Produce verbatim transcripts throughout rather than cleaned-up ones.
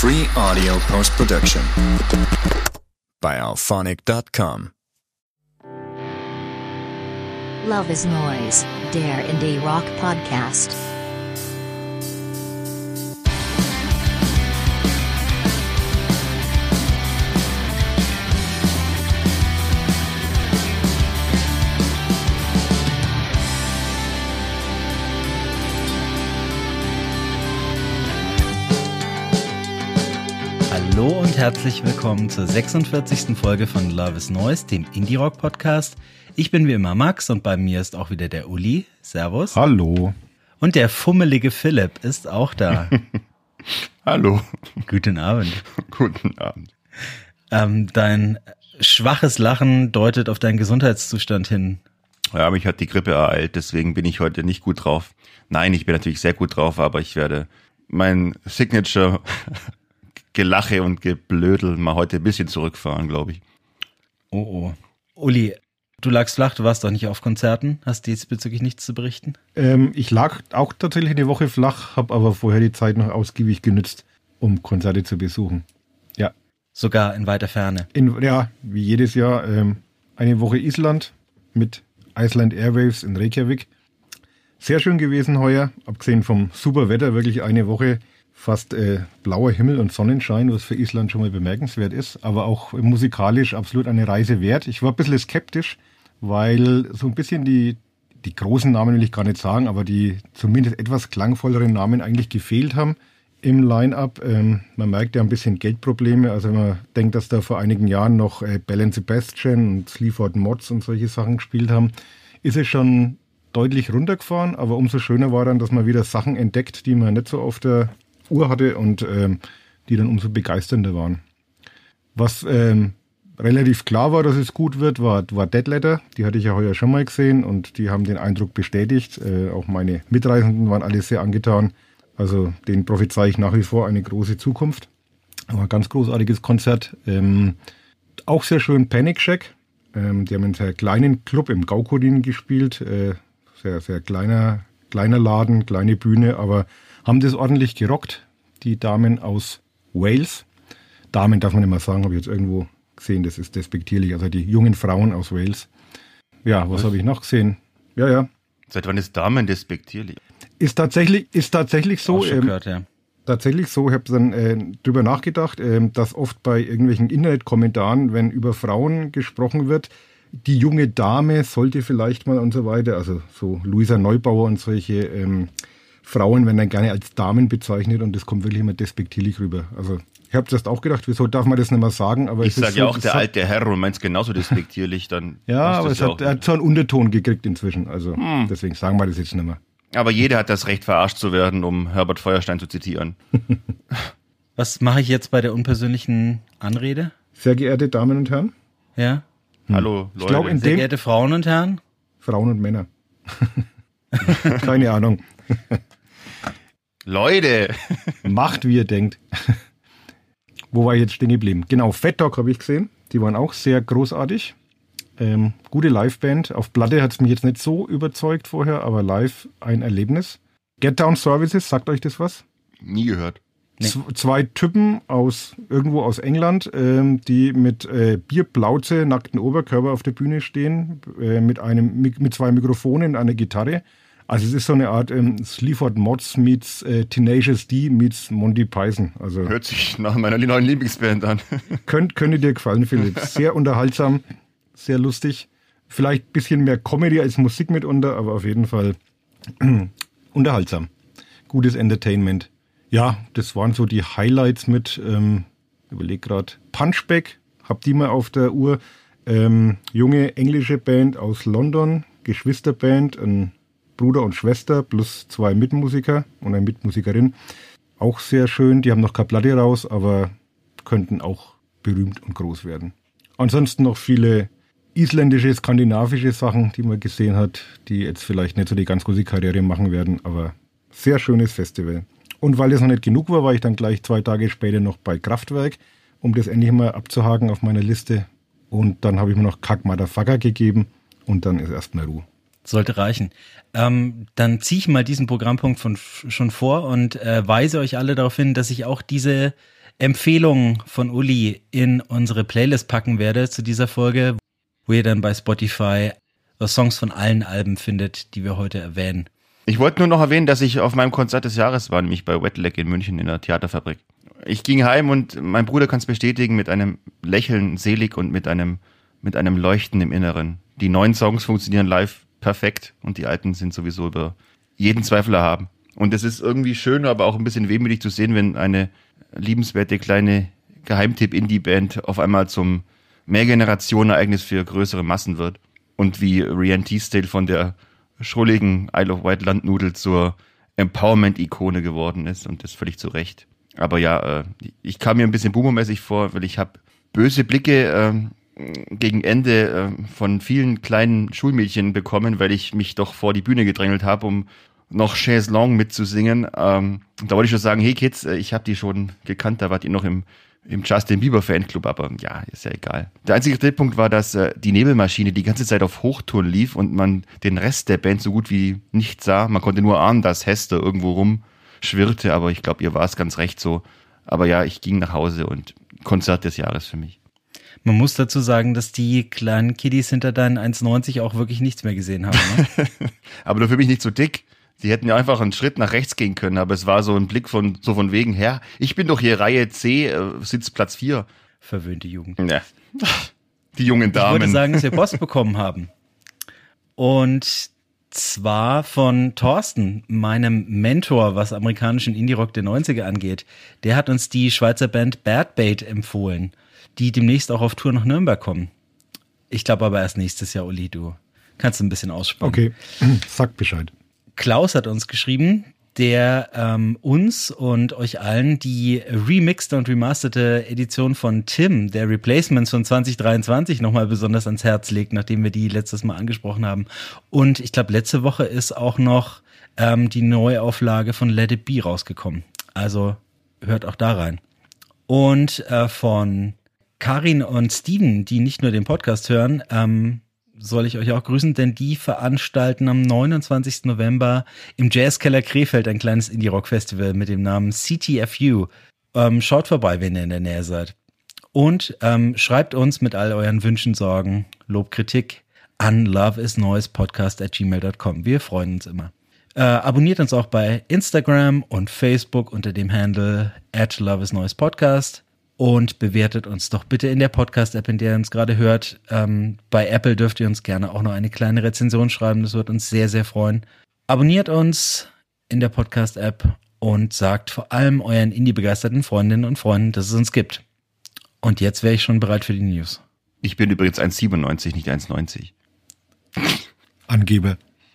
Free audio post-production by alphonic dot com. Love is Noise, der Indie Rock Podcast. Hallo und herzlich willkommen zur sechsundvierzigsten Folge von Love is Noise, dem Indie Rock Podcast. Ich bin wie immer Max und bei mir ist auch wieder der Uli. Servus. Hallo. Und der fummelige Philipp ist auch da. Hallo. Guten Abend. Guten Abend. Ähm, dein schwaches Lachen deutet auf deinen Gesundheitszustand hin. Ja, mich hat die Grippe ereilt, deswegen bin ich heute nicht gut drauf. Nein, ich bin natürlich sehr gut drauf, aber ich werde mein Signature Gelache und Geblödel mal heute ein bisschen zurückfahren, glaube ich. Oh, oh. Uli, du lagst flach, du warst doch nicht auf Konzerten, hast diesbezüglich nichts zu berichten? Ähm, ich lag auch tatsächlich eine Woche flach, habe aber vorher die Zeit noch ausgiebig genützt, um Konzerte zu besuchen. Ja. Sogar in weiter Ferne? In, ja, wie jedes Jahr. Ähm, eine Woche Island mit Iceland Airwaves in Reykjavik. Sehr schön gewesen heuer, abgesehen vom super Wetter, wirklich eine Woche. Fast äh, blauer Himmel und Sonnenschein, was für Island schon mal bemerkenswert ist, aber auch musikalisch absolut eine Reise wert. Ich war ein bisschen skeptisch, weil so ein bisschen die, die großen Namen will ich gar nicht sagen, aber die zumindest etwas klangvolleren Namen eigentlich gefehlt haben im Line-Up. Ähm, man merkt ja ein bisschen Geldprobleme, also wenn man denkt, dass da vor einigen Jahren noch äh, Bell and Sebastian und Sleaford Mods und solche Sachen gespielt haben, ist es schon deutlich runtergefahren, aber umso schöner war dann, dass man wieder Sachen entdeckt, die man nicht so auf der Uhr hatte und ähm, die dann umso begeisternder waren. Was ähm, relativ klar war, dass es gut wird, war, war Dead Letter. Die hatte ich ja heuer schon mal gesehen und die haben den Eindruck bestätigt. Äh, auch meine Mitreisenden waren alle sehr angetan. Also denen prophezei ich nach wie vor eine große Zukunft. War ein ganz großartiges Konzert. Ähm, auch sehr schön Panic Shack. Ähm, die haben in einem sehr kleinen Club im Gaukodin gespielt. Äh, sehr, sehr kleiner, kleiner Laden, kleine Bühne, aber haben das ordentlich gerockt, die Damen aus Wales. Damen darf man nicht mehr sagen, habe ich jetzt irgendwo gesehen, das ist despektierlich. Also die jungen Frauen aus Wales. Ja, was, was? habe ich noch gesehen? Ja, ja. Seit wann ist Damen despektierlich? Ist tatsächlich, ist tatsächlich so. Auch schon ähm, gehört, ja. Tatsächlich so, ich habe dann äh, drüber nachgedacht, äh, dass oft bei irgendwelchen Internetkommentaren, wenn über Frauen gesprochen wird, die junge Dame sollte vielleicht mal und so weiter, also so Luisa Neubauer und solche ähm, Frauen werden dann gerne als Damen bezeichnet und das kommt wirklich immer despektierlich rüber. Also ich habe das auch gedacht, wieso darf man das nicht mehr sagen? Aber ich sage so, ja auch der hat, alte Herr und meinst genauso despektierlich, dann ja, aber es ja hat, er hat so einen Unterton gekriegt inzwischen, also hm. deswegen sagen wir das jetzt nicht mehr. Aber jeder hat das Recht, verarscht zu werden, um Herbert Feuerstein zu zitieren. Was mache ich jetzt bei der unpersönlichen Anrede? Sehr geehrte Damen und Herren. Ja. Hm. Hallo Leute. Ich glaub, in Sehr dem geehrte Frauen und Herren. Frauen und Männer. Keine Ahnung. Leute! Macht, wie ihr denkt. Wo war ich jetzt stehen geblieben? Genau, Fat Dog habe ich gesehen. Die waren auch sehr großartig. Ähm, gute Liveband. Auf Platte hat es mich jetzt nicht so überzeugt vorher, aber live ein Erlebnis. Get Down Services, sagt euch das was? Nie gehört. Nee. Z- zwei Typen aus irgendwo aus England, ähm, die mit äh, Bierplauze, nackten Oberkörper auf der Bühne stehen, äh, mit einem mit zwei Mikrofonen, einer Gitarre. Also es ist so eine Art ähm, Sleaford Mods meets äh, Tenacious D meets Monty Python. Also hört sich nach meiner neuen Lieblingsband an. Könnt, könnte dir gefallen, Philipp. Sehr unterhaltsam, sehr lustig. Vielleicht ein bisschen mehr Comedy als Musik mitunter, aber auf jeden Fall unterhaltsam. Gutes Entertainment. Ja, das waren so die Highlights mit, ähm, überleg gerade, Punchback, hab die mal auf der Uhr. Ähm, junge englische Band aus London, Geschwisterband, ein Bruder und Schwester plus zwei Mitmusiker und eine Mitmusikerin. Auch sehr schön, die haben noch keine Platte raus, aber könnten auch berühmt und groß werden. Ansonsten noch viele isländische, skandinavische Sachen, die man gesehen hat, die jetzt vielleicht nicht so die ganz große Karriere machen werden, aber sehr schönes Festival. Und weil das noch nicht genug war, war ich dann gleich zwei Tage später noch bei Kraftwerk, um das endlich mal abzuhaken auf meiner Liste. Und dann habe ich mir noch Kack Motherfucker gegeben und dann ist erstmal Ruhe. Sollte reichen. Ähm, dann ziehe ich mal diesen Programmpunkt von, schon vor und äh, weise euch alle darauf hin, dass ich auch diese Empfehlungen von Uli in unsere Playlist packen werde zu dieser Folge, wo ihr dann bei Spotify Songs von allen Alben findet, die wir heute erwähnen. Ich wollte nur noch erwähnen, dass ich auf meinem Konzert des Jahres war, nämlich bei Wetlag in München in der Theaterfabrik. Ich ging heim und mein Bruder kann es bestätigen, mit einem Lächeln selig und mit einem, mit einem Leuchten im Inneren. Die neuen Songs funktionieren live perfekt und die alten sind sowieso über jeden Zweifel erhaben. Und es ist irgendwie schön, aber auch ein bisschen wehmütig zu sehen, wenn eine liebenswerte kleine Geheimtipp-Indie-Band auf einmal zum Mehrgenerationen-Ereignis für größere Massen wird und wie Rian Teasdale von der schrulligen Isle of Wight Landnudel zur Empowerment-Ikone geworden ist und das völlig zu Recht. Aber ja, ich kam mir ein bisschen boomermäßig vor, weil ich habe böse Blicke äh, gegen Ende äh, von vielen kleinen Schulmädchen bekommen, weil ich mich doch vor die Bühne gedrängelt habe, um noch Chaise Longue mitzusingen. Ähm, da wollte ich schon sagen, hey Kids, ich habe die schon gekannt, da wart ihr noch im, im Justin Bieber Fanclub, aber ja, ist ja egal. Der einzige Drehpunkt war, dass äh, die Nebelmaschine die ganze Zeit auf Hochtouren lief und man den Rest der Band so gut wie nicht sah. Man konnte nur ahnen, dass Hester irgendwo rumschwirrte, aber ich glaube, ihr war es ganz recht so. Aber ja, ich ging nach Hause und Konzert des Jahres für mich. Man muss dazu sagen, dass die kleinen Kiddies hinter deinen eins neunzig auch wirklich nichts mehr gesehen haben. Ne? Aber nur für mich nicht so dick. Die hätten ja einfach einen Schritt nach rechts gehen können, aber es war so ein Blick von so von wegen, Herr, ich bin doch hier Reihe C, äh, Sitz Platz vier. Verwöhnte Jugend. Ja. Die jungen Damen. Ich würde sagen, dass wir Post bekommen haben. Und zwar von Thorsten, meinem Mentor, was amerikanischen Indie-Rock der neunziger angeht. Der hat uns die Schweizer Band Bad Bait empfohlen, die demnächst auch auf Tour nach Nürnberg kommen. Ich glaube aber erst nächstes Jahr, Uli, du kannst ein bisschen ausspannen. Okay, sag Bescheid. Klaus hat uns geschrieben, der ähm, uns und euch allen die remixte und remasterte Edition von Tim, der Replacements von zwanzig dreiundzwanzig, nochmal besonders ans Herz legt, nachdem wir die letztes Mal angesprochen haben. Und ich glaube, letzte Woche ist auch noch ähm, die Neuauflage von Let It Be rausgekommen. Also hört auch da rein. Und äh, von Karin und Steven, die nicht nur den Podcast hören, ähm, soll ich euch auch grüßen, denn die veranstalten am neunundzwanzigsten November im Jazzkeller Krefeld ein kleines Indie-Rock-Festival mit dem Namen C T F U. Ähm, schaut vorbei, wenn ihr in der Nähe seid. Und ähm, schreibt uns mit all euren Wünschen, Sorgen, Lob, Kritik an loveisnoisepodcast at gmail dot com. Wir freuen uns immer. Äh, abonniert uns auch bei Instagram und Facebook unter dem Handle at loveisnoisepodcast. Und bewertet uns doch bitte in der Podcast-App, in der ihr uns gerade hört. Ähm, bei Apple dürft ihr uns gerne auch noch eine kleine Rezension schreiben. Das wird uns sehr, sehr freuen. Abonniert uns in der Podcast-App und sagt vor allem euren Indie-begeisterten Freundinnen und Freunden, dass es uns gibt. Und jetzt wäre ich schon bereit für die News. Ich bin übrigens eins siebenundneunzig, nicht eins neunzig. Angeber.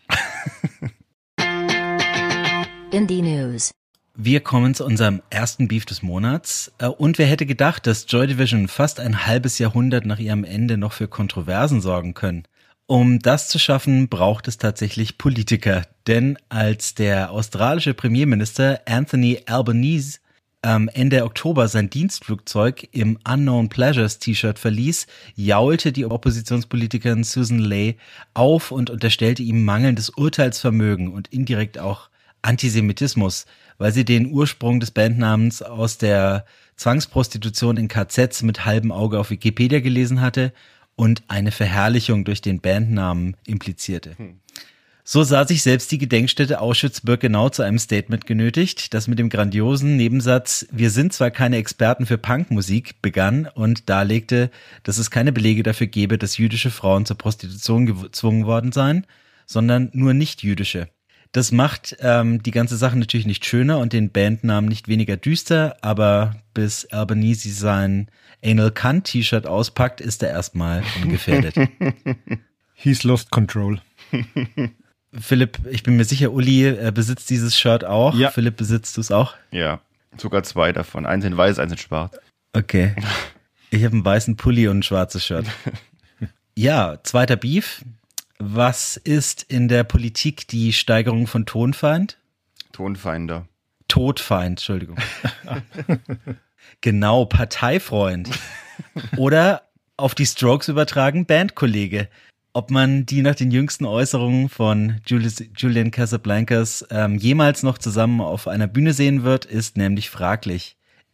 Indie News. Wir kommen zu unserem ersten Beef des Monats. Und wer hätte gedacht, dass Joy Division fast ein halbes Jahrhundert nach ihrem Ende noch für Kontroversen sorgen können? Um das zu schaffen, braucht es tatsächlich Politiker. Denn als der australische Premierminister Anthony Albanese ähm, Ende Oktober sein Dienstflugzeug im Unknown Pleasures T-Shirt verließ, jaulte die Oppositionspolitikerin Susan Ley auf und unterstellte ihm mangelndes Urteilsvermögen und indirekt auch Antisemitismus, weil sie den Ursprung des Bandnamens aus der Zwangsprostitution in K Zs mit halbem Auge auf Wikipedia gelesen hatte und eine Verherrlichung durch den Bandnamen implizierte. Hm. So sah sich selbst die Gedenkstätte Auschwitz-Birkenau zu einem Statement genötigt, das mit dem grandiosen Nebensatz „Wir sind zwar keine Experten für Punkmusik" begann und darlegte, dass es keine Belege dafür gebe, dass jüdische Frauen zur Prostitution gezwungen worden seien, sondern nur nicht-jüdische. Das macht ähm, die ganze Sache natürlich nicht schöner und den Bandnamen nicht weniger düster, aber bis Albanese sein Anal Cunt T-Shirt auspackt, ist er erstmal ungefährdet. He's lost control. Philipp, ich bin mir sicher, Uli äh, besitzt dieses Shirt auch. Ja. Philipp, besitzt du es auch? Ja, sogar zwei davon. Eins in weiß, eins in schwarz. Okay. Ich habe einen weißen Pulli und ein schwarzes Shirt. Ja, zweiter Beef. Was ist in der Politik die Steigerung von Tonfeind? Tonfeinder. Todfeind, Entschuldigung. Genau, Parteifreund. Oder auf die Strokes übertragen, Bandkollege. Ob man die nach den jüngsten Äußerungen von Julius, Julian Casablancas ähm, jemals noch zusammen auf einer Bühne sehen wird, ist nämlich fraglich.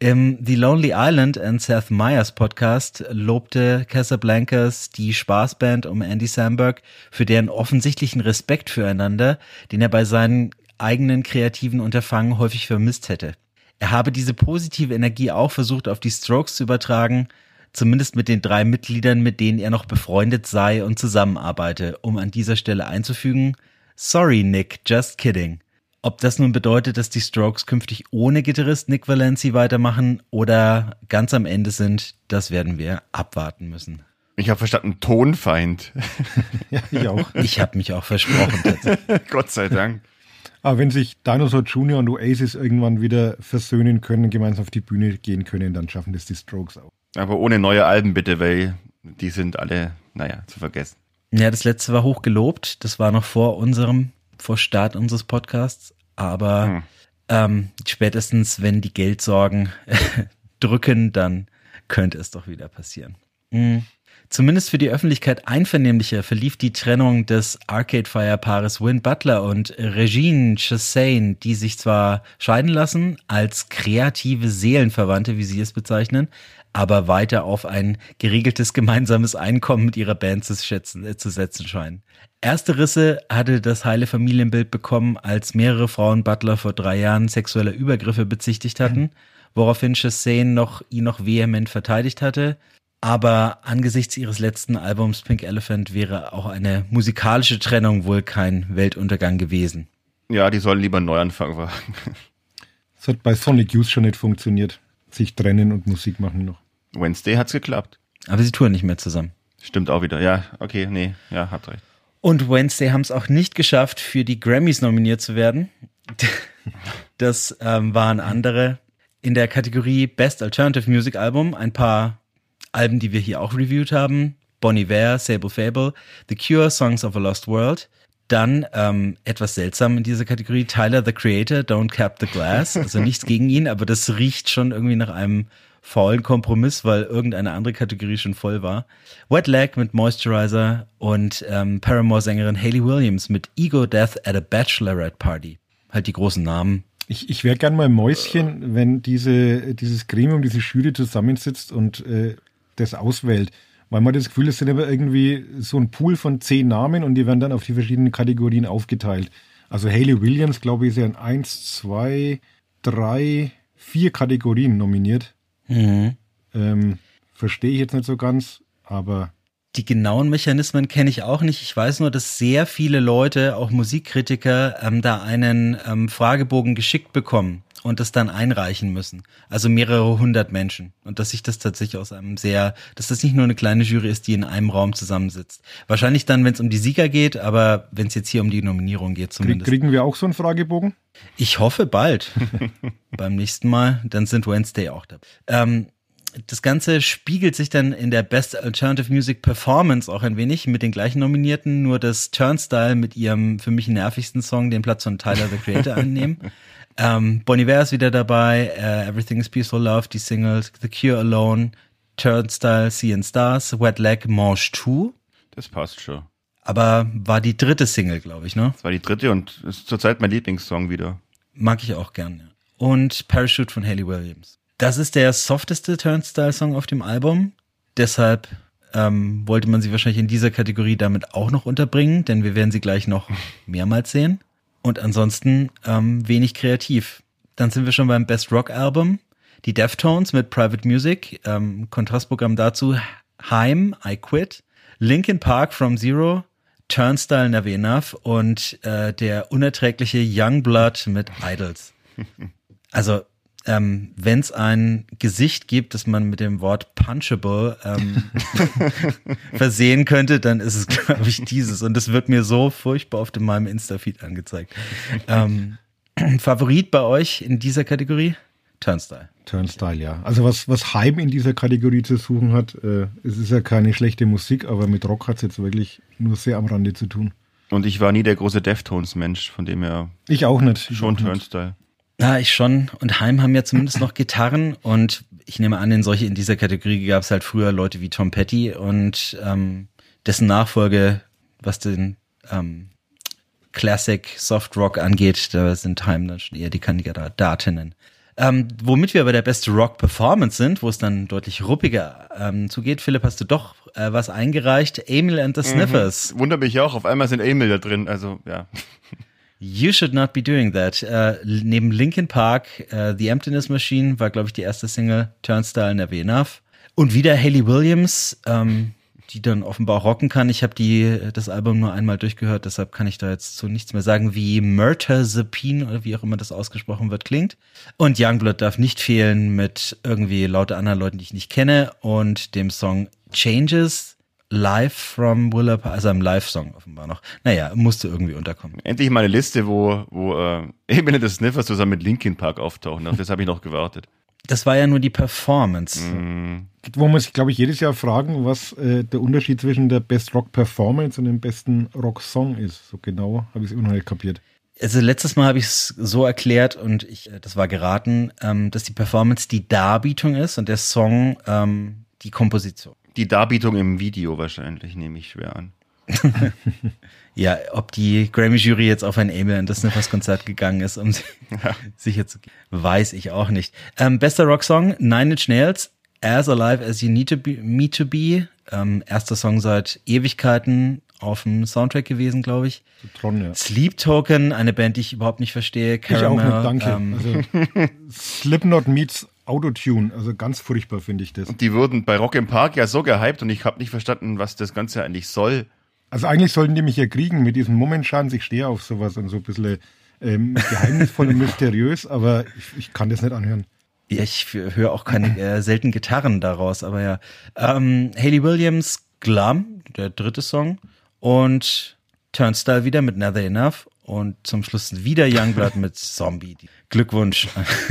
Im The Lonely Island and Seth Meyers Podcast lobte Casablancas die Spaßband um Andy Samberg für deren offensichtlichen Respekt füreinander, den er bei seinen eigenen kreativen Unterfangen häufig vermisst hätte. Er habe diese positive Energie auch versucht auf die Strokes zu übertragen, zumindest mit den drei Mitgliedern, mit denen er noch befreundet sei und zusammenarbeite, um an dieser Stelle einzufügen: Sorry, Nick, just kidding. Ob das nun bedeutet, dass die Strokes künftig ohne Gitarrist Nick Valenci weitermachen oder ganz am Ende sind, das werden wir abwarten müssen. Ich habe verstanden, Tonfeind. Ja, ich auch. Ich habe mich auch versprochen. Gott sei Dank. Aber wenn sich Dinosaur Junior und Oasis irgendwann wieder versöhnen können, gemeinsam auf die Bühne gehen können, dann schaffen das die Strokes auch. Aber ohne neue Alben bitte, weil die sind alle, naja, zu vergessen. Ja, das letzte war hoch gelobt. Das war noch vor unserem vor Start unseres Podcasts, aber hm. ähm, spätestens, wenn die Geldsorgen drücken, dann könnte es doch wieder passieren. Mhm. Zumindest für die Öffentlichkeit einvernehmlicher verlief die Trennung des Arcade Fire Paares Win Butler und Regine Chassain, die sich zwar scheiden lassen, als kreative Seelenverwandte, wie sie es bezeichnen, aber weiter auf ein geregeltes gemeinsames Einkommen mit ihrer Band zu, schätzen, äh, zu setzen scheinen. Erste Risse hatte das heile Familienbild bekommen, als mehrere Frauen Butler vor drei Jahren sexueller Übergriffe bezichtigt hatten, woraufhin Chassain noch, ihn noch vehement verteidigt hatte. Aber angesichts ihres letzten Albums Pink Elephant wäre auch eine musikalische Trennung wohl kein Weltuntergang gewesen. Ja, die sollen lieber einen Neuanfang wagen. Das hat bei Sonic Youth schon nicht funktioniert. Sich trennen und Musik machen noch. Wednesday hat's geklappt. Aber sie touren nicht mehr zusammen. Stimmt auch wieder. Ja, okay, nee, ja, habt recht. Und Wednesday haben es auch nicht geschafft, für die Grammys nominiert zu werden. Das ähm, waren andere in der Kategorie Best Alternative Music Album. Ein paar Alben, die wir hier auch reviewed haben. Bon Iver, Sable Fable, The Cure, Songs of a Lost World. Dann ähm, etwas seltsam in dieser Kategorie, Tyler, The Creator, Don't Cap the Glass. Also nichts gegen ihn, aber das riecht schon irgendwie nach einem faulen Kompromiss, weil irgendeine andere Kategorie schon voll war. Wet Leg mit Moisturizer und ähm, Paramore-Sängerin Hayley Williams mit Ego Death at a Bachelorette Party. Halt die großen Namen. Ich, ich wäre gern mal Mäuschen, wenn diese, dieses Gremium, diese Jury zusammensitzt und äh, das auswählt. Weil man das Gefühl, es sind aber irgendwie so ein Pool von zehn Namen und die werden dann auf die verschiedenen Kategorien aufgeteilt. Also Hayley Williams, glaube ich, ist ja in eins, zwei, drei, vier Kategorien nominiert. Mhm. Ähm, verstehe ich jetzt nicht so ganz, aber... Die genauen Mechanismen kenne ich auch nicht. Ich weiß nur, dass sehr viele Leute, auch Musikkritiker, ähm, da einen ähm, Fragebogen geschickt bekommen und das dann einreichen müssen. Also mehrere hundert Menschen. Und dass sich das tatsächlich aus einem sehr, dass das nicht nur eine kleine Jury ist, die in einem Raum zusammensitzt. Wahrscheinlich dann, wenn es um die Sieger geht, aber wenn es jetzt hier um die Nominierung geht zumindest. Kriegen wir auch so einen Fragebogen? Ich hoffe bald. Beim nächsten Mal, dann sind Wednesday auch da. Ähm, Das Ganze spiegelt sich dann in der Best Alternative Music Performance auch ein wenig mit den gleichen Nominierten, nur dass Turnstile mit ihrem für mich nervigsten Song den Platz von Tyler, The Creator einnehmen. ähm, Bon Iver ist wieder dabei, uh, Everything is Peaceful Love, die Singles, The Cure Alone, Turnstile, Sea and Stars, Wet Leg, Mange zwei. Das passt schon. Aber war die dritte Single, glaube ich, ne? Das war die dritte und ist zurzeit mein Lieblingssong wieder. Mag ich auch gern, ja. Und Parachute von Hayley Williams. Das ist der softeste Turnstile-Song auf dem Album. Deshalb ähm, wollte man sie wahrscheinlich in dieser Kategorie damit auch noch unterbringen, denn wir werden sie gleich noch mehrmals sehen. Und ansonsten ähm, wenig kreativ. Dann sind wir schon beim Best Rock Album. Die Deftones mit Private Music. Ähm, Kontrastprogramm dazu Haim, I Quit. Linkin Park, From Zero. Turnstile, Never Enough. Und äh, der unerträgliche Youngblood mit Idols. Also Ähm, wenn es ein Gesicht gibt, das man mit dem Wort punchable ähm, versehen könnte, dann ist es, glaube ich, dieses. Und das wird mir so furchtbar auf meinem Insta-Feed angezeigt. Ähm, Favorit bei euch in dieser Kategorie? Turnstile. Turnstile, ja. Also was, was Haim in dieser Kategorie zu suchen hat, äh, es ist ja keine schlechte Musik, aber mit Rock hat es jetzt wirklich nur sehr am Rande zu tun. Und ich war nie der große Deftones-Mensch, von dem her... Ich auch nicht. Ich schon auch nicht. Turnstile. Ja, ich schon. Und Haim haben ja zumindest noch Gitarren und ich nehme an, in solche in dieser Kategorie gab es halt früher Leute wie Tom Petty und ähm, dessen Nachfolge, was den ähm, Classic Soft Rock angeht, da sind Haim dann schon eher die Kandidatinnen. Ähm, womit wir bei der Best Rock Performance sind, wo es dann deutlich ruppiger ähm, zugeht. Philipp, hast du doch äh, was eingereicht? Emil and the Sniffers. Mhm. Wundert mich auch, auf einmal sind Emil da drin, also ja. You Should Not Be Doing That. Äh, neben Linkin Park, äh, The Emptiness Machine war, glaube ich, die erste Single, Turnstile, Never Enough. Und wieder Hayley Williams, ähm, die dann offenbar auch rocken kann. Ich habe die das Album nur einmal durchgehört, deshalb kann ich da jetzt so nichts mehr sagen, wie Mirtazapine oder wie auch immer das ausgesprochen wird, klingt. Und Youngblood darf nicht fehlen mit irgendwie lauter anderen Leuten, die ich nicht kenne, und dem Song Changes live from Willa Park, also einem Live-Song offenbar noch. Naja, musste irgendwie unterkommen. Endlich mal eine Liste, wo, wo äh, Emil and the Sniffers zusammen mit Linkin Park auftauchen. Auf das habe ich noch gewartet. Das war ja nur die Performance. Mm. Wo man sich, glaube ich, jedes Jahr fragen, was äh, der Unterschied zwischen der Best Rock Performance und dem besten Rock Song ist. So genau habe ich es immer noch nicht kapiert. Also letztes Mal habe ich es so erklärt und ich, das war geraten, ähm, dass die Performance die Darbietung ist und der Song ähm, die Komposition. Die Darbietung im Video wahrscheinlich, nehme ich schwer an. Ja, ob die Grammy-Jury jetzt auf ein Emil and the Sniffers Konzert gegangen ist, um Ja. sicher zu gehen, weiß ich auch nicht. Ähm, bester Rock-Song, Nine Inch Nails, As Alive As You Need to Be, Me to Be. Ähm, erster Song seit Ewigkeiten auf dem Soundtrack gewesen, glaube ich. So Tron, ja. Sleep Token, eine Band, die ich überhaupt nicht verstehe. Caramel, ich auch nicht, danke. Ähm, Also, Slipknot meets Autotune, also ganz furchtbar finde ich das. Und die wurden bei Rock im Park ja so gehypt und ich habe nicht verstanden, was das Ganze eigentlich soll. Also eigentlich sollten die mich ja kriegen mit diesem Momentschaden. Ich stehe auf sowas und so ein bisschen ähm, geheimnisvoll und mysteriös, aber ich, ich kann das nicht anhören. Ja, ich höre auch keine äh, selten Gitarren daraus, aber ja. Ähm, Hayley Williams, Glum, der dritte Song, und Turnstile wieder mit Never Enough und zum Schluss wieder Youngblood mit Zombie. Glückwunsch.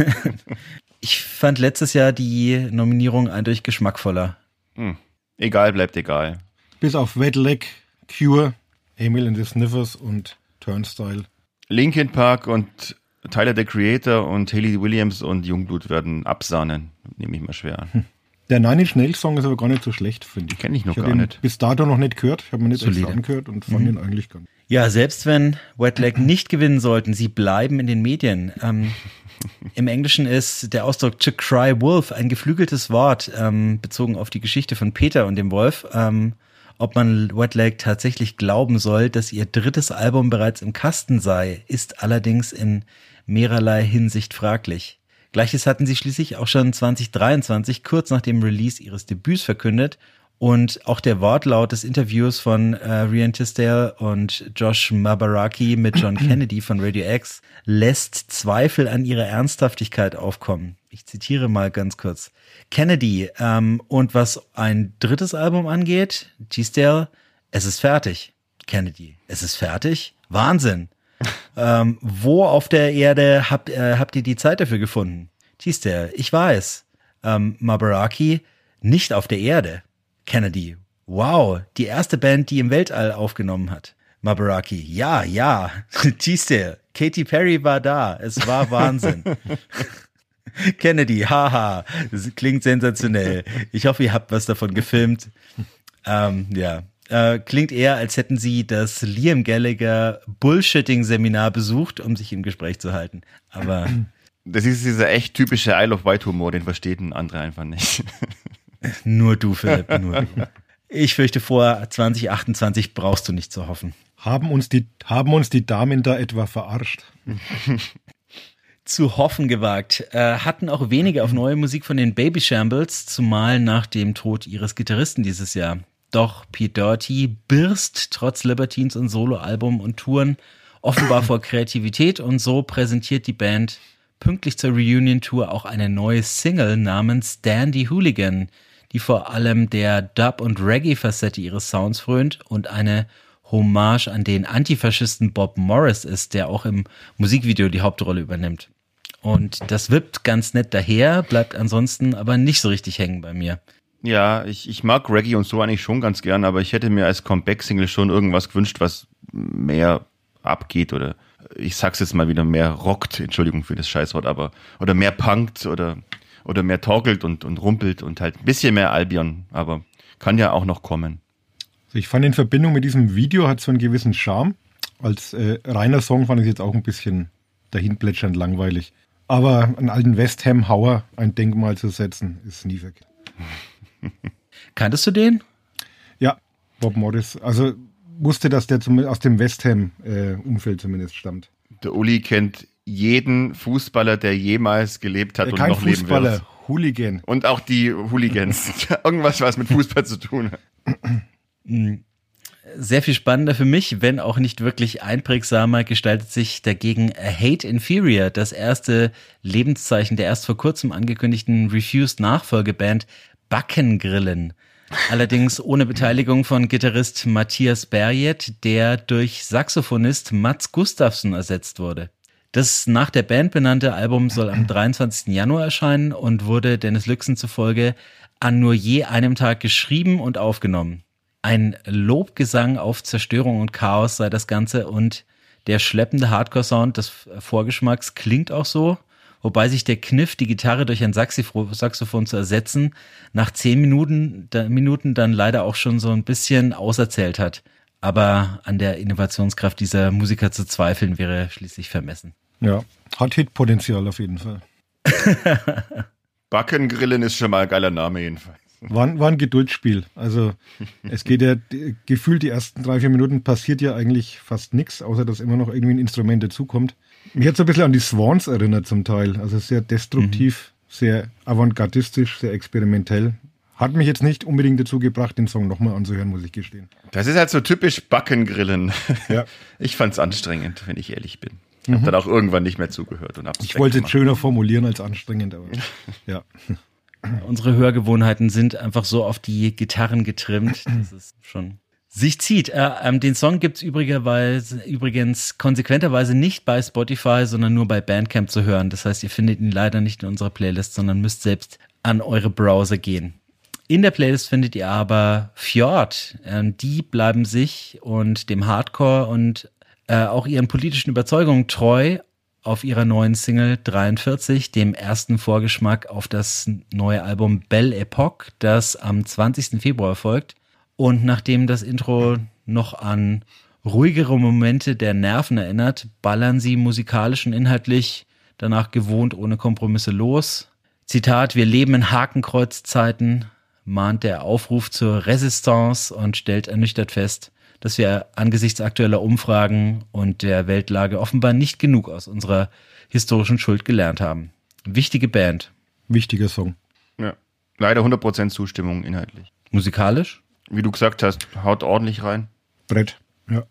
Ich fand letztes Jahr die Nominierung eindeutig geschmackvoller. Hm. Egal, bleibt egal. Bis auf Wet Leg, Cure, Emil and the Sniffers und Turnstile. Linkin Park und Tyler, the Creator und Hayley Williams und Jungblut werden absahnen. Nehme ich mal schwer an. Der Nine Inch Nails Song ist aber gar nicht so schlecht, finde ich. Kenn ich noch hab gar ihn nicht. bis dato noch nicht gehört. Ich habe mir nicht Solide. extra angehört und fand ihn eigentlich ganz. Ja, selbst wenn Wet Leg nicht gewinnen sollten, sie bleiben in den Medien. Ähm, Im Englischen ist der Ausdruck to cry wolf ein geflügeltes Wort, ähm, bezogen auf die Geschichte von Peter und dem Wolf. Ähm, ob man Wet Leg tatsächlich glauben soll, dass ihr drittes Album bereits im Kasten sei, ist allerdings in mehrerlei Hinsicht fraglich. Gleiches hatten sie schließlich auch schon zwanzig dreiundzwanzig, kurz nach dem Release ihres Debüts, verkündet. Und auch der Wortlaut des Interviews von äh, Ryan Tisdale und Josh Mabaraki mit John Kennedy von Radio X lässt Zweifel an ihrer Ernsthaftigkeit aufkommen. Ich zitiere mal ganz kurz. Kennedy, ähm, und was ein drittes Album angeht, Tisdale, es ist fertig. Kennedy, es ist fertig? Wahnsinn. ähm, wo auf der Erde habt, äh, habt ihr die Zeit dafür gefunden? Tisdale, ich weiß. Ähm, Mabaraki, nicht auf der Erde. Kennedy, wow, die erste Band, die im Weltall aufgenommen hat. Mabaraki, ja, ja. Tisdale, Katy Perry war da, es war Wahnsinn. Kennedy, haha, das klingt sensationell. Ich hoffe, ihr habt was davon gefilmt. Ähm, ja, äh, klingt eher, als hätten sie das Liam Gallagher Bullshitting-Seminar besucht, um sich im Gespräch zu halten. Aber Das ist dieser echt typische Isle of Wight Humor, den versteht ein anderer einfach nicht. nur du, Philipp, nur du. Ich fürchte, vor zwanzig achtundzwanzig brauchst du nicht zu hoffen. Haben uns die, haben uns die Damen da etwa verarscht? Zu hoffen gewagt, äh, hatten auch wenige auf neue Musik von den Baby Shambles, zumal nach dem Tod ihres Gitarristen dieses Jahr. Doch Pete Doherty birst trotz Libertines und Soloalbum und Touren offenbar vor Kreativität und so präsentiert die Band pünktlich zur Reunion-Tour auch eine neue Single namens Dandy Hooligan, die vor allem der Dub- und Reggae-Facette ihres Sounds frönt und eine Hommage an den Antifaschisten Bob Morris ist, der auch im Musikvideo die Hauptrolle übernimmt. Und das wippt ganz nett daher, bleibt ansonsten aber nicht so richtig hängen bei mir. Ja, ich, ich mag Reggae und so eigentlich schon ganz gern, aber ich hätte mir als Comeback-Single schon irgendwas gewünscht, was mehr abgeht oder ich sag's jetzt mal wieder, mehr rockt, Entschuldigung für das Scheißwort, aber oder mehr punkt oder oder mehr torkelt und, und rumpelt und halt ein bisschen mehr Albion, aber kann ja auch noch kommen. Also ich fand in Verbindung mit diesem Video hat so einen gewissen Charme. Als äh, reiner Song fand ich es jetzt auch ein bisschen dahinplätschernd langweilig. Aber einen alten West Ham Hauer ein Denkmal zu setzen, ist nie verkehrt. Kanntest du den? Ja, Bob Morris. Also wusste, dass der zum, aus dem West Ham äh, Umfeld zumindest stammt. Der Uli kennt jeden Fußballer, der jemals gelebt hat äh, und kein noch leben Fußballer, wird. Hooligan. Und auch die Hooligans. Irgendwas, was mit Fußball zu tun hat. Sehr viel spannender für mich, wenn auch nicht wirklich einprägsamer, gestaltet sich dagegen Hate Inferior, das erste Lebenszeichen der erst vor kurzem angekündigten Refused-Nachfolgeband Backengrillen. Allerdings ohne Beteiligung von Gitarrist Matthias Berjet, der durch Saxophonist Mats Gustafsson ersetzt wurde. Das nach der Band benannte Album soll am dreiundzwanzigsten Januar erscheinen und wurde Dennis Lüxen zufolge an nur je einem Tag geschrieben und aufgenommen. Ein Lobgesang auf Zerstörung und Chaos sei das Ganze und der schleppende Hardcore-Sound des Vorgeschmacks klingt auch so, wobei sich der Kniff, die Gitarre durch ein Saxophon zu ersetzen, nach zehn Minuten, da, Minuten dann leider auch schon so ein bisschen auserzählt hat. Aber an der Innovationskraft dieser Musiker zu zweifeln, wäre schließlich vermessen. Ja, hat Hitpotenzial auf jeden Fall. Backengrillen ist schon mal ein geiler Name jedenfalls. War, war ein Geduldsspiel. Also es geht ja gefühlt die ersten drei, vier Minuten passiert ja eigentlich fast nichts, außer dass immer noch irgendwie ein Instrument dazukommt. Mich hat so ein bisschen an die Swans erinnert zum Teil. Also sehr destruktiv, mhm. sehr avantgardistisch, sehr experimentell. Hat mich jetzt nicht unbedingt dazu gebracht, den Song nochmal anzuhören, muss ich gestehen. Das ist halt so typisch Backengrillen. Ja. Ich fand's anstrengend, wenn ich ehrlich bin. Ich mhm. habe dann auch irgendwann nicht mehr zugehört. Und hab's ich wollte es schöner formulieren als anstrengend, aber ja. Unsere Hörgewohnheiten sind einfach so auf die Gitarren getrimmt, dass es schon sich zieht. Äh, ähm, den Song gibt's übrigerweise, übrigens konsequenterweise nicht bei Spotify, sondern nur bei Bandcamp zu hören. Das heißt, ihr findet ihn leider nicht in unserer Playlist, sondern müsst selbst an eure Browser gehen. In der Playlist findet ihr aber Fjord. Ähm, die bleiben sich und dem Hardcore und äh, auch ihren politischen Überzeugungen treu auf ihrer neuen Single dreiundvierzig, dem ersten Vorgeschmack auf das neue Album Belle Epoque, das am zwanzigsten Februar folgt. Und nachdem das Intro noch an ruhigere Momente der Nerven erinnert, ballern sie musikalisch und inhaltlich danach gewohnt ohne Kompromisse los. Zitat: Wir leben in Hakenkreuzzeiten, mahnt der Aufruf zur Resistance und stellt ernüchtert fest, dass wir angesichts aktueller Umfragen und der Weltlage offenbar nicht genug aus unserer historischen Schuld gelernt haben. Wichtige Band. Wichtiger Song. Ja, leider hundert Prozent Zustimmung inhaltlich. Musikalisch? Wie du gesagt hast, haut ordentlich rein. Brett, ja.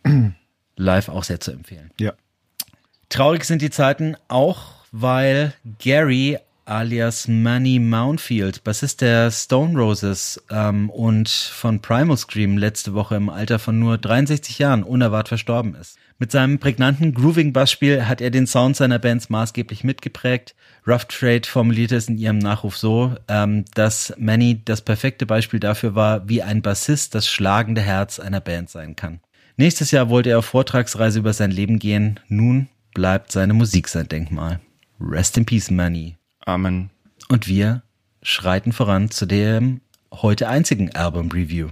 Live auch sehr zu empfehlen. Ja. Traurig sind die Zeiten auch, weil Gary alias Manny Mountfield, Bassist der Stone Roses ähm, und von Primal Scream, letzte Woche im Alter von nur dreiundsechzig Jahren unerwartet verstorben ist. Mit seinem prägnanten Grooving-Bassspiel hat er den Sound seiner Bands maßgeblich mitgeprägt. Rough Trade formulierte es in ihrem Nachruf so, ähm, dass Manny das perfekte Beispiel dafür war, wie ein Bassist das schlagende Herz einer Band sein kann. Nächstes Jahr wollte er auf Vortragsreise über sein Leben gehen. Nun bleibt seine Musik sein Denkmal. Rest in peace, Manny. Amen. Und wir schreiten voran zu dem heute einzigen Album-Review.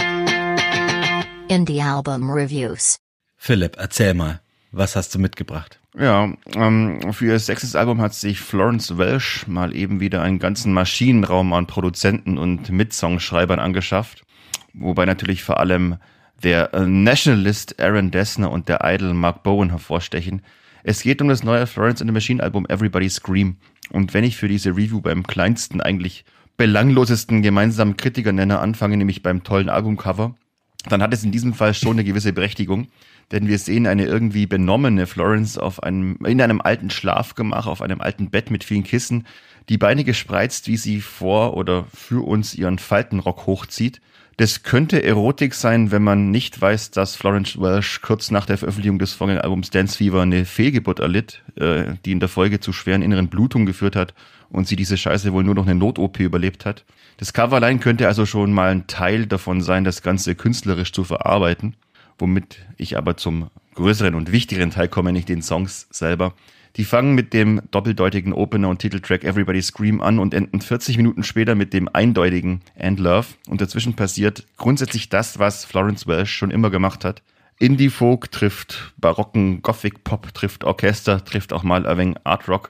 Indie Album Reviews. Philipp, erzähl mal, was hast du mitgebracht? Ja, ähm, für ihr sechstes Album hat sich Florence Welch mal eben wieder einen ganzen Maschinenraum an Produzenten und Mitsongschreibern angeschafft. Wobei natürlich vor allem der Nationalist Aaron Dessner und der Idol Mark Bowen hervorstechen. Es geht um das neue Florence and the Machine Album Everybody Scream. Und wenn ich für diese Review beim kleinsten, eigentlich belanglosesten gemeinsamen Kritiker-Nenner anfange, nämlich beim tollen Albumcover, dann hat es in diesem Fall schon eine gewisse Berechtigung. Denn wir sehen eine irgendwie benommene Florence auf einem, in einem alten Schlafgemach, auf einem alten Bett mit vielen Kissen, die Beine gespreizt, wie sie vor oder für uns ihren Faltenrock hochzieht. Das könnte Erotik sein, wenn man nicht weiß, dass Florence Welch kurz nach der Veröffentlichung des folgenden Albums Dance Fever eine Fehlgeburt erlitt, äh, die in der Folge zu schweren inneren Blutungen geführt hat und sie diese Scheiße wohl nur noch eine Not-O P überlebt hat. Das Cover allein könnte also schon mal ein Teil davon sein, das Ganze künstlerisch zu verarbeiten, womit ich aber zum größeren und wichtigeren Teil komme, nicht den Songs selber. Die fangen mit dem doppeldeutigen Opener und Titeltrack Everybody Scream an und enden vierzig Minuten später mit dem eindeutigen And Love. Und dazwischen passiert grundsätzlich das, was Florence Welch schon immer gemacht hat. Indie-Folk trifft barocken Gothic-Pop, trifft Orchester, trifft auch mal ein wenig Art-Rock.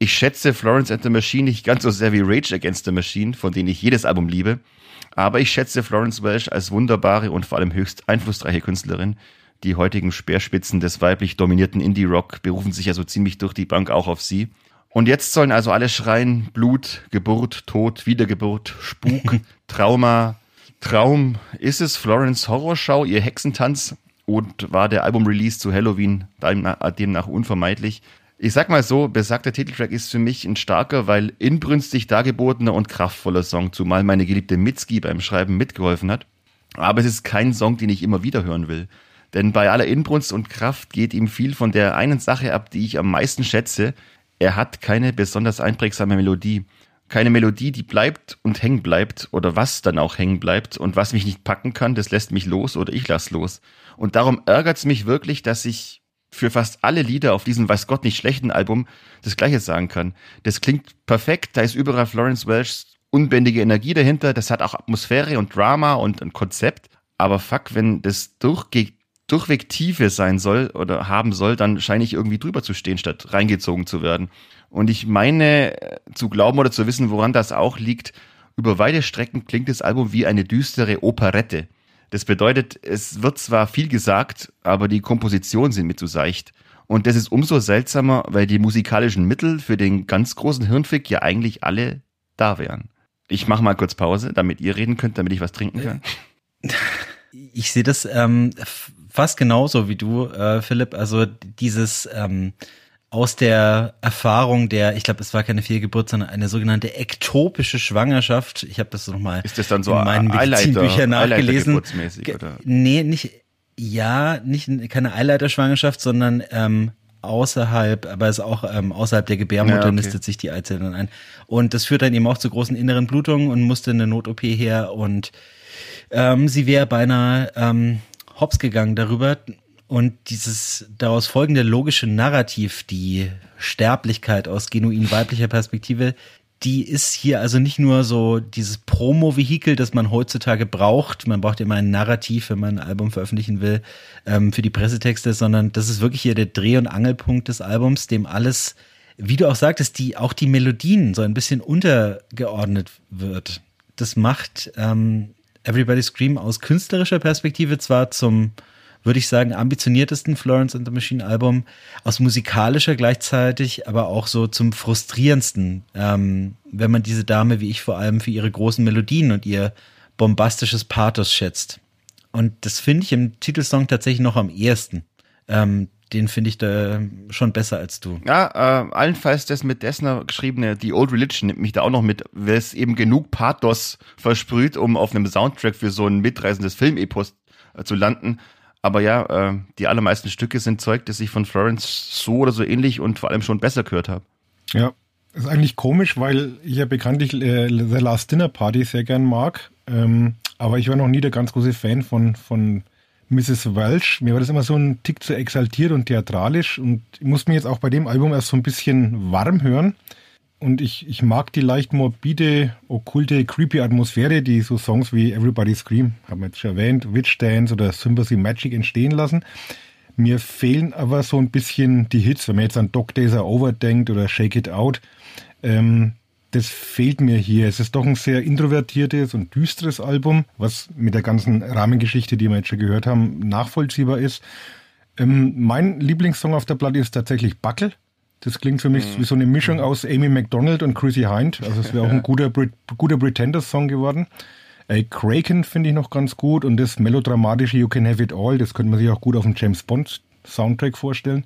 Ich schätze Florence and the Machine nicht ganz so sehr wie Rage Against the Machine, von denen ich jedes Album liebe. Aber ich schätze Florence Welch als wunderbare und vor allem höchst einflussreiche Künstlerin. Die heutigen Speerspitzen des weiblich dominierten Indie-Rock berufen sich ja so ziemlich durch die Bank auch auf sie. Und jetzt sollen also alle schreien: Blut, Geburt, Tod, Wiedergeburt, Spuk, Trauma, Traum. Ist es Florence Horrorschau, ihr Hexentanz? Und war der Album-Release zu Halloween demnach unvermeidlich? Ich sag mal so, besagter Titeltrack ist für mich ein starker, weil inbrünstig dargebotener und kraftvoller Song, zumal meine geliebte Mitski beim Schreiben mitgeholfen hat. Aber es ist kein Song, den ich immer wieder hören will. Denn bei aller Inbrunst und Kraft geht ihm viel von der einen Sache ab, die ich am meisten schätze. Er hat keine besonders einprägsame Melodie. Keine Melodie, die bleibt und hängen bleibt oder was dann auch hängen bleibt. Und was mich nicht packen kann, das lässt mich los oder ich lass los. Und darum ärgert's mich wirklich, dass ich für fast alle Lieder auf diesem weiß Gott nicht schlechten Album das Gleiche sagen kann. Das klingt perfekt, da ist überall Florence Welch's unbändige Energie dahinter, das hat auch Atmosphäre und Drama und ein Konzept. Aber fuck, wenn das durchgeht, durchweg Tiefe sein soll oder haben soll, dann scheine ich irgendwie drüber zu stehen, statt reingezogen zu werden. Und ich meine zu glauben oder zu wissen, woran das auch liegt, über weite Strecken klingt das Album wie eine düstere Operette. Das bedeutet, es wird zwar viel gesagt, aber die Kompositionen sind mir zu seicht. Und das ist umso seltsamer, weil die musikalischen Mittel für den ganz großen Hirnfick ja eigentlich alle da wären. Ich mache mal kurz Pause, damit ihr reden könnt, damit ich was trinken kann. Ich sehe das ähm, fast genauso wie du, äh, Philipp. Also dieses ähm, aus der Erfahrung der, ich glaube, es war keine Fehlgeburt, sondern eine sogenannte ektopische Schwangerschaft. Ich habe das nochmal Ist das dann so in meinen Medizinbüchern nachgelesen. Ge- oder? Nee, nicht, ja, nicht keine Eileiterschwangerschaft, sondern ähm, außerhalb, aber es ist auch ähm, außerhalb der Gebärmutter ja, okay. nistet sich die Eizelle dann ein. Und das führt dann eben auch zu großen inneren Blutungen und musste eine Not-O P her und ähm, sie wäre beinahe ähm, hops gegangen darüber. Und dieses daraus folgende logische Narrativ, die Sterblichkeit aus genuin weiblicher Perspektive, die ist hier also nicht nur so dieses Promo-Vehikel, das man heutzutage braucht. Man braucht immer ein Narrativ, wenn man ein Album veröffentlichen will, ähm, für die Pressetexte, sondern das ist wirklich hier der Dreh- und Angelpunkt des Albums, dem alles, wie du auch sagtest, die auch die Melodien so ein bisschen untergeordnet wird. Das macht ähm, Everybody Scream aus künstlerischer Perspektive zwar zum, würde ich sagen, ambitioniertesten Florence and the Machine Album, aus musikalischer gleichzeitig, aber auch so zum frustrierendsten, ähm, wenn man diese Dame wie ich vor allem für ihre großen Melodien und ihr bombastisches Pathos schätzt. Und das finde ich im Titelsong tatsächlich noch am ehesten. Ähm, den finde ich da schon besser als du. Ja, äh, allenfalls das mit Dessner geschriebene The Old Religion nimmt mich da auch noch mit, weil es eben genug Pathos versprüht, um auf einem Soundtrack für so ein mitreißendes Filmepos äh, zu landen. Aber ja, äh, die allermeisten Stücke sind Zeug, das ich von Florence so oder so ähnlich und vor allem schon besser gehört habe. Ja, ist eigentlich komisch, weil ich ja bekanntlich äh, The Last Dinner Party sehr gern mag. Ähm, aber ich war noch nie der ganz große Fan von, von Missus Welch. Mir war das immer so ein Tick zu exaltiert und theatralisch. Und ich muss mir jetzt auch bei dem Album erst so ein bisschen warm hören. Und ich, ich mag die leicht morbide, okkulte, creepy Atmosphäre, die so Songs wie Everybody Scream, haben wir jetzt schon erwähnt, Witch Dance oder Sympathy Magic entstehen lassen. Mir fehlen aber so ein bisschen die Hits, wenn man jetzt an Dog Days Are Over denkt oder Shake It Out. Ähm, das fehlt mir hier. Es ist doch ein sehr introvertiertes und düsteres Album, was mit der ganzen Rahmengeschichte, die wir jetzt schon gehört haben, nachvollziehbar ist. Ähm, mein Lieblingssong auf der Platte ist tatsächlich Buckle. Das klingt für mich wie so eine Mischung aus Amy Macdonald und Chrissy Hind. Also es wäre auch ein guter, Brit- guter Pretenders-Song geworden. Äh, Kraken finde ich noch ganz gut und das melodramatische You Can Have It All, das könnte man sich auch gut auf dem James Bond-Soundtrack vorstellen.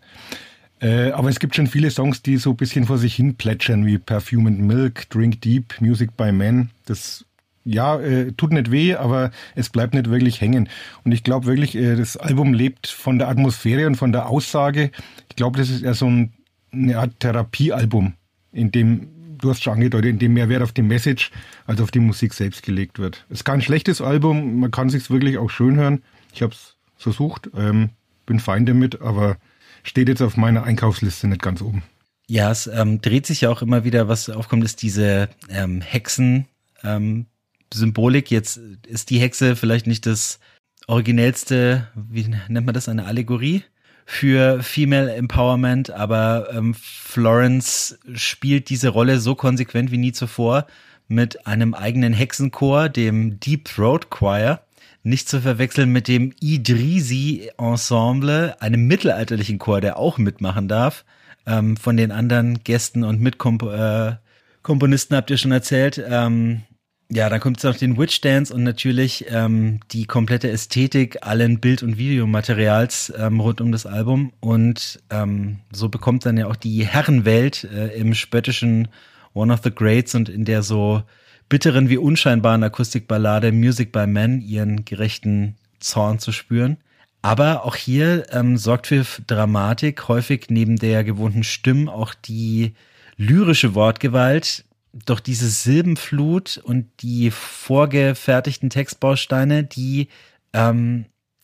Äh, aber es gibt schon viele Songs, die so ein bisschen vor sich hin plätschern, wie Perfume and Milk, Drink Deep, Music by Men. Das ja, äh, tut nicht weh, aber es bleibt nicht wirklich hängen. Und ich glaube wirklich, äh, das Album lebt von der Atmosphäre und von der Aussage. Ich glaube, das ist eher so ein eine Art Therapiealbum, in dem, du hast schon angedeutet, in dem mehr Wert auf die Message als auf die Musik selbst gelegt wird. Es ist kein schlechtes Album, man kann es sich wirklich auch schön hören. Ich habe es versucht, ähm, bin fein damit, aber steht jetzt auf meiner Einkaufsliste nicht ganz oben. Ja, es ähm, dreht sich ja auch immer wieder, was aufkommt, ist diese ähm, Hexen-Symbolik. Ähm, jetzt ist die Hexe vielleicht nicht das originellste, wie nennt man das, eine Allegorie für Female Empowerment, aber ähm, Florence spielt diese Rolle so konsequent wie nie zuvor mit einem eigenen Hexenchor, dem Deep Throat Choir, nicht zu verwechseln mit dem Idrisi Ensemble, einem mittelalterlichen Chor, der auch mitmachen darf. Ähm, von den anderen Gästen und Mitkomponisten äh, habt ihr schon erzählt. Ähm, ja, dann kommt es noch den Witch Dance und natürlich ähm, die komplette Ästhetik allen Bild- und Videomaterials ähm, rund um das Album. Und ähm, so bekommt dann ja auch die Herrenwelt äh, im spöttischen One of the Greats und in der so bitteren wie unscheinbaren Akustikballade Music by Men ihren gerechten Zorn zu spüren. Aber auch hier ähm, sorgt für Dramatik, häufig neben der gewohnten Stimmen auch die lyrische Wortgewalt. Doch diese Silbenflut und die vorgefertigten Textbausteine, die ähm,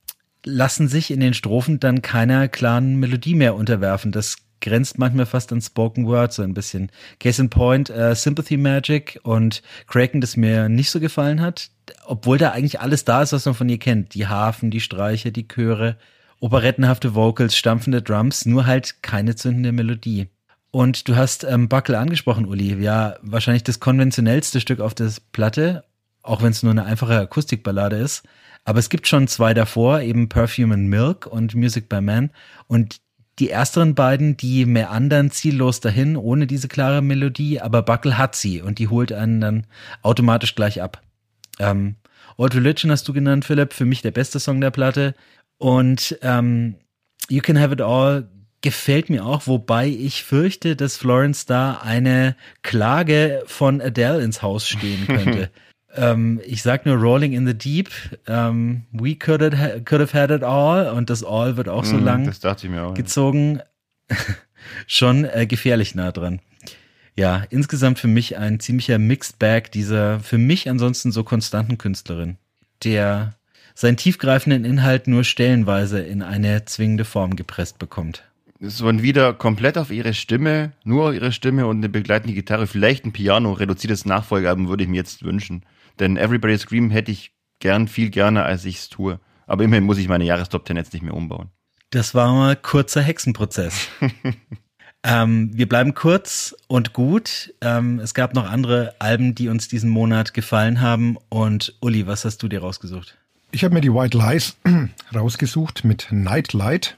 lassen sich in den Strophen dann keiner klaren Melodie mehr unterwerfen. Das grenzt manchmal fast an Spoken Word so ein bisschen. Case in Point, äh, Sympathy Magic und Kraken, das mir nicht so gefallen hat, obwohl da eigentlich alles da ist, was man von ihr kennt. Die Harfen, die Streicher, die Chöre, operettenhafte Vocals, stampfende Drums, nur halt keine zündende Melodie. Und du hast ähm, Buckle angesprochen, Uli. Ja, wahrscheinlich das konventionellste Stück auf der Platte, auch wenn es nur eine einfache Akustikballade ist. Aber es gibt schon zwei davor, eben Perfume and Milk und Music by Man. Und die ersteren beiden, die meandern ziellos dahin, ohne diese klare Melodie, aber Buckle hat sie und die holt einen dann automatisch gleich ab. Ähm, Old Religion hast du genannt, Philipp, für mich der beste Song der Platte. Und ähm, You Can Have It All gefällt mir auch, wobei ich fürchte, dass Florence da eine Klage von Adele ins Haus stehen könnte. ähm, ich sag nur Rolling in the Deep, ähm, We could have, could have had it all und das All wird auch so mm, lang das dachte ich mir auch, gezogen. Ja. Schon äh, gefährlich nah dran. Ja, insgesamt für mich ein ziemlicher Mixed Bag dieser für mich ansonsten so konstanten Künstlerin, der seinen tiefgreifenden Inhalt nur stellenweise in eine zwingende Form gepresst bekommt. Es waren wieder komplett auf ihre Stimme, nur ihre Stimme und eine begleitende Gitarre, vielleicht ein Piano, reduziertes Nachfolgealbum würde ich mir jetzt wünschen. Denn Everybody Scream hätte ich gern, viel gerne, als ich es tue. Aber immerhin muss ich meine Jahrestop zehn jetzt nicht mehr umbauen. Das war mal kurzer Hexenprozess. ähm, wir bleiben kurz und gut. Ähm, es gab noch andere Alben, die uns diesen Monat gefallen haben. Und Uli, was hast du dir rausgesucht? Ich habe mir die White Lies rausgesucht mit Nightlight.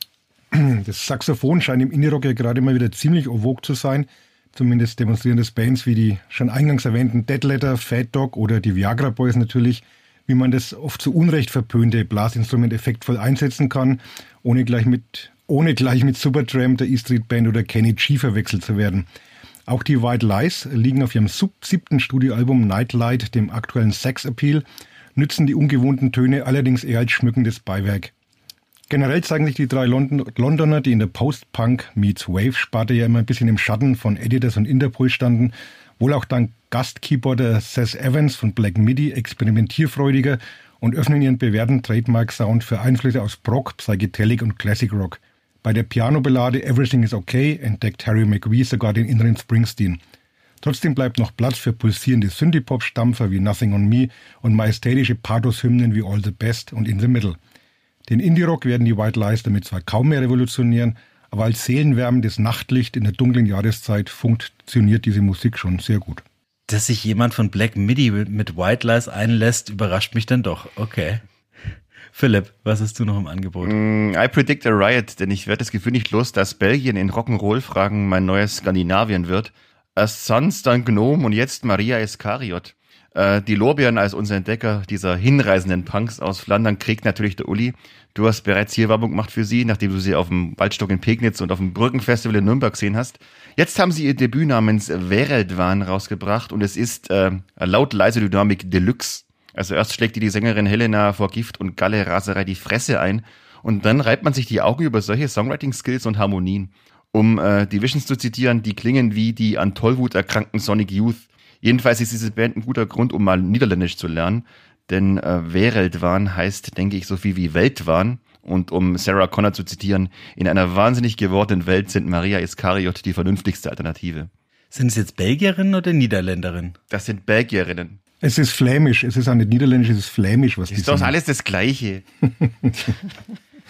Das Saxophon scheint im Indie-Rock ja gerade mal wieder ziemlich en vogue zu sein. Zumindest demonstrieren das Bands wie die schon eingangs erwähnten Dead Letter, Fat Dog oder die Viagra Boys natürlich, wie man das oft zu Unrecht verpönte Blasinstrument effektvoll einsetzen kann, ohne gleich mit, ohne gleich mit Supertramp, der E-Street Band oder Kenny G verwechselt zu werden. Auch die White Lies liegen auf ihrem siebten Studioalbum Nightlight, dem aktuellen Sex Appeal, nützen die ungewohnten Töne allerdings eher als schmückendes Beiwerk. Generell zeigen sich die drei London- Londoner, die in der Post-Punk meets Wave-Sparte ja immer ein bisschen im Schatten von Editors und Interpol standen, wohl auch dank Gast-Keyboarder Seth Evans von Black Midi experimentierfreudiger und öffnen ihren bewährten Trademark-Sound für Einflüsse aus Prog, Psychedelic und Classic Rock. Bei der Piano-Ballade Everything is Okay entdeckt Harry McVie sogar den inneren Springsteen. Trotzdem bleibt noch Platz für pulsierende Synthie-Pop-Stampfer wie Nothing on Me und majestätische Pathos-Hymnen wie All the Best und In the Middle. Den Indie-Rock werden die White Lies damit zwar kaum mehr revolutionieren, aber als seelenwärmendes Nachtlicht in der dunklen Jahreszeit funktioniert diese Musik schon sehr gut. Dass sich jemand von Black Midi mit White Lies einlässt, überrascht mich dann doch. Okay. Philipp, was hast du noch im Angebot? Mm, I predict a riot, denn ich werde das Gefühl nicht los, dass Belgien in Rock'n'Roll-Fragen mein neues Skandinavien wird. Erst Sans, dann Gnome und jetzt Maria Iskariot. Die Lorbeeren als unser Entdecker dieser hinreisenden Punks aus Flandern kriegt natürlich der Uli. Du hast bereits hier Werbung gemacht für sie, nachdem du sie auf dem Waldstock in Pegnitz und auf dem Brückenfestival in Nürnberg gesehen hast. Jetzt haben sie ihr Debüt namens Vereldwahn rausgebracht und es ist äh, laut leise Dynamik Deluxe. Also erst schlägt die, die Sängerin Helena vor Gift und Galle Raserei die Fresse ein und dann reibt man sich die Augen über solche Songwriting-Skills und Harmonien. Um äh, die Visions zu zitieren, die klingen wie die an Tollwut erkrankten Sonic Youth. Jedenfalls ist diese Band ein guter Grund, um mal Niederländisch zu lernen, denn äh, Wereldwahn heißt, denke ich, so viel wie Weltwahn. Und um Sarah Connor zu zitieren, in einer wahnsinnig gewordenen Welt sind Maria Iskariot die vernünftigste Alternative. Sind es jetzt Belgierinnen oder Niederländerinnen? Das sind Belgierinnen. Es ist flämisch, es ist auch nicht niederländisch, es ist flämisch, was die ist doch sagen. alles das Gleiche.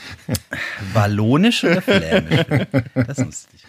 Wallonisch oder Flämisch? Das wusste ich.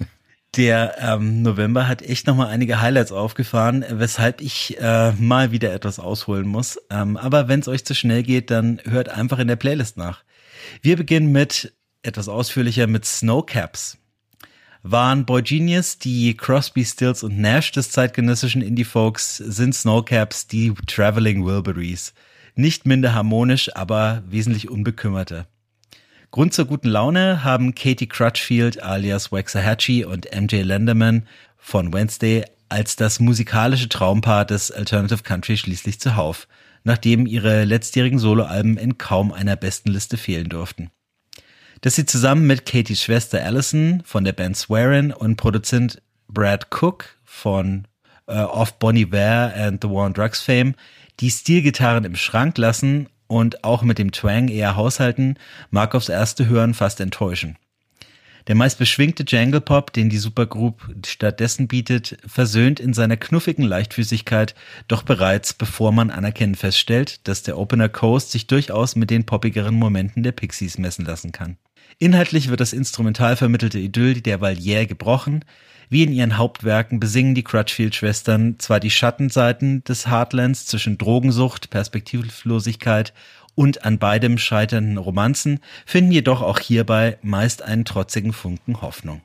Der ähm, November hat echt nochmal einige Highlights aufgefahren, weshalb ich äh, mal wieder etwas ausholen muss. Ähm, aber wenn es euch zu schnell geht, dann hört einfach in der Playlist nach. Wir beginnen mit, etwas ausführlicher, mit Snowcaps. Waren Boy Genius die Crosby, Stills und Nash des zeitgenössischen Indie-Folks, sind Snowcaps die Traveling Wilburys. Nicht minder harmonisch, aber wesentlich unbekümmerter. Grund zur guten Laune haben Katie Crutchfield alias Waxahachie und M J Lenderman von Wednesday als das musikalische Traumpaar des Alternative Country schließlich zuhauf, nachdem ihre letztjährigen Soloalben in kaum einer Bestenliste fehlen durften. Dass sie zusammen mit Katies Schwester Allison von der Band Swearin und Produzent Brad Cook von uh, Off Bon Iver and the War on Drugs fame die Stilgitarren im Schrank lassen und auch mit dem Twang eher haushalten, mag aufs erste Hören fast enttäuschen. Der meist beschwingte Jangle-Pop, den die Supergroup stattdessen bietet, versöhnt in seiner knuffigen Leichtfüßigkeit, doch bereits bevor man anerkennend feststellt, dass der Opener Coast sich durchaus mit den poppigeren Momenten der Pixies messen lassen kann. Inhaltlich wird das instrumental vermittelte Idyll derweil jäh gebrochen. Wie in ihren Hauptwerken besingen die Crutchfield-Schwestern zwar die Schattenseiten des Heartlands zwischen Drogensucht, Perspektivlosigkeit und an beidem scheiternden Romanzen, finden jedoch auch hierbei meist einen trotzigen Funken Hoffnung.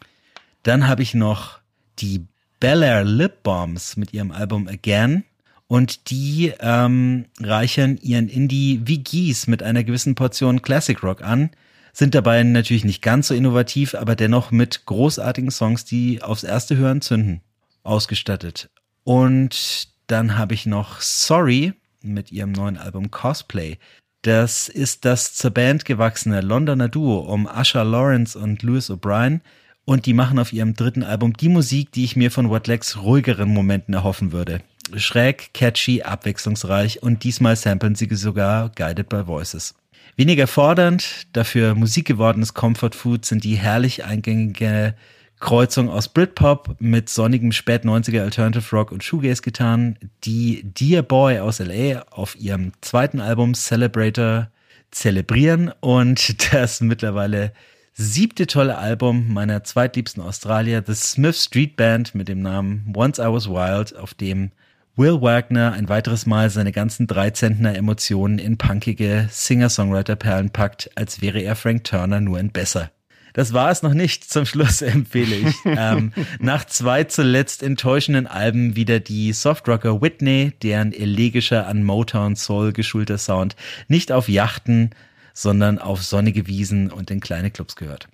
Dann habe ich noch die Bel Air Lip Bombs mit ihrem Album Again und die ähm, reichern ihren Indie wie Gies mit einer gewissen Portion Classic Rock an, sind dabei natürlich nicht ganz so innovativ, aber dennoch mit großartigen Songs, die aufs erste Hören zünden, ausgestattet. Und dann habe ich noch Sorry mit ihrem neuen Album Cosplay. Das ist das zur Band gewachsene Londoner Duo um Usher Lawrence und Louis O'Brien und die machen auf ihrem dritten Album die Musik, die ich mir von What Legs ruhigeren Momenten erhoffen würde. Schräg, catchy, abwechslungsreich und diesmal samplen sie sogar Guided by Voices. Weniger fordernd, dafür musikgewordenes Comfort Food sind die herrlich eingängige Kreuzung aus Britpop mit sonnigem Spät-neunziger Alternative Rock und Shoegaze-Gitarren, die Dear Boy aus L A auf ihrem zweiten Album Celebrator zelebrieren und das mittlerweile siebte tolle Album meiner zweitliebsten Australier, The Smith Street Band mit dem Namen Once I Was Wild, auf dem Will Wagner ein weiteres Mal seine ganzen drei Zentner Emotionen in punkige Singer-Songwriter-Perlen packt, als wäre er Frank Turner nur in besser. Das war es noch nicht. Zum Schluss empfehle ich ähm, nach zwei zuletzt enttäuschenden Alben wieder die Softrocker Whitney, deren elegischer an Motown Soul geschulter Sound nicht auf Yachten, sondern auf sonnige Wiesen und in kleine Clubs gehört.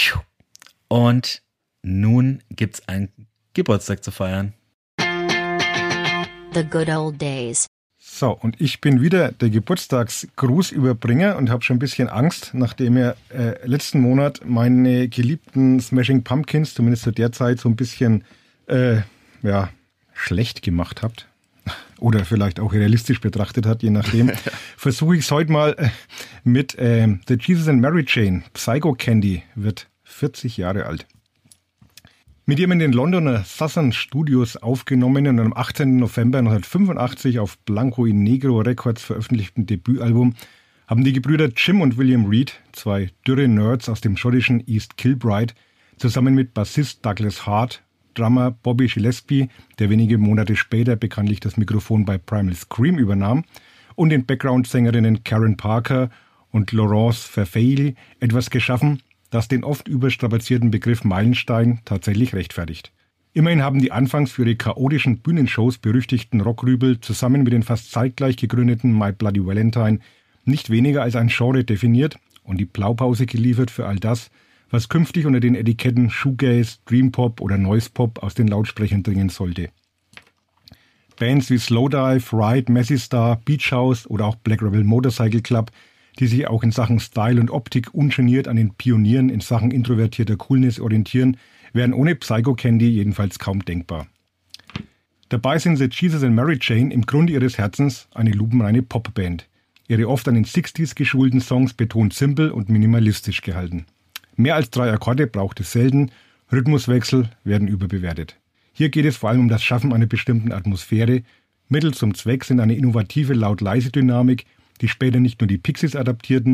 Und nun gibt's einen Geburtstag zu feiern. The Good Old Days. So, und ich bin wieder der Geburtstagsgrußüberbringer und habe schon ein bisschen Angst, nachdem ihr äh, letzten Monat meine geliebten Smashing Pumpkins, zumindest zu der Zeit, so ein bisschen äh, ja, schlecht gemacht habt. Oder vielleicht auch realistisch betrachtet hat, je nachdem. Versuche ich es heute mal äh, mit äh, The Jesus and Mary Chain. Psycho Candy wird vierzig Jahre alt. Mit ihrem in den Londoner Southern Studios aufgenommenen und am achtzehnten November neunzehnhundertfünfundachtzig auf Blanco y Negro Records veröffentlichten Debütalbum haben die Gebrüder Jim und William Reed, zwei dürre Nerds aus dem schottischen East Kilbride, zusammen mit Bassist Douglas Hart, Drummer Bobby Gillespie, der wenige Monate später bekanntlich das Mikrofon bei Primal Scream übernahm, und den Background-Sängerinnen Karen Parker und Laurence Verfaillie etwas geschaffen, das den oft überstrapazierten Begriff Meilenstein tatsächlich rechtfertigt. Immerhin haben die anfangs für ihre chaotischen Bühnenshows berüchtigten Rockrübel zusammen mit den fast zeitgleich gegründeten My Bloody Valentine nicht weniger als ein Genre definiert und die Blaupause geliefert für all das, was künftig unter den Etiketten Shoegaze, Dreampop oder Noise Pop aus den Lautsprechern dringen sollte. Bands wie Slowdive, Ride, Messy Star, Beach House oder auch Black Rebel Motorcycle Club, die sich auch in Sachen Style und Optik ungeniert an den Pionieren in Sachen introvertierter Coolness orientieren, wären ohne Psycho Candy jedenfalls kaum denkbar. Dabei sind The Jesus and Mary Chain im Grunde ihres Herzens eine lupenreine Popband. Ihre oft an den sechziger geschulten Songs betont simpel und minimalistisch gehalten. Mehr als drei Akkorde braucht es selten, Rhythmuswechsel werden überbewertet. Hier geht es vor allem um das Schaffen einer bestimmten Atmosphäre. Mittel zum Zweck sind eine innovative Laut-Leise-Dynamik, die später nicht nur die Pixies adaptierten,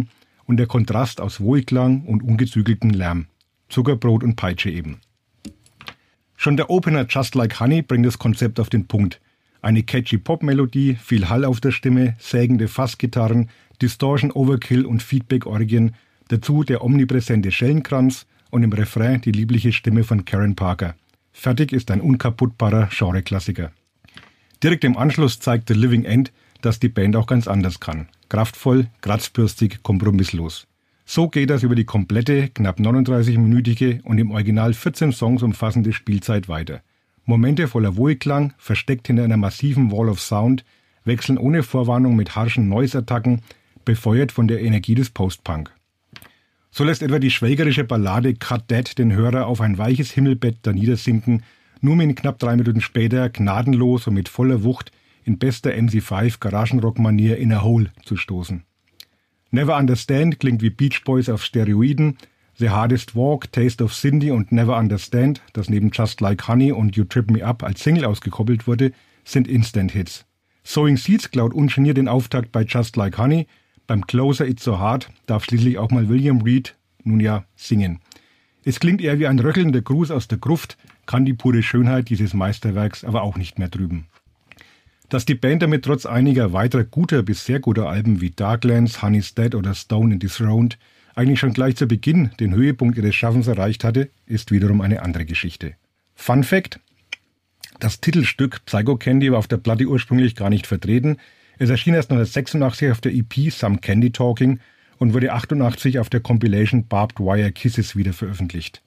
und der Kontrast aus Wohlklang und ungezügeltem Lärm. Zuckerbrot und Peitsche eben. Schon der Opener Just Like Honey bringt das Konzept auf den Punkt. Eine catchy Pop-Melodie, viel Hall auf der Stimme, sägende Fassgitarren, Distortion, Overkill und Feedback-Orgien, dazu der omnipräsente Schellenkranz und im Refrain die liebliche Stimme von Karen Parker. Fertig ist ein unkaputtbarer Genre-Klassiker. Direkt im Anschluss zeigt The Living End, dass die Band auch ganz anders kann. Kraftvoll, kratzbürstig, kompromisslos. So geht das über die komplette, knapp neununddreißig-minütige und im Original vierzehn Songs umfassende Spielzeit weiter. Momente voller Wohlklang, versteckt hinter einer massiven Wall of Sound, wechseln ohne Vorwarnung mit harschen Noise-Attacken, befeuert von der Energie des Post-Punk. So lässt etwa die schwelgerische Ballade Cut Dead den Hörer auf ein weiches Himmelbett da niedersinken, nur um ihn knapp drei Minuten später gnadenlos und mit voller Wucht in bester M C fünf Garagenrock-Manier in a Hole zu stoßen. Never Understand klingt wie Beach Boys auf Steroiden, The Hardest Walk, Taste of Cindy und Never Understand, das neben Just Like Honey und You Trip Me Up als Single ausgekoppelt wurde, sind Instant-Hits. Sowing Seeds klaut ungeniert den Auftakt bei Just Like Honey, beim Closer It's So Hard darf schließlich auch mal William Reed, nun ja, singen. Es klingt eher wie ein röchelnder Gruß aus der Gruft, kann die pure Schönheit dieses Meisterwerks aber auch nicht mehr trüben. Dass die Band damit trotz einiger weiterer guter bis sehr guter Alben wie Darklands, Honey's Dead oder Stone and Dethroned eigentlich schon gleich zu Beginn den Höhepunkt ihres Schaffens erreicht hatte, ist wiederum eine andere Geschichte. Fun Fact: Das Titelstück Psycho Candy war auf der Platte ursprünglich gar nicht vertreten. Es erschien erst neunzehnhundertsechsundachtzig auf der E P Some Candy Talking und wurde achtundachtzig auf der Compilation Barbed Wire Kisses wieder veröffentlicht.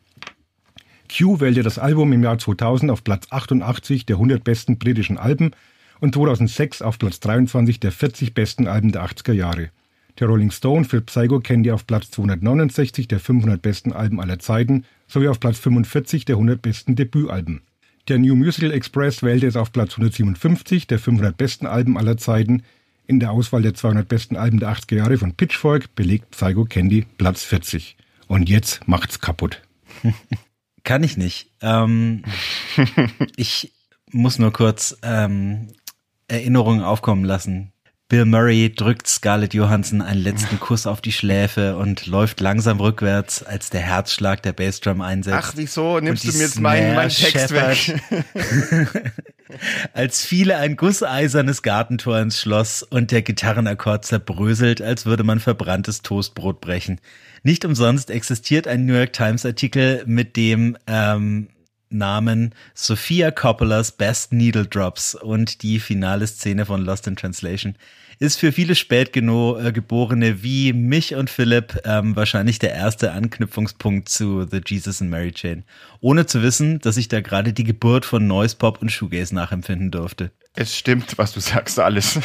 Q wählte das Album im Jahr zweitausend auf Platz achtundachtzig der hundert besten britischen Alben und zweitausendsechs auf Platz dreiundzwanzig der vierzig besten Alben der achtziger Jahre. Der Rolling Stone führt Psycho Candy auf Platz zweihundertneunundsechzig der fünfhundert besten Alben aller Zeiten sowie auf Platz fünfundvierzig der hundert besten Debütalben. Der New Musical Express wählte es auf Platz hundertsiebenundfünfzig der fünfhundert besten Alben aller Zeiten. In der Auswahl der zweihundert besten Alben der achtziger Jahre von Pitchfork belegt Psycho Candy Platz vierzig. Und jetzt macht's kaputt. Kann ich nicht. Ähm, ich muss nur kurz ähm, Erinnerungen aufkommen lassen. Bill Murray drückt Scarlett Johansson einen letzten Kuss auf die Schläfe und läuft langsam rückwärts, als der Herzschlag der Bassdrum einsetzt. Ach, wieso nimmst du mir jetzt meinen mein Text weg? Als fiele ein gusseisernes Gartentor ins Schloss und der Gitarrenakkord zerbröselt, als würde man verbranntes Toastbrot brechen. Nicht umsonst existiert ein New York Times Artikel mit dem ähm, Namen Sofia Coppola's Best Needle Drops und die finale Szene von Lost in Translation ist für viele Spätgeborene wie mich und Philipp ähm, wahrscheinlich der erste Anknüpfungspunkt zu The Jesus and Mary Chain. Ohne zu wissen, dass ich da gerade die Geburt von Noise Pop und Shoegaze nachempfinden durfte. Es stimmt, was du sagst, alles.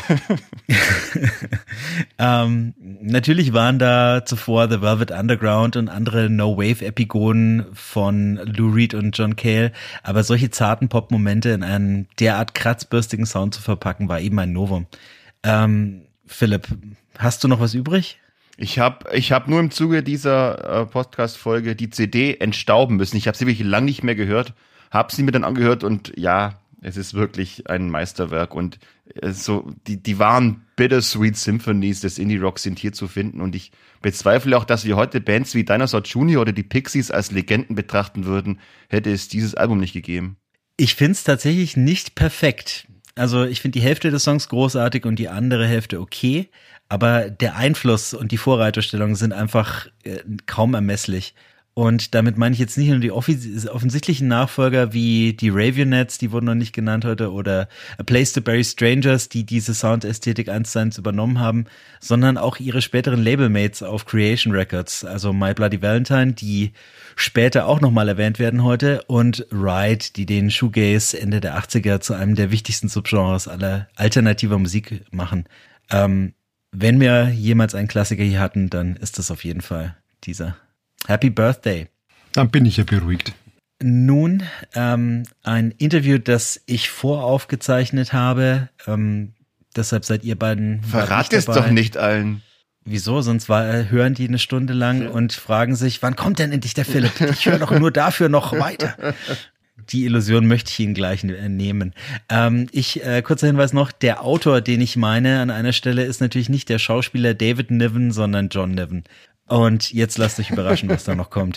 ähm, natürlich waren da zuvor The Velvet Underground und andere No-Wave-Epigonen von Lou Reed und John Cale, aber solche zarten Pop-Momente in einen derart kratzbürstigen Sound zu verpacken, war eben ein Novum. Ähm, Philipp, hast du noch was übrig? Ich habe ich hab nur im Zuge dieser äh, Podcast-Folge die C D entstauben müssen. Ich habe sie wirklich lange nicht mehr gehört, habe sie mir dann angehört und ja, es ist wirklich ein Meisterwerk und äh, so die die wahren Bittersweet Symphonies des Indie-Rocks sind hier zu finden und ich bezweifle auch, dass wir heute Bands wie Dinosaur Junior oder die Pixies als Legenden betrachten würden, hätte es dieses Album nicht gegeben. Ich find's tatsächlich nicht perfekt. Also ich finde die Hälfte des Songs großartig und die andere Hälfte okay, aber der Einfluss und die Vorreiterstellung sind einfach äh, kaum ermesslich. Und damit meine ich jetzt nicht nur die offis- offensichtlichen Nachfolger wie die Ravionettes, die wurden noch nicht genannt heute, oder A Place to Bury Strangers, die diese Soundästhetik eins zu eins übernommen haben, sondern auch ihre späteren Labelmates auf Creation Records, also My Bloody Valentine, die später auch nochmal erwähnt werden heute, und Ride, die den Shoegaze Ende der achtziger zu einem der wichtigsten Subgenres aller alternativer Musik machen. Ähm, wenn wir jemals einen Klassiker hier hatten, dann ist das auf jeden Fall dieser. Happy Birthday. Dann bin ich ja beruhigt. Nun, ähm, ein Interview, das ich voraufgezeichnet habe, ähm, deshalb seid ihr beiden. Verrat es doch nicht allen. Wieso? Sonst war, hören die eine Stunde lang und fragen sich, wann kommt denn endlich der Philipp? Ich höre doch nur dafür noch weiter. Die Illusion möchte ich Ihnen gleich nehmen. Ähm, ich, äh, kurzer Hinweis noch, der Autor, den ich meine an einer Stelle, ist natürlich nicht der Schauspieler David Niven, sondern John Niven. Und jetzt lasst euch überraschen, was da noch kommt.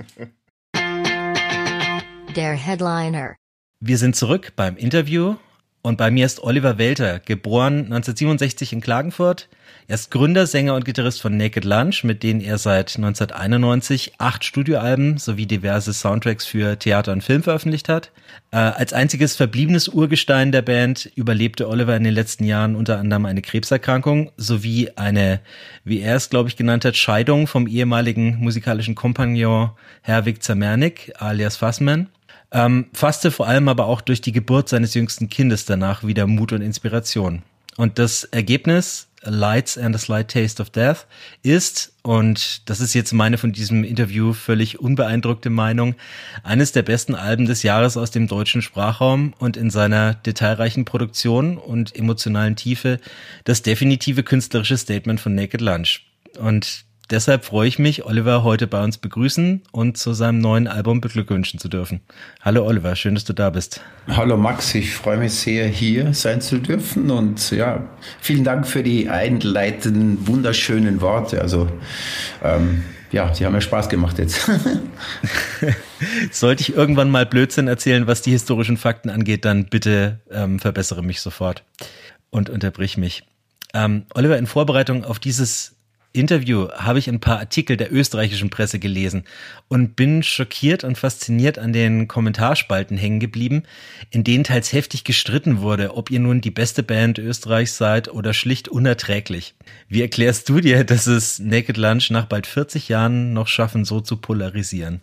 Der Headliner. Wir sind zurück beim Interview und bei mir ist Oliver Welter, geboren neunzehnhundertsiebenundsechzig in Klagenfurt. Er ist Gründer, Sänger und Gitarrist von Naked Lunch, mit denen er seit neunzehnhunderteinundneunzig acht Studioalben sowie diverse Soundtracks für Theater und Film veröffentlicht hat. Äh, als einziges verbliebenes Urgestein der Band überlebte Oliver in den letzten Jahren unter anderem eine Krebserkrankung sowie eine, wie er es glaube ich genannt hat, Scheidung vom ehemaligen musikalischen Kompagnon Herwig Zermernig alias Fassmann. Ähm, fasste vor allem aber auch durch die Geburt seines jüngsten Kindes danach wieder Mut und Inspiration. Und das Ergebnis, Lights and a Slight Taste of Death, ist, und das ist jetzt meine von diesem Interview völlig unbeeindruckte Meinung, eines der besten Alben des Jahres aus dem deutschen Sprachraum und in seiner detailreichen Produktion und emotionalen Tiefe das definitive künstlerische Statement von Naked Lunch. Und deshalb freue ich mich, Oliver heute bei uns begrüßen und zu seinem neuen Album beglückwünschen zu dürfen. Hallo Oliver, schön, dass du da bist. Hallo Max, ich freue mich sehr, hier sein zu dürfen und ja, vielen Dank für die einleitenden, wunderschönen Worte. Also ähm, ja, die haben mir Spaß gemacht jetzt. Sollte ich irgendwann mal Blödsinn erzählen, was die historischen Fakten angeht, dann bitte ähm, verbessere mich sofort und unterbrich mich. Ähm, Oliver, in Vorbereitung auf dieses Interview habe ich ein paar Artikel der österreichischen Presse gelesen und bin schockiert und fasziniert an den Kommentarspalten hängen geblieben, in denen teils heftig gestritten wurde, ob ihr nun die beste Band Österreichs seid oder schlicht unerträglich. Wie erklärst du dir, dass es Naked Lunch nach bald vierzig Jahren noch schaffen, so zu polarisieren?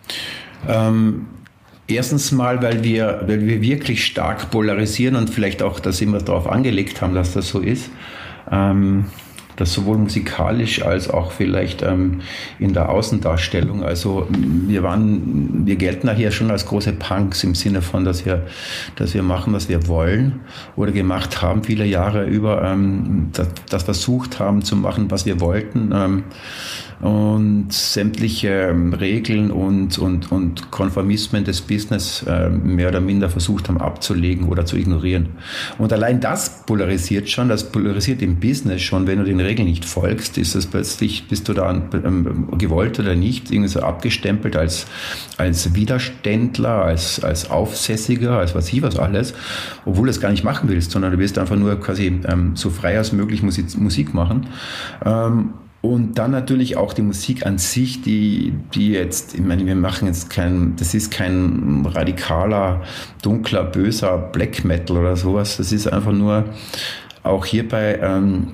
Ähm, erstens mal, weil wir, weil wir wirklich stark polarisieren und vielleicht auch, dass immer darauf angelegt haben, dass das so ist. Ähm, Das sowohl musikalisch als auch vielleicht ähm, in der Außendarstellung. Also wir waren, wir gelten nachher schon als große Punks im Sinne von, dass wir, dass wir machen, was wir wollen oder gemacht haben viele Jahre über, ähm, das, das versucht haben zu machen, was wir wollten. Ähm, und sämtliche ähm, Regeln und, und, und Konformismen des Business äh, mehr oder minder versucht haben abzulegen oder zu ignorieren. Und allein das polarisiert schon, das polarisiert im Business schon, wenn du den Regeln nicht folgst, ist es plötzlich, bist du da ähm, gewollt oder nicht, irgendwie so abgestempelt als, als Widerständler, als, als Aufsässiger, als was ich was alles, obwohl du es gar nicht machen willst, sondern du willst einfach nur quasi ähm, so frei als möglich Musik, Musik machen. Ähm, Und dann natürlich auch die Musik an sich, die, die jetzt, ich meine, wir machen jetzt kein, das ist kein radikaler, dunkler, böser Black Metal oder sowas. Das ist einfach nur auch hierbei ähm,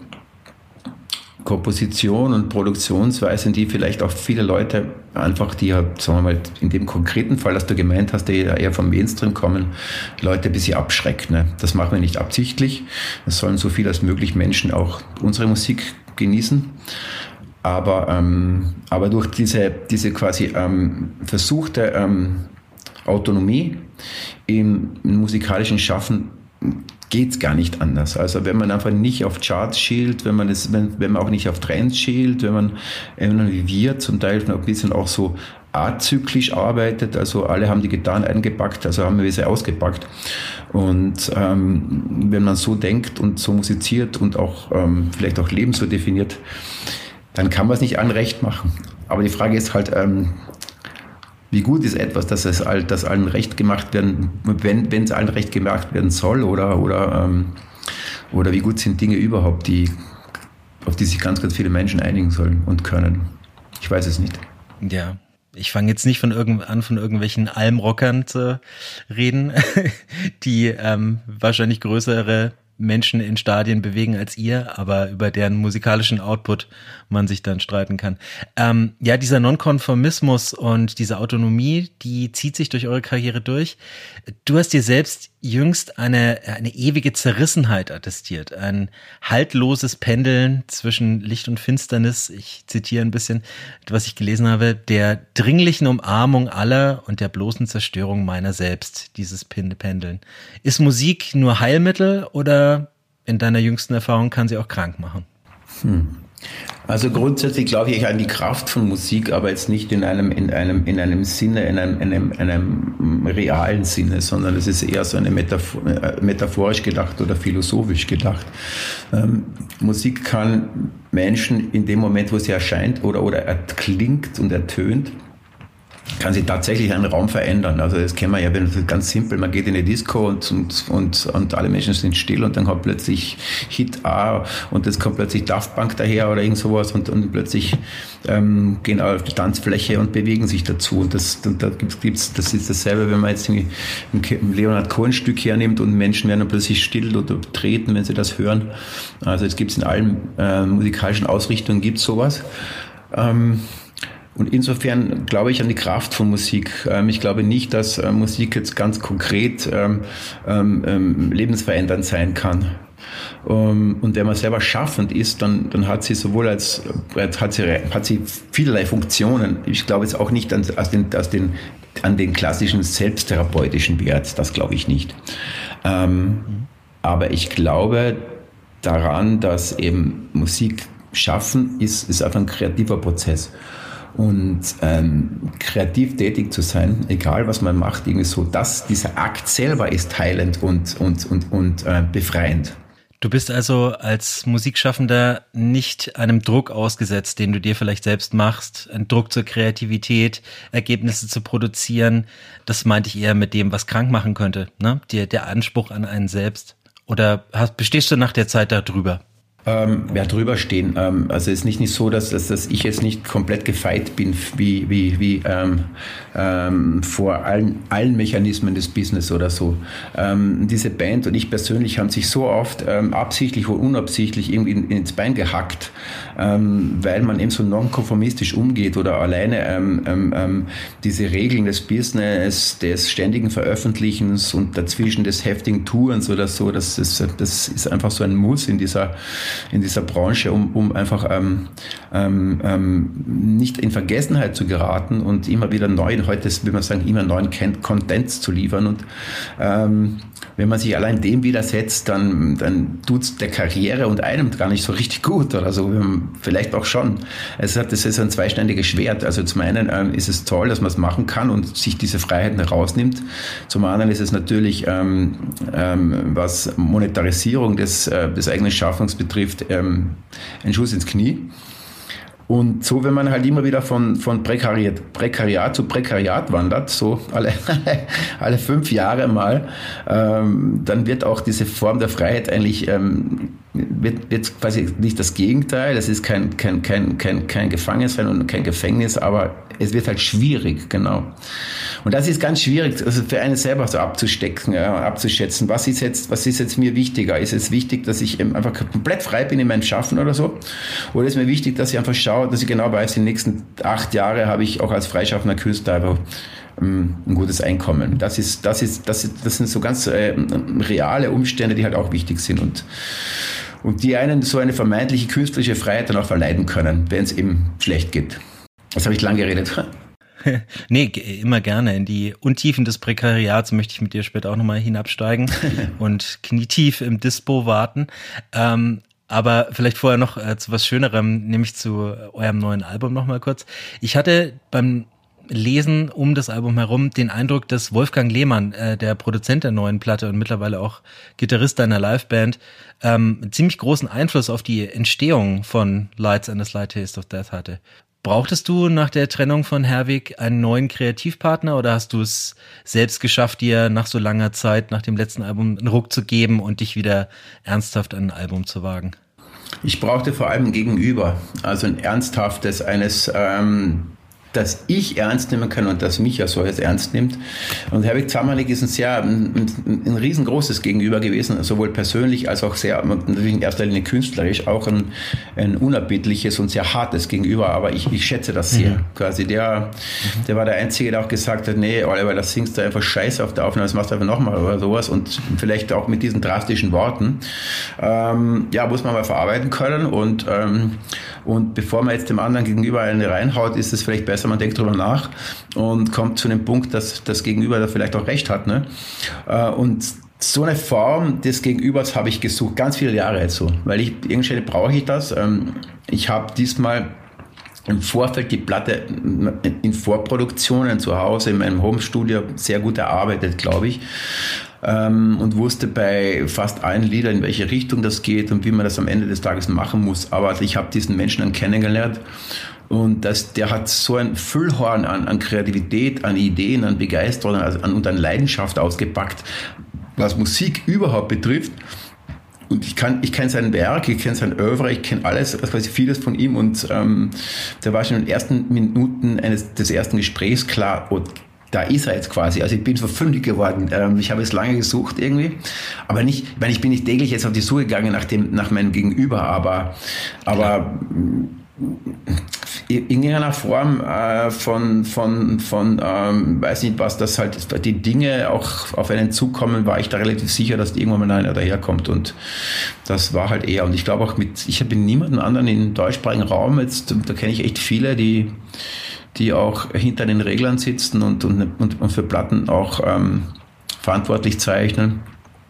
Komposition und Produktionsweisen, die vielleicht auch viele Leute einfach, die ja, sagen wir mal, in dem konkreten Fall, dass du gemeint hast, die eher vom Mainstream kommen, Leute ein bisschen abschreckt. Ne? Das machen wir nicht absichtlich. Es sollen so viel als möglich Menschen auch unsere Musik genießen. Aber, ähm, aber durch diese, diese quasi ähm, versuchte ähm, Autonomie im, im musikalischen Schaffen geht's gar nicht anders. Also wenn man einfach nicht auf Charts schielt, wenn man es, wenn, wenn man auch nicht auf Trends schielt, wenn man, wenn man wie wir zum Teil ein bisschen auch so azyklisch arbeitet, also alle haben die Gitarren eingepackt, also haben wir sie ausgepackt. Und ähm, wenn man so denkt und so musiziert und auch ähm, vielleicht auch Leben so definiert, dann kann man es nicht allen recht machen. Aber die Frage ist halt, ähm, wie gut ist etwas, dass es all, dass allen recht gemacht werden, wenn wenn es allen recht gemacht werden soll, oder oder ähm, oder wie gut sind Dinge überhaupt, die auf die sich ganz ganz viele Menschen einigen sollen und können. Ich weiß es nicht. Ja. Ich fange jetzt nicht von irgend, an, von irgendwelchen Almrockern zu reden, die ähm, wahrscheinlich größere Menschen in Stadien bewegen als ihr, aber über deren musikalischen Output man sich dann streiten kann. Ähm, ja, dieser Nonkonformismus und diese Autonomie, die zieht sich durch eure Karriere durch. Du hast dir selbst jüngst eine, eine ewige Zerrissenheit attestiert, ein haltloses Pendeln zwischen Licht und Finsternis. Ich zitiere ein bisschen, was ich gelesen habe, der dringlichen Umarmung aller und der bloßen Zerstörung meiner selbst, dieses Pendeln. Ist Musik nur Heilmittel oder in deiner jüngsten Erfahrung kann sie auch krank machen? Hm. Also grundsätzlich glaube ich an die Kraft von Musik, aber jetzt nicht in einem, in einem, in einem Sinne, in einem, in einem, in einem realen Sinne, sondern es ist eher so eine Metaphor, metaphorisch gedacht oder philosophisch gedacht. Ähm, Musik kann Menschen in dem Moment, wo sie erscheint oder, oder erklingt und ertönt, kann sich tatsächlich einen Raum verändern. Also das kennen wir ja, wenn es ganz simpel, man geht in eine Disco und, und, und, und alle Menschen sind still und dann kommt plötzlich Hit A und es kommt plötzlich Daft Punk daher oder irgend sowas und, und plötzlich ähm, gehen alle auf die Tanzfläche und bewegen sich dazu. Und das, und da gibt's, gibt's, das ist dasselbe, wenn man jetzt ein Leonard Cohen Stück hernimmt und Menschen werden dann plötzlich still oder treten, wenn sie das hören. Also es gibt in allen äh, musikalischen Ausrichtungen gibt's sowas. Ähm, Und insofern glaube ich an die Kraft von Musik. Ich glaube nicht, dass Musik jetzt ganz konkret ähm, ähm, lebensverändernd sein kann. Und wenn man selber schaffend ist, dann, dann hat sie sowohl als, hat sie, hat sie vielerlei Funktionen. Ich glaube jetzt auch nicht an, aus den, aus den, an den klassischen selbsttherapeutischen Wert. Das glaube ich nicht. Ähm, aber ich glaube daran, dass eben Musik schaffen ist, ist einfach ein kreativer Prozess. Und ähm, kreativ tätig zu sein, egal was man macht, irgendwie so, dass dieser Akt selber ist heilend und, und, und, und äh, befreiend. Du bist also als Musikschaffender nicht einem Druck ausgesetzt, den du dir vielleicht selbst machst, ein Druck zur Kreativität, Ergebnisse zu produzieren. Das meinte ich eher mit dem, was krank machen könnte, ne? Der, der Anspruch an einen selbst. Oder hast, bestehst du nach der Zeit da drüber? Ähm, ja, drüber stehen. Ähm, also es ist nicht, nicht so, dass, dass, dass ich jetzt nicht komplett gefeit bin wie, wie, wie ähm, ähm, vor allen, allen Mechanismen des Business oder so. Ähm, diese Band und ich persönlich haben sich so oft ähm, absichtlich oder unabsichtlich irgendwie in, ins Bein gehackt, ähm, weil man eben so nonkonformistisch umgeht oder alleine ähm, ähm, diese Regeln des Business, des ständigen Veröffentlichens und dazwischen des heftigen Tourens oder so, das ist, das ist einfach so ein Muss in dieser in dieser Branche, um, um einfach ähm, ähm, ähm, nicht in Vergessenheit zu geraten und immer wieder neuen, heute will man sagen, immer neuen Content zu liefern. Und ähm, wenn man sich allein dem widersetzt, dann, dann tut es der Karriere und einem gar nicht so richtig gut oder so. Vielleicht auch schon. Es hat, das ist ein zweischneidiges Schwert. Also zum einen ähm, ist es toll, dass man es machen kann und sich diese Freiheiten rausnimmt. Zum anderen ist es natürlich, ähm, ähm, was Monetarisierung des, äh, des eigenen Schaffens betrifft, ähm, ein Schuss ins Knie. Und so, wenn man halt immer wieder von, von Prekariat, Prekariat zu Prekariat wandert, so alle, alle fünf Jahre mal, ähm, dann wird auch diese Form der Freiheit eigentlich, ähm, wird, wird quasi nicht das Gegenteil. Es ist kein, kein, kein, kein, kein Gefangensein und kein Gefängnis, aber es wird halt schwierig, genau. Und das ist ganz schwierig, also für einen selber so abzustecken, ja, abzuschätzen. Was ist jetzt, was ist jetzt mir wichtiger? Ist es wichtig, dass ich einfach komplett frei bin in meinem Schaffen oder so? Oder ist mir wichtig, dass ich einfach schaue, dass ich genau weiß, die nächsten acht Jahre habe ich auch als freischaffender Künstler einfach ähm, ein gutes Einkommen. Das ist, das ist, das ist, das sind so ganz äh, reale Umstände, die halt auch wichtig sind und und die einen so eine vermeintliche künstlerische Freiheit dann auch verleiden können, wenn es eben schlecht geht. Das habe ich lang geredet. Nee, immer gerne. In die Untiefen des Prekariats möchte ich mit dir später auch nochmal hinabsteigen und knietief im Dispo warten. Ähm, aber vielleicht vorher noch äh, zu was Schönerem, nämlich zu eurem neuen Album nochmal kurz. Ich hatte beim Lesen um das Album herum den Eindruck, dass Wolfgang Lehmann, äh, der Produzent der neuen Platte und mittlerweile auch Gitarrist deiner Liveband, ähm, ziemlich großen Einfluss auf die Entstehung von Lights and a Slight Taste of Death hatte. Brauchtest du nach der Trennung von Herwig einen neuen Kreativpartner oder hast du es selbst geschafft, dir nach so langer Zeit, nach dem letzten Album, einen Ruck zu geben und dich wieder ernsthaft an ein Album zu wagen? Ich brauchte vor allem ein Gegenüber, also ein ernsthaftes, eines, ähm, das ich ernst nehmen kann und das mich ja so jetzt ernst nimmt. Und Herwig Zamanek ist ein sehr, ein, ein, ein riesengroßes Gegenüber gewesen, sowohl persönlich als auch sehr, natürlich in erster Linie künstlerisch, auch ein, ein unerbittliches und sehr hartes Gegenüber, aber ich, ich schätze das sehr. Mhm. Quasi der, der war der Einzige, der auch gesagt hat, nee, Oliver, das singst du einfach scheiße auf der Aufnahme, das machst du einfach nochmal oder sowas und vielleicht auch mit diesen drastischen Worten. Ähm, ja, muss man mal verarbeiten können und, ähm, und bevor man jetzt dem anderen gegenüber eine reinhaut, ist es vielleicht besser, man denkt drüber nach und kommt zu dem Punkt, dass das Gegenüber da vielleicht auch recht hat. Ne? Und so eine Form des Gegenübers habe ich gesucht, ganz viele Jahre jetzt so, weil ich irgendwie brauche ich das. Ich habe diesmal im Vorfeld die Platte in Vorproduktionen zu Hause in meinem Homestudio sehr gut erarbeitet, glaube ich. Und wusste bei fast allen Liedern, in welche Richtung das geht und wie man das am Ende des Tages machen muss. Aber ich habe diesen Menschen dann kennengelernt und das, der hat so ein Füllhorn an, an Kreativität, an Ideen, an Begeisterung an, und an Leidenschaft ausgepackt, was Musik überhaupt betrifft. Und ich kann, ich kenne sein Werk, ich kenne sein Oeuvre, ich kenne alles, quasi vieles von ihm. Und ähm, da war schon in den ersten Minuten eines des ersten Gesprächs klar, oh, da ist er jetzt quasi. Also ich bin so fündig geworden. Ähm, ich habe es lange gesucht irgendwie, aber nicht, ich meine, ich bin nicht täglich jetzt auf die Suche gegangen nach dem, nach meinem Gegenüber, aber, aber in irgendeiner Form äh, von, von, von ähm, weiß nicht was, dass halt die Dinge auch auf einen zukommen, war ich da relativ sicher, dass irgendwann mal einer daherkommt und das war halt eher. Und ich glaube auch mit, ich habe niemanden anderen im deutschsprachigen Raum, jetzt, da kenne ich echt viele, die die auch hinter den Reglern sitzen und, und, und, und für Platten auch ähm, verantwortlich zeichnen.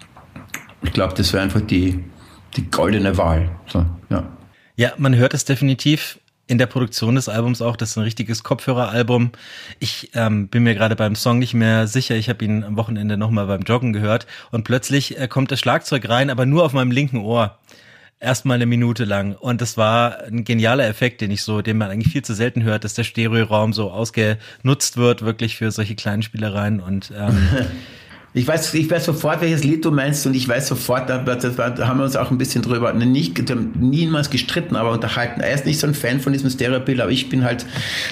Ich glaube, das wäre einfach die, die goldene Wahl. So, ja. Ja, man hört es definitiv in der Produktion des Albums auch. Das ist ein richtiges Kopfhöreralbum. Ich ähm, bin mir gerade beim Song nicht mehr sicher. Ich habe ihn am Wochenende nochmal beim Joggen gehört und plötzlich äh, kommt das Schlagzeug rein, aber nur auf meinem linken Ohr. Erstmal eine Minute lang. Und das war ein genialer Effekt, den ich so, den man eigentlich viel zu selten hört, dass der Stereoraum so ausgenutzt wird, wirklich für solche kleinen Spielereien. Und ähm, Ich weiß, ich weiß sofort, welches Lied du meinst und ich weiß sofort, da, da haben wir uns auch ein bisschen drüber, nicht, niemals gestritten, aber unterhalten. Er ist nicht so ein Fan von diesem Stereobild, aber ich bin halt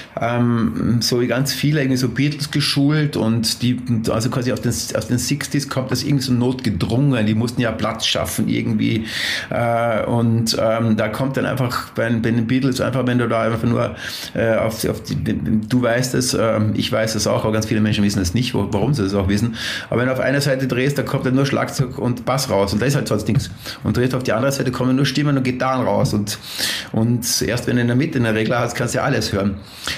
ähm, so wie ganz viele irgendwie so Beatles geschult und die, also quasi aus den, aus den sechziger kommt das irgendwie so notgedrungen, die mussten ja Platz schaffen irgendwie äh, und ähm, da kommt dann einfach bei, bei den Beatles einfach, wenn du da einfach nur äh, auf, auf die, du weißt es, äh, ich weiß es auch, aber ganz viele Menschen wissen es nicht, wo, warum sie es auch wissen, aber wenn auf einer Seite drehst, da kommt dann nur Schlagzeug und Bass raus und da ist halt sonst nichts. Und drehst auf die andere Seite, kommen nur Stimmen und Gitarren raus und, und erst wenn du in der Mitte eine Regler hast, kannst du ja alles hören.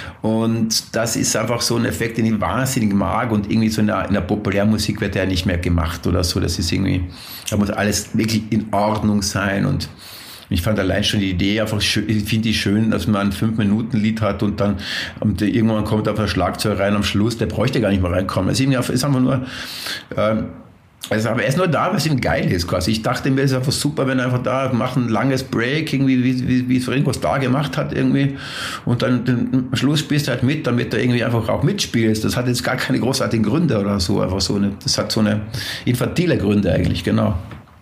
Und das ist einfach so ein Effekt, den ich wahnsinnig mag und irgendwie so in der, in der Populärmusik wird der nicht mehr gemacht oder so. Das ist irgendwie, da muss alles wirklich in Ordnung sein und ich fand allein schon die Idee einfach schön, ich finde die schön, dass man ein fünf Minuten Lied hat und dann und irgendwann kommt auf ein Schlagzeug rein am Schluss, der bräuchte gar nicht mehr reinkommen. Es ist, ist einfach nur, ähm, also, aber er ist nur da, weil es ihm geil ist quasi. Ich dachte mir, es ist einfach super, wenn er einfach da macht ein langes Break, irgendwie wie, wie, wie es Ringo Starr gemacht hat irgendwie und dann den, am Schluss spielst du halt mit, damit du irgendwie einfach auch mitspielst. Das hat jetzt gar keine großartigen Gründe oder so, einfach so eine, das hat so eine infantile Gründe eigentlich, genau.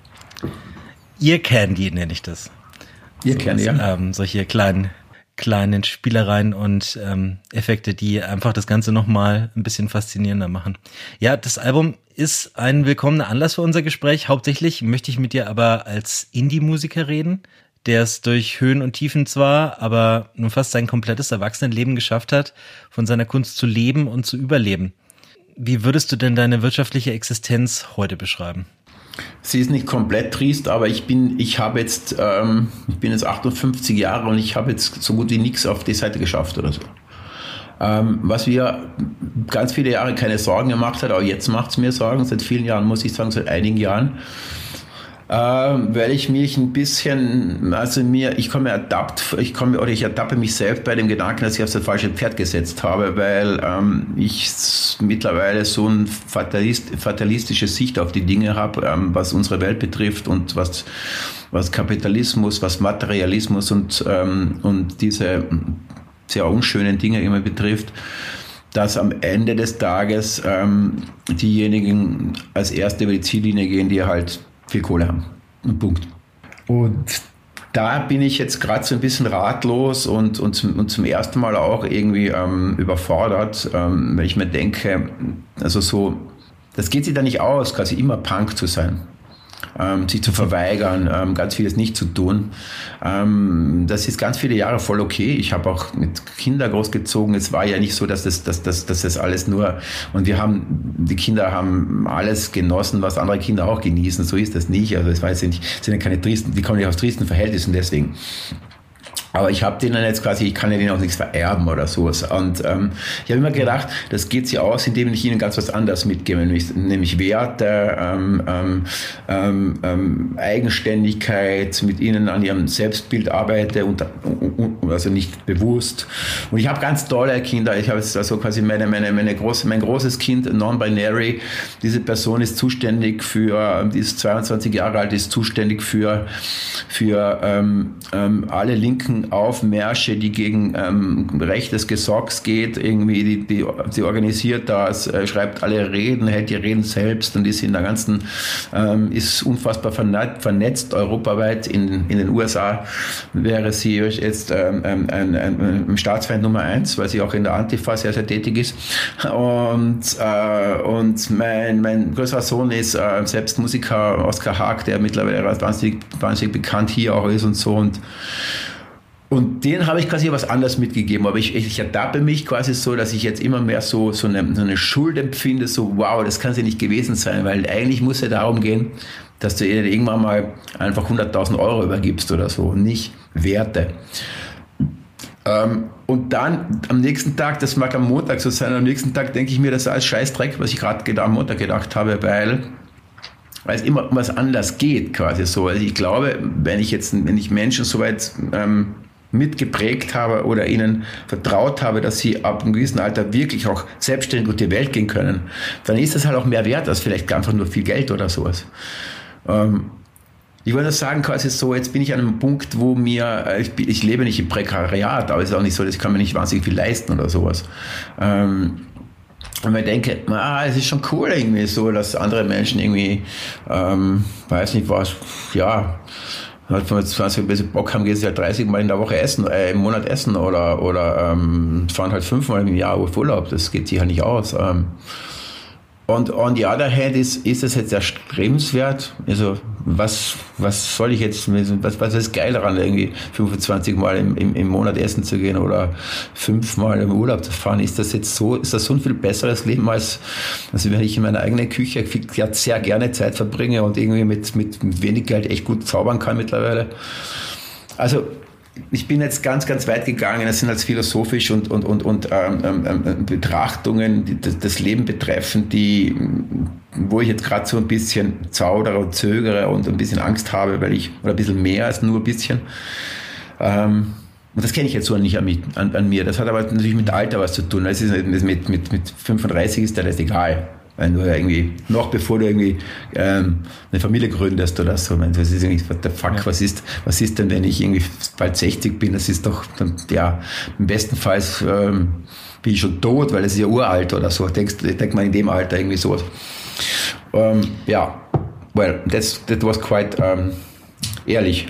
Ear Candy nenne ich das. Ihr so, kennt ja. Ähm, solche kleinen, kleinen Spielereien und ähm, Effekte, die einfach das Ganze nochmal ein bisschen faszinierender machen. Ja, das Album ist ein willkommener Anlass für unser Gespräch. Hauptsächlich möchte ich mit dir aber als Indie-Musiker reden, der es durch Höhen und Tiefen zwar, aber nun fast sein komplettes Erwachsenenleben geschafft hat, von seiner Kunst zu leben und zu überleben. Wie würdest du denn deine wirtschaftliche Existenz heute beschreiben? Sie ist nicht komplett trist, aber ich bin, ich habe jetzt, ähm, ich bin jetzt achtundfünfzig Jahre und ich habe jetzt so gut wie nichts auf die Seite geschafft oder so. Ähm, was mir ganz viele Jahre keine Sorgen gemacht hat, aber jetzt macht es mir Sorgen, seit vielen Jahren, muss ich sagen, seit einigen Jahren, äh, weil ich mich ein bisschen, also mir, ich komme adapt, ich komme, oder ich ertappe mich selbst bei dem Gedanken, dass ich auf das falsche Pferd gesetzt habe, weil ähm, ich mittlerweile so eine Fatalist, fatalistische Sicht auf die Dinge habe, ähm, was unsere Welt betrifft und was, was Kapitalismus, was Materialismus und, ähm, und diese sehr unschönen Dinge immer betrifft, dass am Ende des Tages ähm, diejenigen als Erste über die Ziellinie gehen, die halt viel Kohle haben. Und Punkt. Und da bin ich jetzt gerade so ein bisschen ratlos und, und, zum, und zum ersten Mal auch irgendwie ähm, überfordert, ähm, weil ich mir denke, also so, das geht sich da nicht aus, quasi immer Punk zu sein. Ähm, sich zu verweigern, ähm, ganz vieles nicht zu tun. Ähm, das ist ganz viele Jahre voll okay. Ich habe auch mit Kindern großgezogen. Es war ja nicht so, dass das, dass, dass, dass das alles nur, und wir haben, die Kinder haben alles genossen, was andere Kinder auch genießen. So ist das nicht. Also es war jetzt nicht, sind ja keine tristen, die kommen nicht aus tristen Verhältnissen deswegen. Aber ich habe denen jetzt quasi, ich kann ja denen auch nichts vererben oder sowas. Und ähm, ich habe immer gedacht, das geht sich aus, indem ich ihnen ganz was anderes mitgebe, nämlich, nämlich Werte, ähm, ähm, ähm, Eigenständigkeit, mit ihnen an ihrem Selbstbild arbeite, und, und, also nicht bewusst. Und ich habe ganz tolle Kinder. Ich habe jetzt also quasi meine, meine, meine große, mein großes Kind, non-binary. Diese Person ist zuständig für, die ist zweiundzwanzig Jahre alt, ist zuständig für, für ähm, ähm, alle linken Aufmärsche, die gegen ähm, rechtes Gesocks geht, irgendwie, die, die, sie organisiert das, äh, schreibt alle Reden, hält die Reden selbst und ist in der ganzen, ähm, ist unfassbar vernetzt, vernetzt europaweit. In, in den U S A wäre sie jetzt ähm, ein, ein, ein Staatsfeind Nummer eins, weil sie auch in der Antifa sehr, sehr tätig ist. Und, äh, und mein, mein größerer Sohn ist äh, selbst Musiker, Oskar Haag, der mittlerweile wahnsinnig, wahnsinnig bekannt hier auch ist und so, und Und denen habe ich quasi was anderes mitgegeben, aber ich, ich ertappe mich quasi so, dass ich jetzt immer mehr so, so, eine, so eine Schuld empfinde, so wow, das kann es ja nicht gewesen sein, weil eigentlich muss es ja darum gehen, dass du ihnen irgendwann mal einfach hunderttausend Euro übergibst oder so, nicht Werte. Ähm, und dann am nächsten Tag, das mag am Montag so sein, am nächsten Tag denke ich mir, das ist alles Scheißdreck, was ich gerade am Montag gedacht habe, weil... weil es immer um was anders geht, quasi so. Also ich glaube, wenn ich jetzt, wenn ich Menschen soweit ähm, mitgeprägt habe oder ihnen vertraut habe, dass sie ab einem gewissen Alter wirklich auch selbstständig durch die Welt gehen können, dann ist das halt auch mehr wert als vielleicht einfach nur viel Geld oder sowas. Ähm, ich würde sagen, quasi so, jetzt bin ich an einem Punkt, wo mir, ich, ich lebe nicht im Prekariat, aber es ist auch nicht so, das kann mir nicht wahnsinnig viel leisten oder sowas. Ähm, Und ich denke, ah, es ist schon cool irgendwie so, dass andere Menschen irgendwie, ähm, weiß nicht was, ja, halt wenn sie ein bisschen Bock haben, gehen sie halt dreißig Mal in der Woche essen, äh, im Monat essen oder, oder ähm, fahren halt fünfmal im Jahr auf Urlaub, das geht sich halt nicht aus. Ähm, Und on the other hand ist, ist es jetzt erstrebenswert. Also was, was soll ich jetzt, was, was ist geil daran, irgendwie fünfundzwanzig Mal im, im, im Monat essen zu gehen oder fünfmal im Urlaub zu fahren? Ist das jetzt so, ist das so ein viel besseres Leben als, also wenn ich in meiner eigenen Küche ja sehr gerne Zeit verbringe und irgendwie mit, mit, mit wenig Geld echt gut zaubern kann mittlerweile? Also, ich bin jetzt ganz, ganz weit gegangen. Das sind als philosophisch und, und, und, und ähm, ähm, Betrachtungen, die das, das Leben betreffen, die, wo ich jetzt gerade so ein bisschen zaudere und zögere und ein bisschen Angst habe, weil ich, oder ein bisschen mehr als nur ein bisschen. Ähm, und das kenne ich jetzt so nicht an, an, an mir. Das hat aber natürlich mit Alter was zu tun. Das ist mit, mit, mit fünfunddreißig ist dir das egal. Wenn du irgendwie, noch bevor du irgendwie ähm, eine Familie gründest oder so, was ist irgendwie, what the fuck, ja. was ist, was ist denn, wenn ich irgendwie bald sechzig bin? Das ist doch, dann, ja, im besten Fall ähm, bin ich schon tot, weil das ist ja uralt oder so. Denkst, denk mal in dem Alter irgendwie sowas. Ähm, ja, well, that's, that was quite ähm, ehrlich.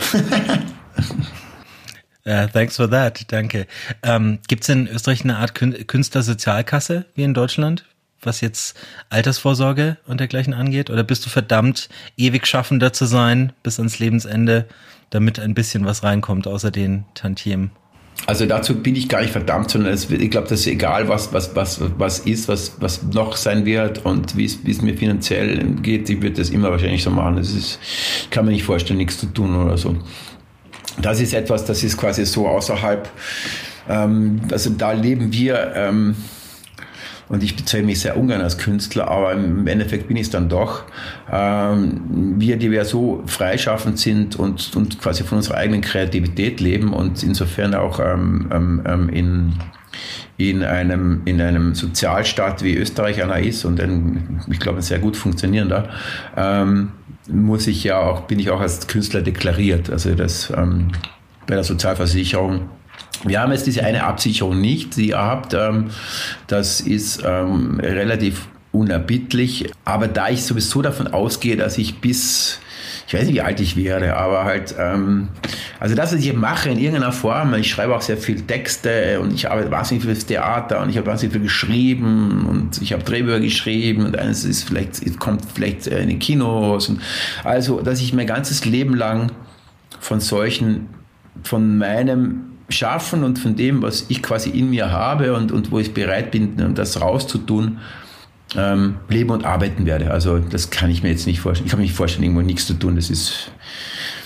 Uh, thanks for that, danke. Ähm, Gibt es in Österreich eine Art Kün- Künstlersozialkasse wie in Deutschland, was jetzt Altersvorsorge und dergleichen angeht? Oder bist du verdammt, ewig Schaffender zu sein bis ans Lebensende, damit ein bisschen was reinkommt, außer den Tantiemen? Also dazu bin ich gar nicht verdammt, sondern es, ich glaube, das ist egal, was, was, was, was ist, was, was noch sein wird und wie es, wie es mir finanziell geht, ich würde das immer wahrscheinlich so machen. Das ist, kann mir nicht vorstellen, nichts zu tun oder so. Das ist etwas, das ist quasi so außerhalb, ähm, also da leben wir, ähm, und ich bezeichne mich sehr ungern als Künstler, aber im Endeffekt bin ich es dann doch. Ähm, wir, die wir so freischaffend sind und, und quasi von unserer eigenen Kreativität leben und insofern auch ähm, ähm, in, in, einem, in einem Sozialstaat wie Österreich einer ist und ein, ich glaube, ein sehr gut funktionierender, ähm, muss ich ja auch, bin ich auch als Künstler deklariert. Also das ähm, bei der Sozialversicherung. Wir haben jetzt diese eine Absicherung nicht, die ihr habt. Ähm, das ist ähm, relativ unerbittlich. Aber da ich sowieso davon ausgehe, dass ich bis, ich weiß nicht, wie alt ich werde, aber halt, ähm, also das, was ich mache in irgendeiner Form, ich schreibe auch sehr viel Texte und ich arbeite wahnsinnig viel fürs Theater und ich habe wahnsinnig viel geschrieben und ich habe Drehbücher geschrieben und eines ist vielleicht, kommt vielleicht in die Kinos. Und also, dass ich mein ganzes Leben lang von solchen, von meinem Schaffen und von dem, was ich quasi in mir habe und, und wo ich bereit bin, das rauszutun, ähm, leben und arbeiten werde. Also das kann ich mir jetzt nicht vorstellen. Ich kann mir nicht vorstellen, irgendwo nichts zu tun. Das ist,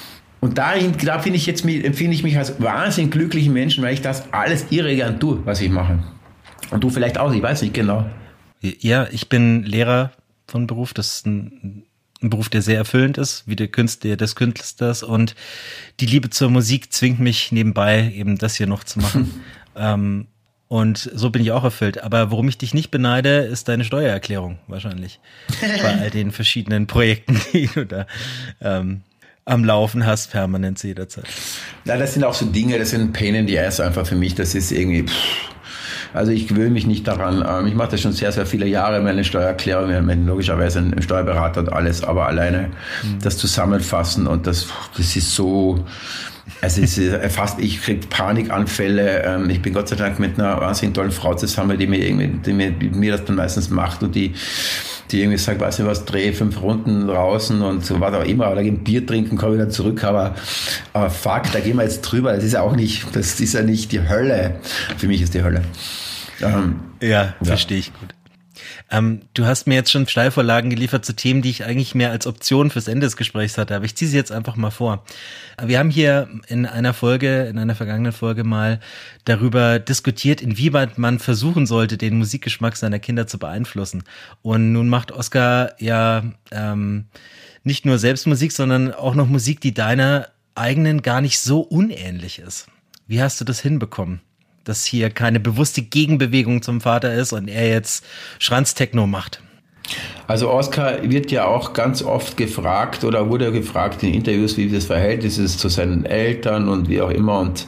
Und dahin, da finde ich jetzt, empfinde ich mich als wahnsinnig glücklichen Menschen, weil ich das alles irre gern tue, was ich mache. Und du vielleicht auch, ich weiß nicht genau. Ja, ich bin Lehrer von Beruf, das ist ein, ein Beruf, der sehr erfüllend ist, wie der Künstler des Künstlers, und die Liebe zur Musik zwingt mich nebenbei eben das hier noch zu machen. ähm, und so bin ich auch erfüllt. Aber worum ich dich nicht beneide, ist deine Steuererklärung wahrscheinlich. Bei all den verschiedenen Projekten, die du da ähm, am Laufen hast, permanent zu jeder Zeit. Ja, das sind auch so Dinge, das sind Pain in the Ass einfach für mich, das ist irgendwie... Pff. Also ich gewöhne mich nicht daran. Ich mache das schon sehr, sehr viele Jahre, meine Steuererklärung, logischerweise ein Steuerberater und alles, aber alleine mhm. das Zusammenfassen und das, das ist so, also es ist fast, ich kriege Panikanfälle. Ich bin Gott sei Dank mit einer wahnsinnig tollen Frau zusammen, die mir irgendwie, die mir, die mir das dann meistens macht und die, die irgendwie sagt, weißt du was, dreh fünf Runden draußen und so was auch immer, oder gehen Bier trinken, komme wieder zurück, aber, aber fuck, da gehen wir jetzt drüber, das ist ja auch nicht, das ist ja nicht die Hölle. Für mich ist die Hölle. Ähm, ja, ja, verstehe ich gut. Ähm, du hast mir jetzt schon Steilvorlagen geliefert zu Themen, die ich eigentlich mehr als Option fürs Ende des Gesprächs hatte, aber ich ziehe sie jetzt einfach mal vor. Wir haben hier in einer Folge, in einer vergangenen Folge mal darüber diskutiert, inwieweit man versuchen sollte, den Musikgeschmack seiner Kinder zu beeinflussen. Und nun macht Oskar ja ähm, nicht nur selbst Musik, sondern auch noch Musik, die deiner eigenen gar nicht so unähnlich ist. Wie hast du das hinbekommen? Dass hier keine bewusste Gegenbewegung zum Vater ist und er jetzt Schranztechno macht. Also Oskar wird ja auch ganz oft gefragt oder wurde gefragt in Interviews, wie das Verhältnis ist zu seinen Eltern und wie auch immer. Und,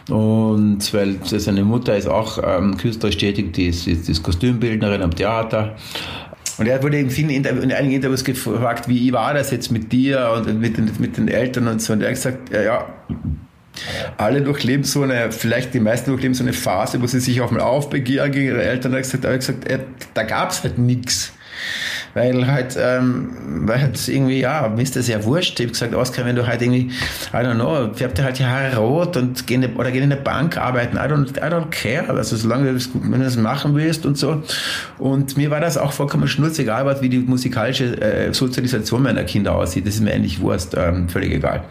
und weil seine Mutter ist auch ähm, künstlerisch tätig, die ist, die ist Kostümbildnerin am Theater. Und er wurde in vielen Interviews, in einigen Interviews gefragt, wie war das jetzt mit dir und mit den, mit den Eltern und so. Und er hat gesagt, ja, ja, alle durchleben so eine, vielleicht die meisten durchleben so eine Phase, wo sie sich auch mal aufbegehren gegen ihre Eltern. Er hat gesagt, er hat gesagt, da gab es halt nichts. Weil halt, ähm, weil halt irgendwie, ja, mir ist das ja wurscht. Ich habe gesagt, Oskar, wenn du halt irgendwie, I don't know, färb dir halt die Haare rot und geh in, oder geh in eine Bank arbeiten. I don't, I don't care. Also solange du das, wenn du das machen willst und so. Und mir war das auch vollkommen schnurzegal, wie die musikalische äh, Sozialisation meiner Kinder aussieht. Das ist mir eigentlich Wurst, ähm, völlig egal.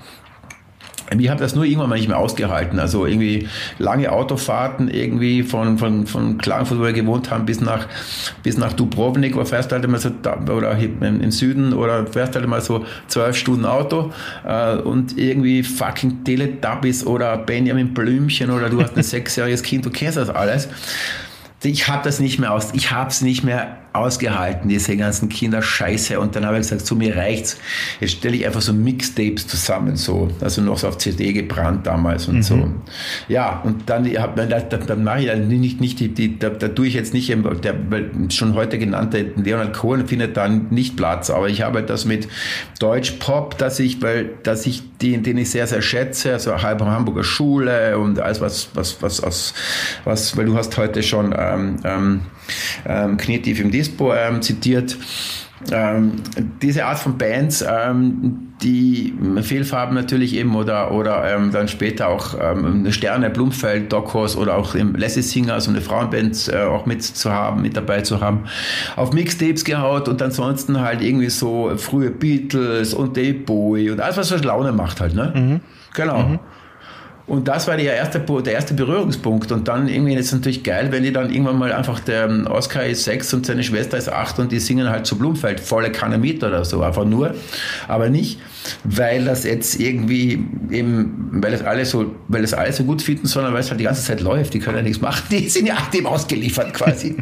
Ich habe das nur irgendwann mal nicht mehr ausgehalten. Also irgendwie lange Autofahrten irgendwie von, von, von Klagenfurt, wo wir gewohnt haben, bis nach, bis nach Dubrovnik, wo fährst du halt immer so, oder im Süden, oder fährst halt immer so zwölf Stunden Auto, äh, und irgendwie fucking Teletubbies oder Benjamin Blümchen oder du hast ein sechsjähriges Kind, du kennst das alles. Ich habe das nicht mehr aus, ich habe es nicht mehr ausgehalten, diese ganzen Kinderscheiße. Und dann habe ich gesagt, so, mir reicht's. Jetzt stelle ich einfach so Mixtapes zusammen, so, also noch so auf C D gebrannt damals und mhm. so. Ja, und dann, dann, dann, dann mache ich nicht, nicht die, die da, da tue ich jetzt nicht, der schon heute genannte Leonard Cohen findet dann nicht Platz, aber ich habe das mit Deutsch-Pop, dass ich, weil, dass ich den, den ich sehr, sehr schätze, also halb Hamburger Schule und alles, was, was, was aus, was, weil du hast heute schon ähm, ähm, ähm, Knietief im Dispo ähm, zitiert. Ähm, diese Art von Bands, ähm, die Fehlfarben natürlich eben oder, oder ähm, dann später auch ähm, Sterne, Blumfeld, Doc Horse oder auch im Lassie Singer, so eine Frauenband äh, auch mit zu haben, mit dabei zu haben, auf Mixtapes gehaut und ansonsten halt irgendwie so frühe Beatles und Dave Bowie und alles, was so Laune macht halt, ne? Mhm. Genau. Mhm. Und das war der erste, der erste Berührungspunkt. Und dann irgendwie ist es natürlich geil, wenn die dann irgendwann mal einfach, der Oskar ist sechs und seine Schwester ist acht und die singen halt zu Blumfeld, volle Kanne mit oder so. Einfach nur, aber nicht, weil das jetzt irgendwie eben, weil das alle so, weil das alle so gut finden, sondern weil es halt die ganze Zeit läuft. Die können ja nichts machen. Die sind ja dem ausgeliefert quasi.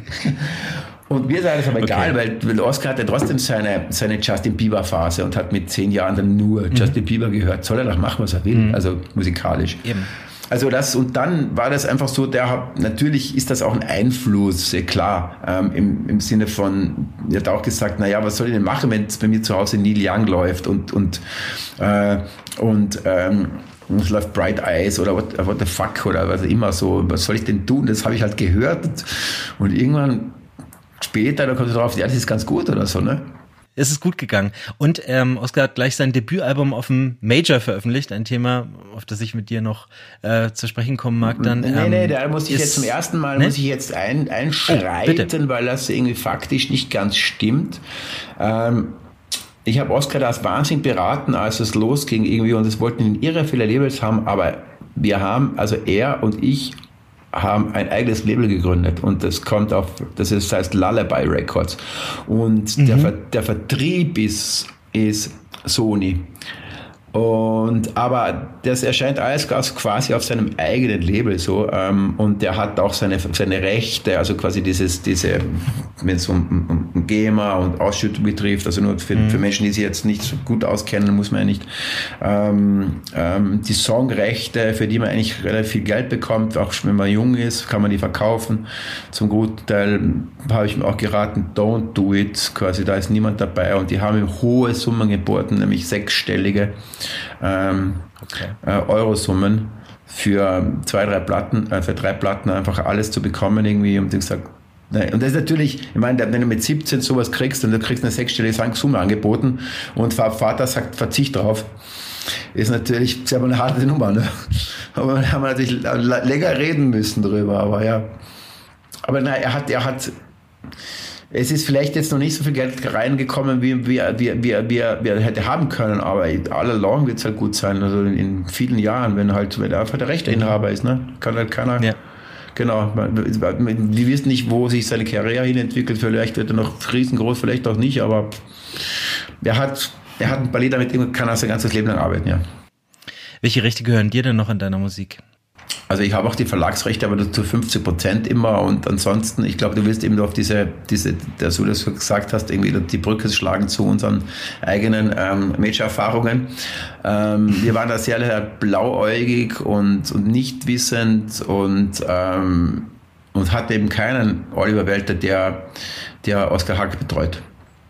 Und mir ist alles aber egal, okay. weil, weil Oskar hatte trotzdem seine, seine Justin Bieber Phase und hat mit zehn Jahren dann nur mhm. Justin Bieber gehört. Soll er doch machen, was er will, mhm. also musikalisch. Eben. Also das, und dann war das einfach so, der hat, natürlich ist das auch ein Einfluss, sehr klar, ähm, im, im Sinne von, er hat auch gesagt, naja, was soll ich denn machen, wenn es bei mir zu Hause Neil Young läuft und, und, äh, und, ähm, es läuft Bright Eyes oder what, what the fuck oder was immer so, was soll ich denn tun? Das habe ich halt gehört und, und irgendwann später, da kommst du drauf, ja, das ist ganz gut oder so, ne? Es ist gut gegangen. Und ähm, Oskar hat gleich sein Debütalbum auf dem Major veröffentlicht, ein Thema, auf das ich mit dir noch äh, zu sprechen kommen mag. Dann, nee, ähm, nee, da muss ich jetzt zum ersten Mal, ne? muss ich jetzt ein, einschreiten, oh, weil das irgendwie faktisch nicht ganz stimmt. Ähm, ich habe Oskar das wahnsinnig beraten, als es losging irgendwie und es wollten ihn irre viele Labels haben, aber wir haben, also er und ich haben ein eigenes Label gegründet und das kommt auf, das ist, das heißt Lullaby Records und mhm. der, Ver, der Vertrieb ist, ist Sony. Und, aber das erscheint alles quasi auf seinem eigenen Label so ähm, und der hat auch seine, seine Rechte, also quasi dieses, diese, wenn es um, um, um GEMA und Ausschüttung betrifft, also nur für, mhm. für Menschen, die sich jetzt nicht so gut auskennen, muss man ja nicht, ähm, ähm, die Songrechte, für die man eigentlich relativ viel Geld bekommt, auch wenn man jung ist, kann man die verkaufen. Zum Gutteil habe ich mir auch geraten, don't do it, quasi da ist niemand dabei und die haben ihm hohe Summen geboten, nämlich sechsstellige Ähm, okay. äh, Eurosummen für zwei, drei Platten, äh, für drei Platten einfach alles zu bekommen irgendwie und ich gesagt, nein. Und das ist natürlich, ich meine, wenn du mit siebzehn sowas kriegst und du kriegst eine sechsstellige Summe angeboten und Vater sagt, verzicht drauf, ist natürlich sehr eine harte Nummer, ne? Aber da haben wir natürlich länger reden müssen drüber, aber ja. Aber nein, er hat, er hat es ist vielleicht jetzt noch nicht so viel Geld reingekommen, wie, wie, wie, wie, wie, wie er hätte haben können, aber all along wird es halt gut sein. Also in vielen Jahren, wenn halt, wenn er einfach der Rechteinhaber ist, ne? Kann halt keiner. Ja. Genau. Wir wissen nicht, wo sich seine Karriere hin entwickelt. Vielleicht wird er noch riesengroß, vielleicht auch nicht, aber er hat, er hat ein paar Lieder, mit dem kann er sein ganzes Leben lang arbeiten, ja. Welche Rechte gehören dir denn noch in deiner Musik? Also ich habe auch die Verlagsrechte, aber zu fünfzig Prozent immer und ansonsten, ich glaube, du willst eben auf diese, diese, dass du das gesagt hast, irgendwie die Brücke schlagen zu unseren eigenen ähm, Major-Erfahrungen. Ähm, wir waren da sehr, sehr blauäugig und, und nicht wissend und, ähm, und hatten eben keinen Oliver Welter, der, der Oskar Hack betreut.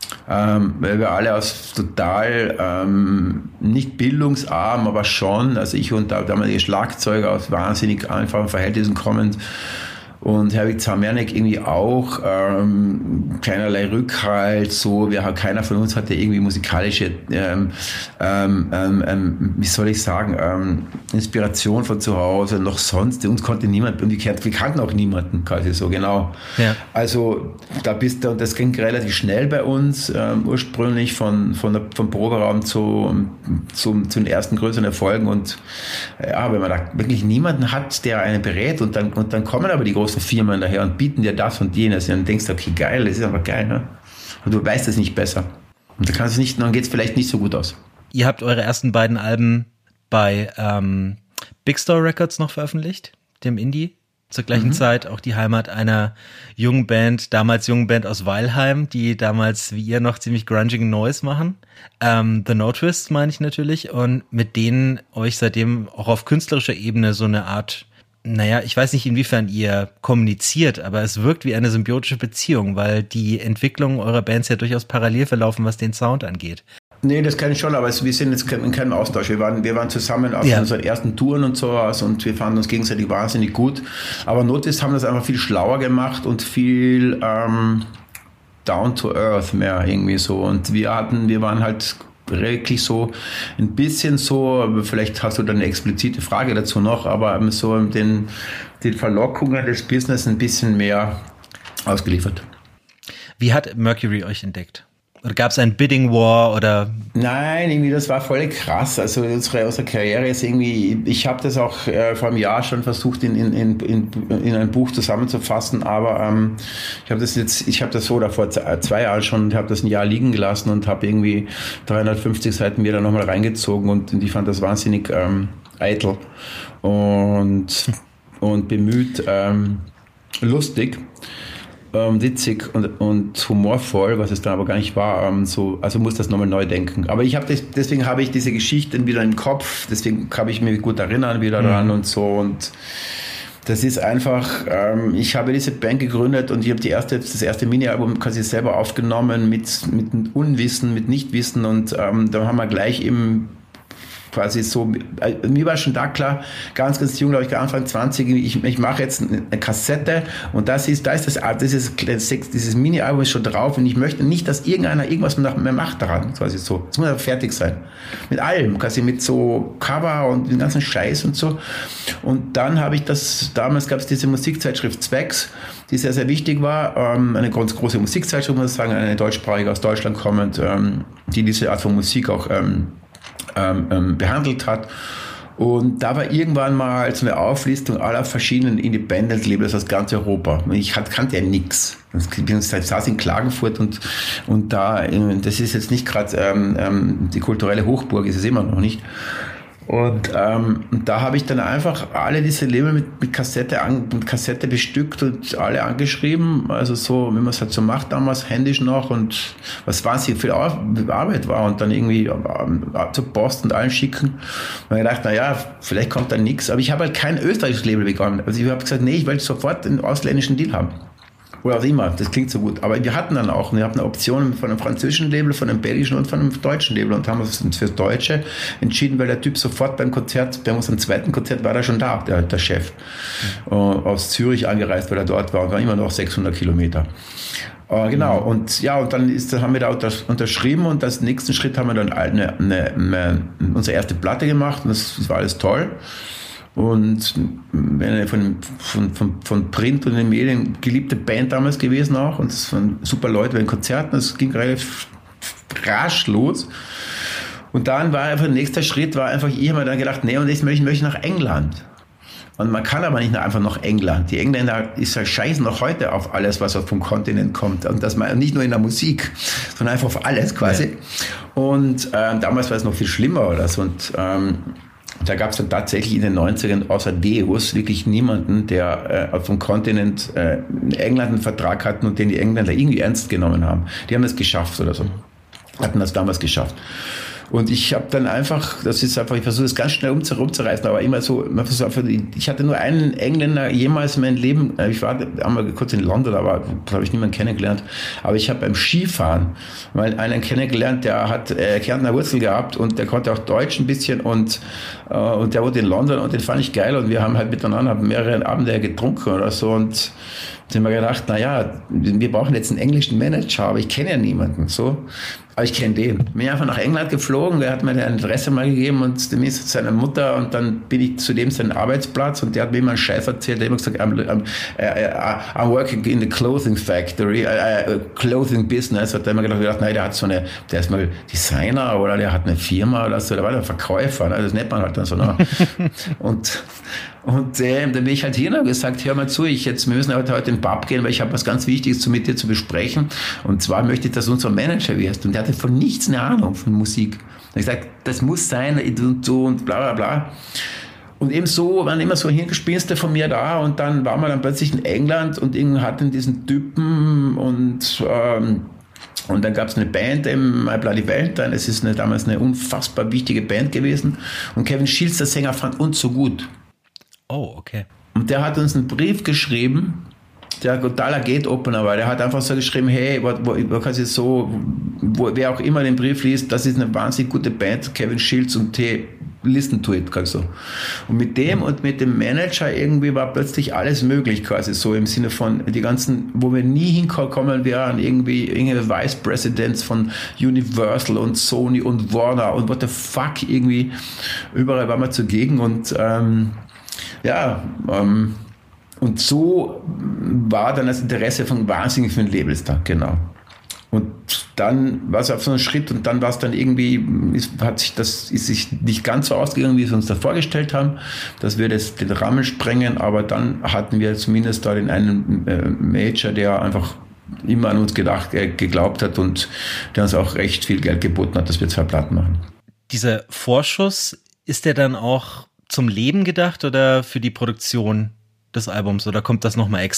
Ähm, weil wir alle aus total ähm, nicht bildungsarm, aber schon, also ich und der damalige Schlagzeuger aus wahnsinnig einfachen Verhältnissen kommend und Herwig Zamernik irgendwie auch, ähm, keinerlei Rückhalt, so, wir, keiner von uns hatte irgendwie musikalische, ähm, ähm, ähm, wie soll ich sagen, ähm, Inspiration von zu Hause, noch sonst, uns konnte niemand, und wir, wir kannten auch niemanden quasi so, genau. Ja. Also, da bist du, und das ging relativ schnell bei uns, ähm, ursprünglich von, von der, vom Proberaum zu, zu, zu den ersten größeren Erfolgen und, ja, wenn man da wirklich niemanden hat, der einen berät und dann, und dann kommen aber die großen Firmen daher und bieten dir das und jenes und dann denkst du, okay, geil, das ist aber geil, ne? Und du weißt es nicht besser. Und dann kannst du nicht, dann geht es vielleicht nicht so gut aus. Ihr habt eure ersten beiden Alben bei ähm, Big Store Records noch veröffentlicht, dem Indie. Zur gleichen mhm. Zeit auch die Heimat einer jungen Band, damals jungen Band aus Weilheim, die damals wie ihr noch ziemlich grungigen Noise machen. Ähm, The No Twist meine ich natürlich und mit denen euch seitdem auch auf künstlerischer Ebene so eine Art, naja, ich weiß nicht, inwiefern ihr kommuniziert, aber es wirkt wie eine symbiotische Beziehung, weil die Entwicklungen eurer Bands ja durchaus parallel verlaufen, was den Sound angeht. Nee, das kann ich schon, aber wir sind jetzt in keinem Austausch. Wir waren, wir waren zusammen auf ja. unseren ersten Touren und sowas und wir fanden uns gegenseitig wahnsinnig gut. Aber Notice haben das einfach viel schlauer gemacht und viel ähm, down to earth mehr irgendwie so. Und wir hatten, wir waren halt wirklich so ein bisschen so, vielleicht hast du da eine explizite Frage dazu noch, aber so den, den Verlockungen des Business ein bisschen mehr ausgeliefert. Wie hat Mercury euch entdeckt? Oder gab es ein Bidding War oder? Nein, irgendwie das war voll krass. Also unsere, unsere Karriere ist irgendwie, ich habe das auch äh, vor einem Jahr schon versucht in, in, in, in ein Buch zusammenzufassen, aber ähm, ich habe das jetzt, ich habe das so oder vor zwei Jahren schon, habe das ein Jahr liegen gelassen und habe irgendwie dreihundertfünfzig Seiten wieder nochmal reingezogen und, und ich fand das wahnsinnig ähm, eitel und, und bemüht, ähm, lustig. Ähm, witzig und, und humorvoll, was es dann aber gar nicht war. Ähm, so, also muss das nochmal neu denken. Aber ich habe deswegen habe ich diese Geschichten wieder im Kopf, deswegen kann ich mich gut erinnern wieder dran mhm. und so. Und das ist einfach, ähm, ich habe diese Band gegründet und ich habe die erste, das erste Mini-Album quasi selber aufgenommen mit, mit Unwissen, mit Nichtwissen und ähm, da haben wir gleich im quasi so, mir war schon da klar, ganz, ganz jung, glaube ich, Anfang zwanzig, ich, ich mache jetzt eine Kassette und das ist, da ist das, dieses, dieses Mini-Album ist schon drauf und ich möchte nicht, dass irgendeiner irgendwas mehr macht daran, quasi so. Es muss ja fertig sein. Mit allem, quasi mit so Cover und den ganzen Scheiß und so. Und dann habe ich das, damals gab es diese Musikzeitschrift Specs, die sehr, sehr wichtig war, ähm, eine ganz große Musikzeitschrift, muss ich sagen, eine deutschsprachige, aus Deutschland kommend, ähm, die diese Art von Musik auch ähm, ähm, behandelt hat. Und da war irgendwann mal so eine Auflistung aller verschiedenen Independent-Labels aus ganz Europa. Ich kannte ja nichts. Ich saß in Klagenfurt und, und da, das ist jetzt nicht gerade ähm, die kulturelle Hochburg, ist es immer noch nicht. Und ähm, da habe ich dann einfach alle diese Label mit, mit, Kassette an, mit Kassette bestückt und alle angeschrieben. Also so, wie man es halt so macht damals, händisch noch und was wahnsinnig viel Arbeit war und dann irgendwie ähm, zur Post und allen schicken. Und ich dachte, naja, vielleicht kommt da nichts. Aber ich habe halt kein österreichisches Label bekommen. Also ich habe gesagt, nee, ich will sofort einen ausländischen Deal haben. Oder auch immer, das klingt so gut. Aber wir hatten dann auch, wir hatten Optionen von einem französischen Label, von einem belgischen und von einem deutschen Label und haben uns für das Deutsche entschieden, weil der Typ sofort beim Konzert, bei unserem zweiten Konzert war er schon da, der, der Chef, mhm. aus Zürich angereist, weil er dort war und war immer noch sechshundert Kilometer. Uh, genau, mhm. und ja, und dann ist, haben wir da unterschrieben und als nächsten Schritt haben wir dann eine, eine, eine, unsere erste Platte gemacht und das, das war alles toll. Und von, von, von, von Print und den Medien geliebte Band damals gewesen auch. Und es waren super Leute bei den Konzerten. Es ging relativ rasch los. Und dann war einfach, der nächste Schritt war einfach, ich habe mir dann gedacht, nee, und jetzt möchte ich möchte nach England. Und man kann aber nicht einfach nach England. Die Engländer ist ja scheißen noch heute auf alles, was vom Kontinent kommt. Und das mal nicht nur in der Musik, sondern einfach auf alles quasi. Ja. Und ähm, damals war es noch viel schlimmer oder so. Und ähm, da gab es dann tatsächlich in den neunzigern außer Deus wirklich niemanden, der äh, vom Kontinent äh, in England einen Vertrag hatten und den die Engländer irgendwie ernst genommen haben. Die haben das geschafft oder so. Hatten das damals geschafft. Und ich habe dann einfach, das ist einfach, ich versuche es ganz schnell umzureißen, aber immer so, ich hatte nur einen Engländer jemals in meinem Leben, ich war einmal kurz in London, aber da habe ich niemanden kennengelernt, aber ich habe beim Skifahren mal einen kennengelernt, der hat äh, Kärntner Wurzel gehabt und der konnte auch Deutsch ein bisschen und, äh, und der wohnt in London und den fand ich geil und wir haben halt miteinander mehrere Abende getrunken oder so und sind wir gedacht, naja, wir brauchen jetzt einen englischen Manager, aber ich kenne ja niemanden, so. Aber ich kenne den. Bin einfach nach England geflogen, der hat mir eine Adresse mal gegeben und dem ist seine Mutter und dann bin ich zu dem seinen Arbeitsplatz und der hat mir immer einen Scheiß erzählt, der hat immer gesagt, I'm, I'm, I'm working in the clothing factory, uh, clothing business, hat er immer gedacht, nein, der hat so eine, der ist mal Designer oder der hat eine Firma oder so, der war ein Verkäufer, ne? Das nennt man halt dann so. Ne? und Und äh, dann bin ich halt hier und habe gesagt, hör mal zu, ich jetzt, wir müssen heute, heute in den Pub gehen, weil ich habe was ganz Wichtiges zu, mit dir zu besprechen. Und zwar möchte ich, dass du unser Manager wirst. Und der hatte von nichts eine Ahnung von Musik. Und ich gesagt, das muss sein und so und bla bla bla. Und eben so waren immer so Hirngespinste von mir da und dann waren wir dann plötzlich in England und irgendwie hatten diesen Typen und ähm, und dann gab es eine Band, im My Bloody Valentine, das ist eine, damals eine unfassbar wichtige Band gewesen und Kevin Shields, der Sänger, fand uns so gut. Oh, okay. Und der hat uns einen Brief geschrieben, der totaler Gate-Opener war. Der hat einfach so geschrieben, hey, wo, wo, wo kannst du so, wo, wer auch immer den Brief liest, das ist eine wahnsinnig gute Band, Kevin Shields und T, listen to it, quasi so. Und mit dem und mit dem Manager irgendwie war plötzlich alles möglich, quasi so im Sinne von die ganzen, wo wir nie hinkommen wären, irgendwie irgendwelche Vice Presidents von Universal und Sony und Warner und what the fuck irgendwie, überall waren wir zugegen und ähm, ja, ähm, und so war dann das Interesse von wahnsinnig vielen Labels da, genau. Und dann war es auf so einen Schritt und dann war es dann irgendwie, ist, hat sich das, ist sich nicht ganz so ausgegangen, wie wir es uns da vorgestellt haben, dass wir das, den Rahmen sprengen, aber dann hatten wir zumindest da den einen äh, Major, der einfach immer an uns gedacht, äh, geglaubt hat und der uns auch recht viel Geld geboten hat, dass wir zwei Platten machen. Dieser Vorschuss, ist der dann auch zum Leben gedacht oder für die Produktion des Albums oder kommt das nochmal extra?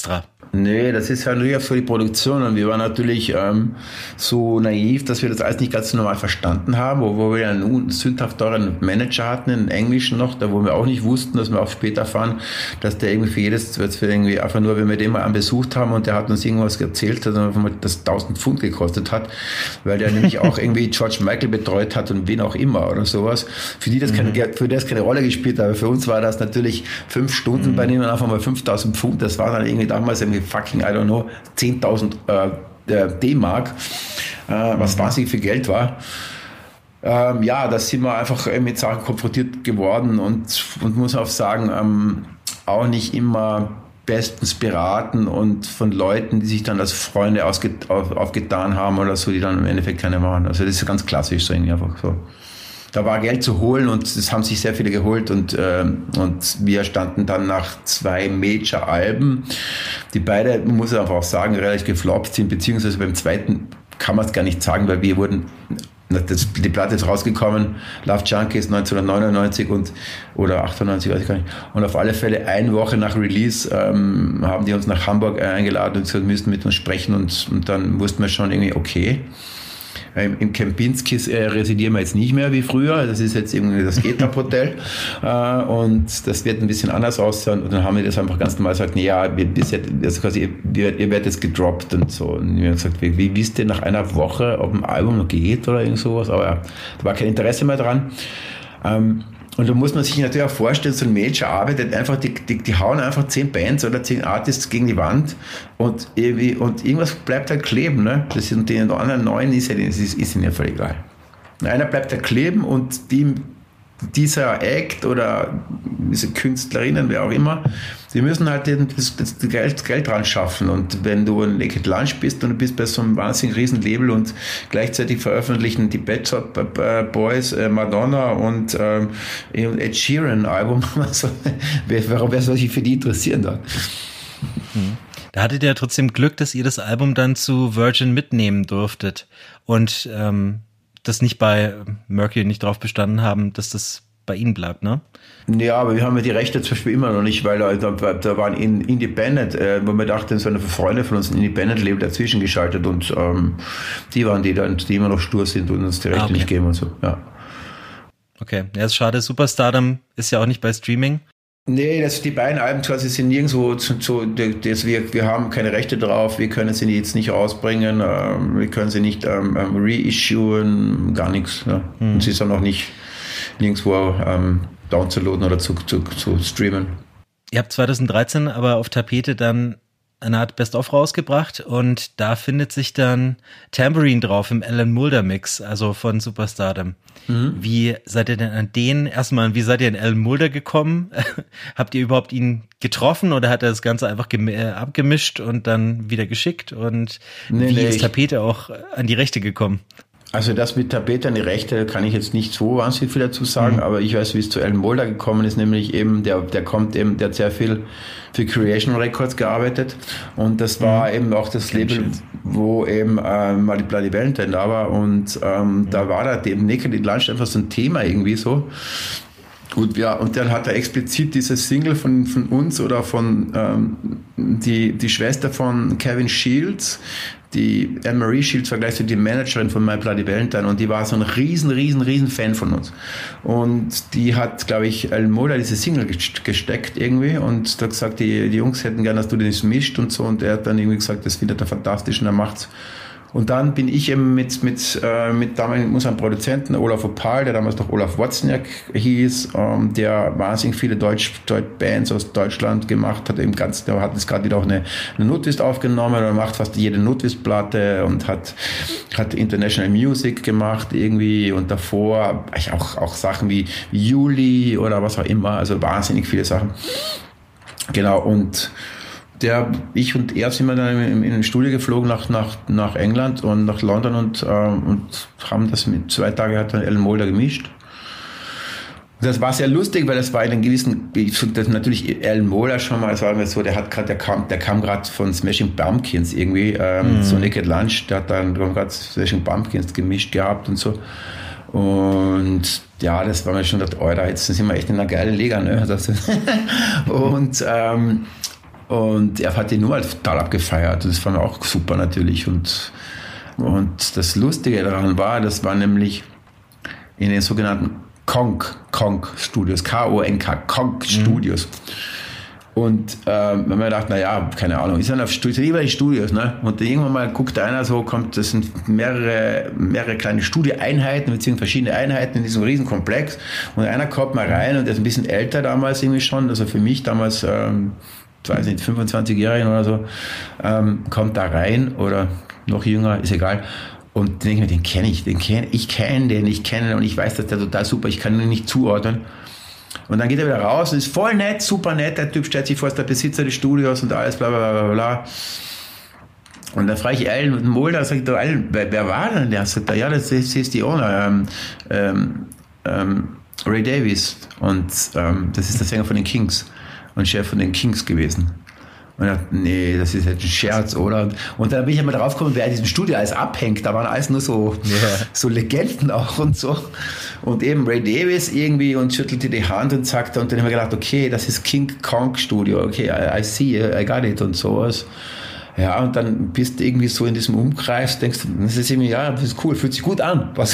Nee, das ist ja nur für die Produktion und wir waren natürlich ähm, so naiv, dass wir das alles nicht ganz normal verstanden haben, wo, wo wir einen sündhaft teuren Manager hatten, in Englischen noch, da wo wir auch nicht wussten, dass wir auch später erfahren, dass der irgendwie für jedes, für irgendwie einfach nur, wenn wir den mal besucht haben und der hat uns irgendwas erzählt, dass das tausend Pfund gekostet hat, weil der nämlich auch irgendwie George Michael betreut hat und wen auch immer oder sowas. Für die das keine, mhm. für das keine Rolle gespielt hat, aber für uns war das natürlich fünf Stunden mhm. bei denen einfach mal fünftausend Pfund, das war dann irgendwie damals irgendwie fucking, I don't know, zehntausend äh, D-Mark, äh, was mhm. wahnsinnig viel Geld war. Ähm, ja, da sind wir einfach mit Sachen konfrontiert geworden und, und muss auch sagen, ähm, auch nicht immer bestens beraten und von Leuten, die sich dann als Freunde ausget- auf, aufgetan haben oder so, die dann im Endeffekt keine waren. Also das ist ganz klassisch so irgendwie einfach so. Da war Geld zu holen und das haben sich sehr viele geholt und, äh, und wir standen dann nach zwei Major-Alben, die beide, man muss einfach auch sagen, relativ gefloppt sind, beziehungsweise beim zweiten kann man es gar nicht sagen, weil wir wurden, das, die Platte ist rausgekommen, Love Junkies neunzehnhundertneunundneunzig und, oder achtundneunzig, weiß ich gar nicht. Und auf alle Fälle eine Woche nach Release ähm, haben die uns nach Hamburg eingeladen und gesagt, müssten mit uns sprechen und, und dann wussten wir schon irgendwie, okay, im Kempinskis äh, residieren wir jetzt nicht mehr wie früher. Das ist jetzt irgendwie das E T A Hotel äh, und das wird ein bisschen anders aussehen. Und dann haben wir das einfach ganz normal gesagt, nee, ja, wir, bis jetzt, also quasi, ihr, ihr werdet jetzt gedroppt und so. Und wir haben gesagt, wie, wie wisst ihr nach einer Woche, ob ein Album noch geht oder irgend sowas? Aber ja, da war kein Interesse mehr dran. Ähm, Und da muss man sich natürlich auch vorstellen, so ein Major arbeitet einfach, die, die, die hauen einfach zehn Bands oder zehn Artists gegen die Wand und irgendwie, und irgendwas bleibt halt kleben, ne? Das sind die anderen neuen, ist, ja, ist, ist ihnen ja völlig egal. Einer bleibt halt kleben und die, dieser Act oder diese Künstlerinnen, wer auch immer, die müssen halt das, das Geld, Geld dran schaffen. Und wenn du ein Naked Lunch bist und du bist bei so einem wahnsinnig riesen Label und gleichzeitig veröffentlichen die Pet Shop Boys, äh, Madonna und ähm, Ed Sheeran Album, also, warum wäre es sich für die interessieren dann? Da hattet ihr ja trotzdem Glück, dass ihr das Album dann zu Virgin mitnehmen durftet und ähm, das nicht bei Mercury nicht drauf bestanden haben, dass das bei ihnen bleibt, ne? Ja, aber wir haben ja die Rechte zum Beispiel immer noch nicht, weil da, da waren in Independent, äh, wo wir dachten, so eine Freunde von uns ein Independent-Label dazwischen geschaltet und ähm, die waren die dann, die immer noch stur sind und uns die Rechte ah, okay. nicht geben und so, ja. Okay, ja, ist schade. Superstardom ist ja auch nicht bei Streaming. Nee, das, die beiden Alben quasi sind nirgendwo zu, zu das, wir, wir haben keine Rechte drauf, wir können sie jetzt nicht rausbringen, ähm, wir können sie nicht ähm, reissuen, gar nichts. Ja. Hm. Und sie ist auch noch nicht nirgendwo ähm, downzuladen oder zu, zu, zu streamen. Ihr habt zweitausenddreizehn aber auf Tapete dann eine Art Best-of rausgebracht und da findet sich dann Tambourine drauf im Alan Moulder Mix, also von Superstardom. Mhm. Wie seid ihr denn an den, erstmal, wie seid ihr an Alan Moulder gekommen? Habt ihr überhaupt ihn getroffen oder hat er das Ganze einfach gem- äh, abgemischt und dann wieder geschickt? Und nee, wie nee, ist Tapete auch an die Rechte gekommen? Also das mit Tapete an die Rechte kann ich jetzt nicht so wahnsinnig viel dazu sagen, mhm. aber ich weiß, wie es zu Alan Moulder gekommen ist, nämlich eben, der, der kommt eben, der hat sehr viel für Creation Records gearbeitet und das war mhm. eben auch das Label, wo eben ähm, mal die Bloody Valentine da war und ähm, mhm. da war da eben Naked Lunch einfach so ein Thema irgendwie so. Gut, ja, und dann hat er explizit dieses Single von, von uns oder von ähm, die, die Schwester von Kevin Shields, die Anne-Marie Shields war gleichzeitig die Managerin von My Bloody Valentine und die war so ein riesen, riesen, riesen Fan von uns. Und die hat, glaube ich, Alan Moulder diese Single gesteckt irgendwie und hat gesagt, die, die Jungs hätten gern, dass du das mischt und so und er hat dann irgendwie gesagt, das findet er fantastisch und er macht's. Und dann bin ich eben mit, mit, äh, mit damals unserem Produzenten Olaf Opal, der damals noch Olaf Wozniak hieß, ähm, der wahnsinnig viele Deutsch, Deutsch Bands aus Deutschland gemacht hat, eben ganz, der hat jetzt gerade wieder auch eine, eine Notwist aufgenommen, oder macht fast jede Notwist-Platte und hat, hat International Music gemacht irgendwie und davor auch, auch Sachen wie Juli oder was auch immer, also wahnsinnig viele Sachen. Genau, und Der, ich und er sind wir dann in, in ein Studio geflogen nach, nach, nach England und nach London und, äh, und haben das mit zwei Tage hat dann Alan Moulder gemischt. Das war sehr lustig, weil das war in einem gewissen, das natürlich Alan Moulder schon mal, sagen wir so, der hat gerade, der kam, der kam gerade von Smashing Pumpkins irgendwie, ähm, mhm. so Naked Lunch, der hat dann gerade Smashing Pumpkins gemischt gehabt und so. Und ja, das war mir schon gedacht, oh, da jetzt sind wir echt in einer geilen Liga, ne? Das, und ähm, Und er hat die Nummer total abgefeiert. Das fand er auch super natürlich. Und, und das Lustige daran war, das war nämlich in den sogenannten Konk, Konk Studios, K O N K, Konk Studios. Mhm. Und ähm, wenn man gedacht, naja, keine Ahnung, ist dann auf Studios, über die Studios, ne? Und irgendwann mal guckt einer so, kommt, das sind mehrere, mehrere kleine Studioeinheiten, beziehungsweise verschiedene Einheiten in diesem riesen Komplex. Und einer kommt mal rein und der ist ein bisschen älter damals irgendwie schon, also für mich damals, ähm, weiß nicht, fünfundzwanzigjährigen oder so, ähm, kommt da rein oder noch jünger, ist egal. Und denke mir, den kenne ich, den kenne ich, kenne den, ich kenne und ich weiß, dass der total super, ich kann ihn nicht zuordnen. Und dann geht er wieder raus und ist voll nett, super nett, der Typ stellt sich vor, ist der Besitzer des Studios und alles, bla bla bla bla. Und dann frage ich Alan Mulder, sag ich, Alan, wer, wer war denn der? Sagt er, ja, das ist, das ist die Owner, ähm, ähm, ähm, Ray Davies. Und ähm, das ist der Sänger von den Kings und Chef von den Kings gewesen. Und ich dachte, nee, das ist jetzt ein Scherz, oder? Und dann bin ich einmal drauf gekommen, wer in diesem Studio alles abhängt. Da waren alles nur so, yeah. so Legenden auch und so. Und eben Ray Davies irgendwie und schüttelte die Hand und sagte, und dann habe ich gedacht, okay, das ist King Kong Studio. Okay, I, I see, I got it und sowas. Ja, und dann bist du irgendwie so in diesem Umkreis, denkst du, das ist irgendwie, ja, das ist cool, fühlt sich gut an, was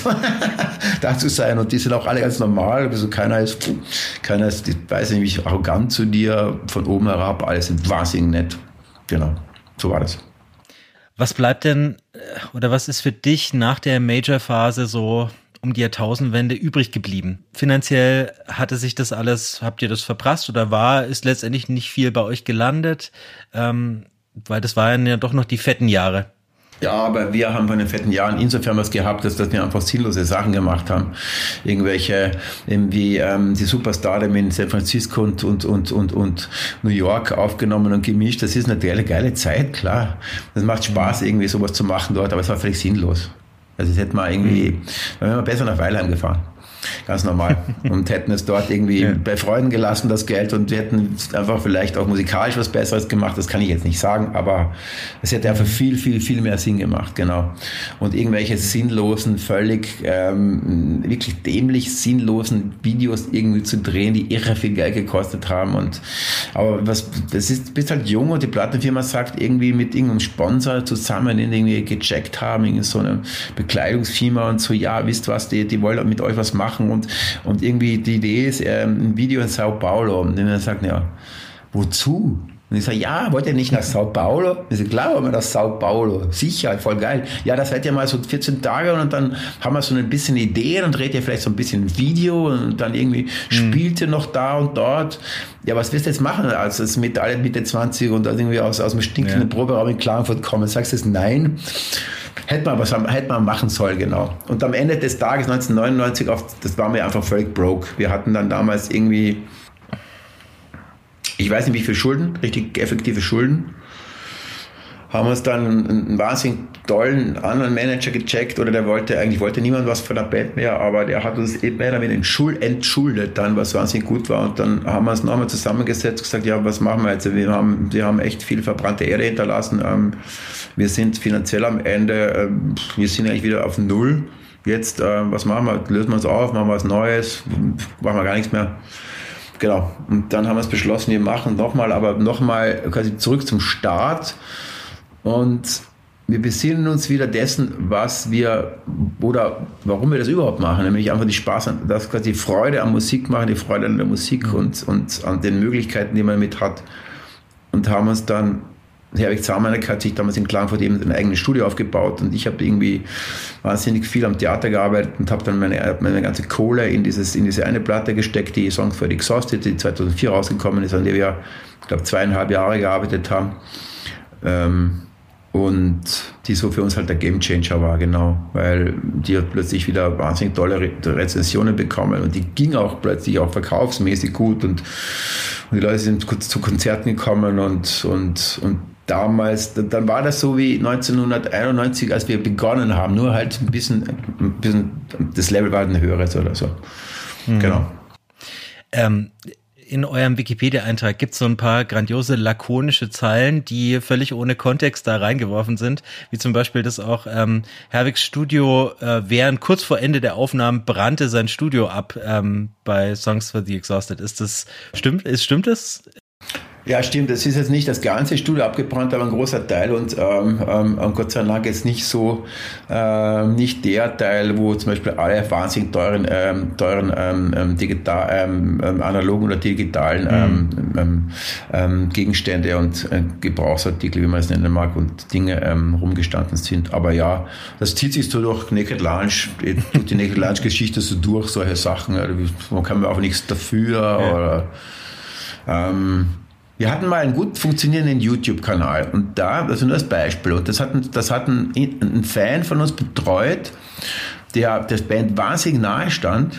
da zu sein. Und die sind auch alle ganz normal, also keiner ist, keiner ist, ich weiß nicht, arrogant zu dir, von oben herab, alle sind wahnsinnig nett. Genau, so war das. Was bleibt denn, oder was ist für dich nach der Major-Phase so um die Jahrtausendwende übrig geblieben? Finanziell hatte sich das alles, habt ihr das verprasst oder war, ist letztendlich nicht viel bei euch gelandet? Ähm, Weil das waren ja doch noch die fetten Jahre. Ja, aber wir haben von den fetten Jahren insofern was gehabt, dass, dass wir einfach sinnlose Sachen gemacht haben. Irgendwelche, eben wie ähm, die Superstardom in San Francisco und, und, und, und, und New York aufgenommen und gemischt. Das ist natürlich eine geile Zeit, klar. Das macht Spaß, irgendwie sowas zu machen dort, aber es war völlig sinnlos. Also das hätte man irgendwie, mhm. dann wären wir besser nach Weilheim gefahren. Ganz normal. Und hätten es dort irgendwie ja. bei Freunden gelassen, das Geld, und wir hätten einfach vielleicht auch musikalisch was Besseres gemacht, das kann ich jetzt nicht sagen, aber es hätte einfach viel, viel, viel mehr Sinn gemacht, genau. Und irgendwelche sinnlosen, völlig, ähm, wirklich dämlich sinnlosen Videos irgendwie zu drehen, die irre viel Geld gekostet haben. Und, aber was, das ist, bist halt jung und die Plattenfirma sagt irgendwie mit irgendeinem Sponsor zusammen irgendwie gecheckt haben, irgendwie so eine Bekleidungsfirma und so, ja, wisst was, die, die wollen mit euch was machen. Und, und irgendwie die Idee ist, ähm, ein Video in Sao Paulo. Und dann sagt er, ja, wozu? Und ich sage, ja, wollt ihr nicht nach Sao Paulo? Ich sage, klar, wollen wir nach Sao Paulo. Sicher, voll geil. Ja, das seid ihr mal so vierzehn Tage und dann haben wir so ein bisschen Ideen und dreht ihr vielleicht so ein bisschen ein Video und dann irgendwie mhm. spielt ihr noch da und dort. Ja, was willst du jetzt machen, als es mit alle Mitte zwanzig und dann irgendwie aus, aus dem stinkenden ja. Proberaum in Klagenfurt kommen? Sagst du jetzt nein? Hätte man was hätte man machen sollen, genau. Und am Ende des Tages neunzehnhundertneunundneunzig, auf, das waren wir einfach völlig broke. Wir hatten dann damals irgendwie, ich weiß nicht wie viel Schulden, richtig effektive Schulden. Haben uns dann einen wahnsinnig tollen anderen Manager gecheckt, oder der wollte, eigentlich wollte niemand was von der Band mehr, aber der hat uns mehr oder weniger entschuldet dann, was wahnsinnig gut war. Und dann haben wir uns nochmal zusammengesetzt und gesagt, ja, was machen wir jetzt? Wir haben, wir haben echt viel verbrannte Erde hinterlassen. Wir sind finanziell am Ende, wir sind eigentlich wieder auf Null. Jetzt, was machen wir? Lösen wir uns auf, machen wir was Neues, machen wir gar nichts mehr. Genau. Und dann haben wir es beschlossen, wir machen nochmal, aber nochmal quasi zurück zum Start. Und wir besinnen uns wieder dessen, was wir, oder warum wir das überhaupt machen, nämlich einfach die Spaß an, das quasi die Freude am Musik machen, die Freude an der Musik und, und an den Möglichkeiten, die man mit hat. Und haben uns dann, Herwig Zamanek hat sich damals in Klagenfurt eben ein eigenes Studio aufgebaut und ich habe irgendwie wahnsinnig viel am Theater gearbeitet und habe dann meine, meine ganze Kohle in, dieses, in diese eine Platte gesteckt, die Songs for the Exhausted, die zweitausendvier rausgekommen ist, an der wir, ich glaube, zweieinhalb Jahre gearbeitet haben. Ähm, Und die so für uns halt der Gamechanger war, genau, weil die hat plötzlich wieder wahnsinnig tolle Re- Rezensionen bekommen und die ging auch plötzlich auch verkaufsmäßig gut und, und die Leute sind zu Konzerten gekommen und, und, und damals, dann war das so wie neunzehnhunderteinundneunzig, als wir begonnen haben, nur halt ein bisschen, ein bisschen das Level war ein höheres oder so. Mhm. Genau. Ähm, In eurem Wikipedia-Eintrag gibt es so ein paar grandiose, lakonische Zeilen, die völlig ohne Kontext da reingeworfen sind, wie zum Beispiel, dass auch ähm, Herwigs Studio, äh, während kurz vor Ende der Aufnahmen brannte sein Studio ab ähm, bei Songs for the Exhausted. Ist das, stimmt, ist, stimmt das? Ja, stimmt. Das ist jetzt nicht das ganze Studio abgebrannt, aber ein großer Teil und ähm, ähm, Gott sei Dank jetzt nicht so, ähm, nicht der Teil, wo zum Beispiel alle wahnsinnig teuren, ähm, teuren ähm, digital, ähm, analogen oder digitalen ähm, ähm, ähm, Gegenstände und äh, Gebrauchsartikel, wie man es nennen mag, und Dinge ähm, rumgestanden sind. Aber ja, das zieht sich so durch Naked Lunch, durch die Naked Lunch Geschichte so durch, solche Sachen. Man kann auch nichts dafür ja. oder ähm, wir hatten mal einen gut funktionierenden YouTube-Kanal und da, also nur als Beispiel, und das hat, das hat ein, ein Fan von uns betreut, der der Band wahnsinnig nahe stand,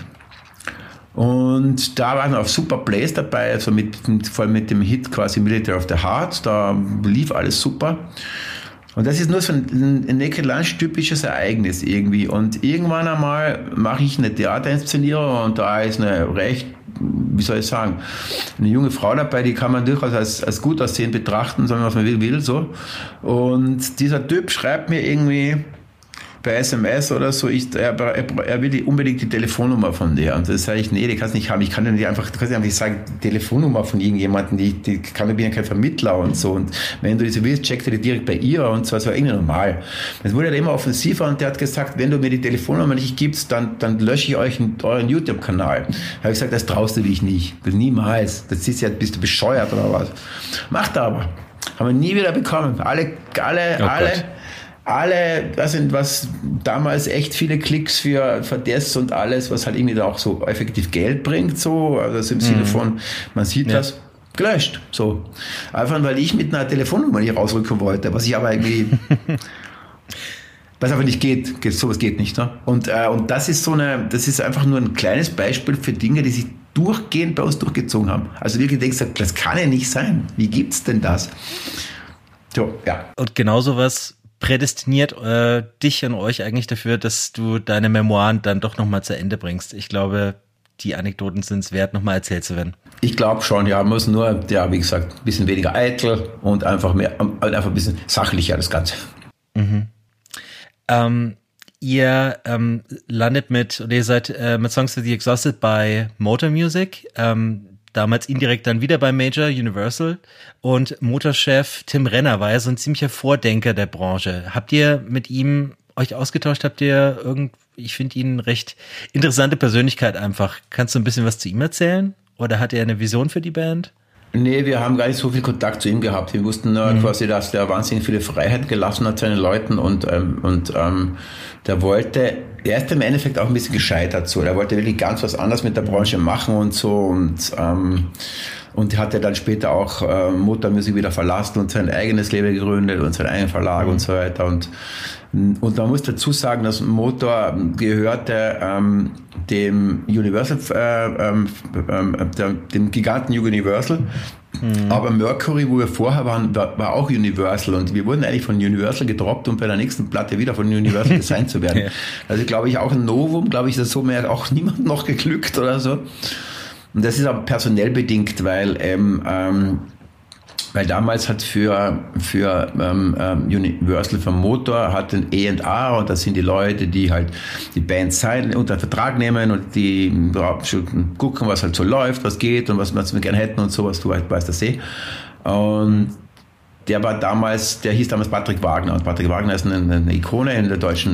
und da waren auch super Plays dabei, also mit, vor allem mit dem Hit quasi Military of the Heart, da lief alles super. Und das ist nur so ein, ein Naked Lunch typisches Ereignis irgendwie. Und irgendwann einmal mache ich eine Theaterinszenierung und da ist eine recht, wie soll ich sagen, eine junge Frau dabei, die kann man durchaus als, als gut aussehend betrachten, sondern was man will, will so. Und dieser Typ schreibt mir irgendwie per S M S oder so, ich, er, er, er will die, unbedingt die Telefonnummer von der. Und das sage ich, nee, die kannst du nicht haben. Ich kann dir nicht einfach, du kannst nicht einfach sagen, die Telefonnummer von irgendjemandem, die, die kann, ich bin ja kein Vermittler und so. Und wenn du diese willst, check dir die direkt bei ihr und so, das war irgendwie normal. Das wurde ja immer offensiver und der hat gesagt, wenn du mir die Telefonnummer nicht gibst, dann, dann lösche ich euch euren YouTube-Kanal. Da habe ich gesagt, das traust du dich nicht. Das niemals. Das ist ja, bist du bescheuert oder was? Macht er aber. Haben wir nie wieder bekommen. Alle, alle, oh alle. Gott. Alle, das sind was damals echt viele Klicks für, für das und alles, was halt irgendwie da auch so effektiv Geld bringt, so, also im Sinne von, man sieht ja. das, gelöscht, so. Einfach, weil ich mit einer Telefonnummer nicht rausrücken wollte, was ich aber irgendwie, was aber nicht geht, geht sowas geht nicht, ne? Und, äh, und das ist so eine, das ist einfach nur ein kleines Beispiel für Dinge, die sich durchgehend bei uns durchgezogen haben. Also wirklich denkst du, das kann ja nicht sein. Wie gibt's denn das? So, ja. Und genau sowas prädestiniert äh, dich und euch eigentlich dafür, dass du deine Memoiren dann doch nochmal zu Ende bringst. Ich glaube, die Anekdoten sind es wert, nochmal erzählt zu werden. Ich glaube schon, ja, muss nur, ja, wie gesagt, ein bisschen weniger eitel und einfach mehr, einfach ein bisschen sachlicher das Ganze. Mhm. Ähm, ihr ähm, landet mit, oder ihr seid äh, mit Songs for the Exhausted bei Motor Music, ähm, damals indirekt dann wieder bei Major Universal, und Motorchef Tim Renner war ja so ein ziemlicher Vordenker der Branche. Habt ihr mit ihm euch ausgetauscht? Habt ihr irgend, ich finde ihn recht interessante Persönlichkeit einfach. Kannst du ein bisschen was zu ihm erzählen? Oder hat er eine Vision für die Band? Nee, wir haben gar nicht so viel Kontakt zu ihm gehabt. Wir wussten nur mhm. quasi, dass der wahnsinnig viele Freiheit gelassen hat seinen Leuten und, ähm, und ähm, der wollte, er ist im Endeffekt auch ein bisschen gescheitert so. Er wollte wirklich ganz was anderes mit der Branche machen und so und ähm, und hat er dann später auch äh, Motor Music wieder verlassen und sein eigenes Label gegründet und seinen eigenen Verlag mhm. und so weiter. Und Und man muss dazu sagen, dass Motor gehörte ähm, dem Universal, äh, ähm, äh, der, dem Giganten Universal. Mhm. Aber Mercury, wo wir vorher waren, war, war auch Universal. Und wir wurden eigentlich von Universal gedroppt, um bei der nächsten Platte wieder von Universal designt zu werden. Ja. Also glaube ich auch ein Novum, glaube ich, das ist so mehr auch niemand noch geglückt oder so. Und das ist aber personell bedingt, weil ähm, ähm, Weil damals hat für, für ähm, Universal für Motor hat ein E und A, und das sind die Leute, die halt die Band sein, unter Vertrag nehmen und die gucken, was halt so läuft, was geht und was, was wir gerne hätten und sowas, du weißt das eh. Und der war damals, der hieß damals Patrick Wagner, und Patrick Wagner ist eine, eine Ikone in der deutschen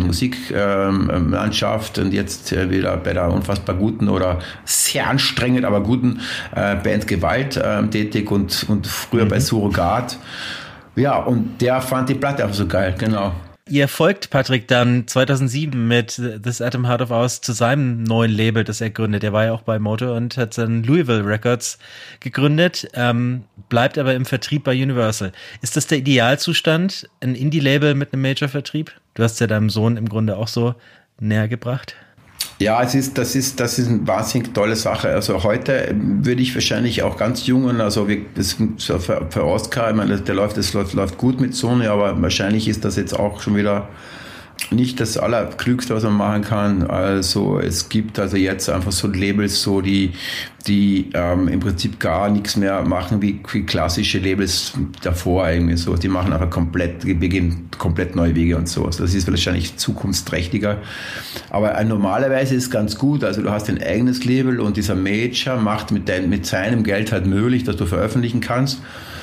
Musiklandschaft ähm, und jetzt äh, wieder bei der unfassbar guten oder sehr anstrengend, aber guten äh, Band Gewalt äh, tätig und, und früher mhm. bei Surrogat. Ja, und der fand die Platte auch so geil, genau. Ihr folgt Patrick dann zweitausendsieben mit This Atom Heart of Ours zu seinem neuen Label, das er gründet. Er war ja auch bei Motor und hat dann Louisville Records gegründet, ähm, bleibt aber im Vertrieb bei Universal. Ist das der Idealzustand, ein Indie-Label mit einem Major-Vertrieb? Du hast ja deinem Sohn im Grunde auch so näher gebracht. Ja, es ist, das ist, das ist eine wahnsinnig tolle Sache. Also heute würde ich wahrscheinlich auch ganz jungen, also wir, das, für, für Oscar, ich meine, der läuft, das läuft, läuft gut mit Sony, aber wahrscheinlich ist das jetzt auch schon wieder nicht das Allerklügste, was man machen kann. Also es gibt also jetzt einfach so Labels, so die, die ähm, im Prinzip gar nichts mehr machen wie, wie klassische Labels davor irgendwie so. Die machen einfach komplett, die beginnen komplett neue Wege und sowas. Das ist wahrscheinlich zukunftsträchtiger. Aber äh, normalerweise ist es ganz gut. Also du hast ein eigenes Label und dieser Major macht mit, dein, mit seinem Geld halt möglich, dass du veröffentlichen kannst.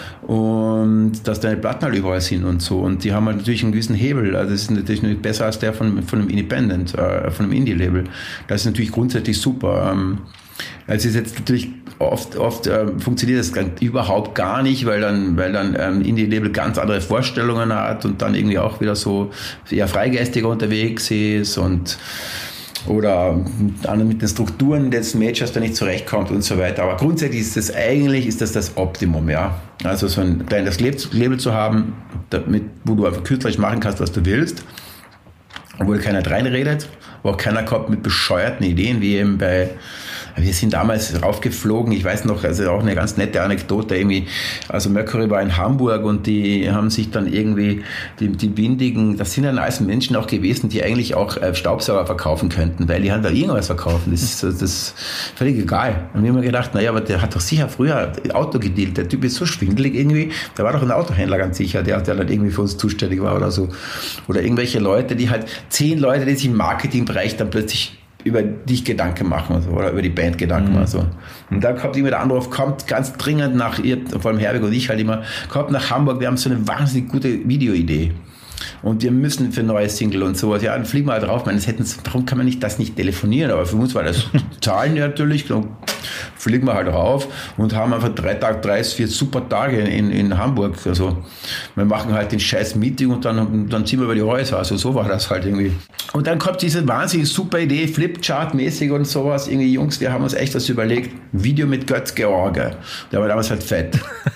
Und dass deine Platten halt überall sind und so. Und die haben halt natürlich einen gewissen Hebel. Also das ist natürlich nicht besser als der von, von einem Independent, äh, von einem Indie-Label. Das ist natürlich grundsätzlich super. Ähm, also es ist jetzt natürlich oft, oft äh, funktioniert das überhaupt gar nicht, weil dann, weil dann ähm, Indie-Label ganz andere Vorstellungen hat und dann irgendwie auch wieder so eher freigeistiger unterwegs ist und oder mit den Strukturen des Majors da nicht zurechtkommt und so weiter. Aber grundsätzlich ist das eigentlich ist das, das Optimum, ja. Also so ein kleines Label zu haben, damit, wo du einfach künstlerisch machen kannst, was du willst, wo keiner reinredet, wo auch keiner kommt mit bescheuerten Ideen, wie eben bei wir sind damals raufgeflogen, ich weiß noch, also auch eine ganz nette Anekdote, irgendwie, also Mercury war in Hamburg und die haben sich dann irgendwie, die, die Bindigen, das sind dann alles Menschen auch gewesen, die eigentlich auch Staubsauger verkaufen könnten, weil die haben da irgendwas verkaufen, das ist, das ist völlig egal. Und wir haben mir gedacht, naja, aber der hat doch sicher früher Auto gedealt, der Typ ist so schwindelig irgendwie, da war doch ein Autohändler ganz sicher, der, der dann irgendwie für uns zuständig war oder so. Oder irgendwelche Leute, die halt, zehn Leute, die sich im Marketingbereich dann plötzlich über dich Gedanken machen oder, so, oder über die Band Gedanken machen. Mhm. So. Und dann kommt immer der Anruf, kommt ganz dringend nach ihr, vor allem Herwig und ich halt immer, kommt nach Hamburg, wir haben so eine wahnsinnig gute Videoidee. Und wir müssen für neue Single und sowas, ja, dann fliegen wir halt drauf. Man, das hätten, warum kann man nicht das nicht telefonieren? Aber für uns war das Zahlen natürlich. Dann fliegen wir halt rauf und haben einfach drei Tage, drei, vier super Tage in, in Hamburg. Also wir machen halt den scheiß Meeting und dann, dann ziehen wir über die Häuser. Also so war das halt irgendwie. Und dann kommt diese wahnsinnig super Idee, Flipchart-mäßig und sowas. Irgendwie, Jungs, wir haben uns echt was überlegt. Video mit Götz George. Der war damals halt fett.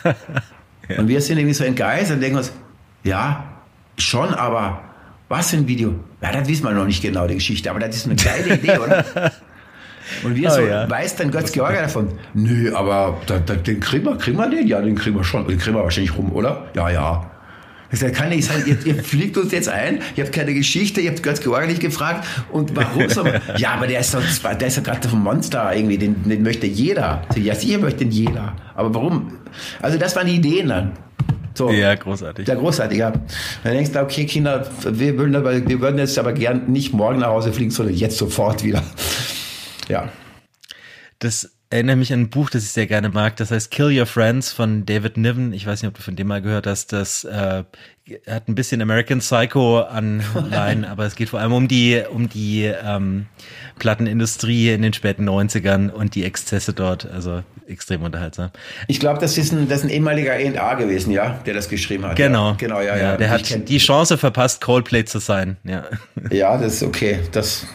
Ja. Und wir sind irgendwie so entgeistert und denken uns, ja, schon, aber was für ein Video? Ja, das wissen wir noch nicht genau, die Geschichte, aber das ist eine geile Idee, oder? Und wir oh, so, ja. Weiß dann Götz George davon? Nö, aber da, da, den kriegen wir, kriegen wir den? Ja, den kriegen wir schon. Den kriegen wir wahrscheinlich rum, oder? Ja, ja. Ich sage, kann nicht sein, ihr, ihr fliegt uns jetzt ein, ihr habt keine Geschichte, ihr habt Götz George nicht gefragt und warum so? Ja, aber der ist doch, der ist doch gerade vom Monster irgendwie, den, den möchte jeder. Ja, sicher möchte den jeder. Aber warum? Also das waren die Ideen dann. So. Ja, großartig. Ja, großartig, ja. Dann denkst du, okay, Kinder, wir würden, aber, wir würden jetzt aber gern nicht morgen nach Hause fliegen, sondern jetzt sofort wieder. Ja. Das erinnert mich an ein Buch, das ich sehr gerne mag. Das heißt Kill Your Friends von David Niven. Ich weiß nicht, ob du von dem mal gehört hast. Das äh, hat ein bisschen American Psycho Anleihen, aber es geht vor allem um die um die ähm, Plattenindustrie in den späten neunzigern und die Exzesse dort. Also extrem unterhaltsam. Ich glaube, das ist ein das ist ein ehemaliger E und A gewesen, ja, der das geschrieben hat. Genau, ja. Genau, ja, ja. ja. Der hat kenn- die Chance verpasst, Coldplay zu sein. Ja, ja, das ist okay. Das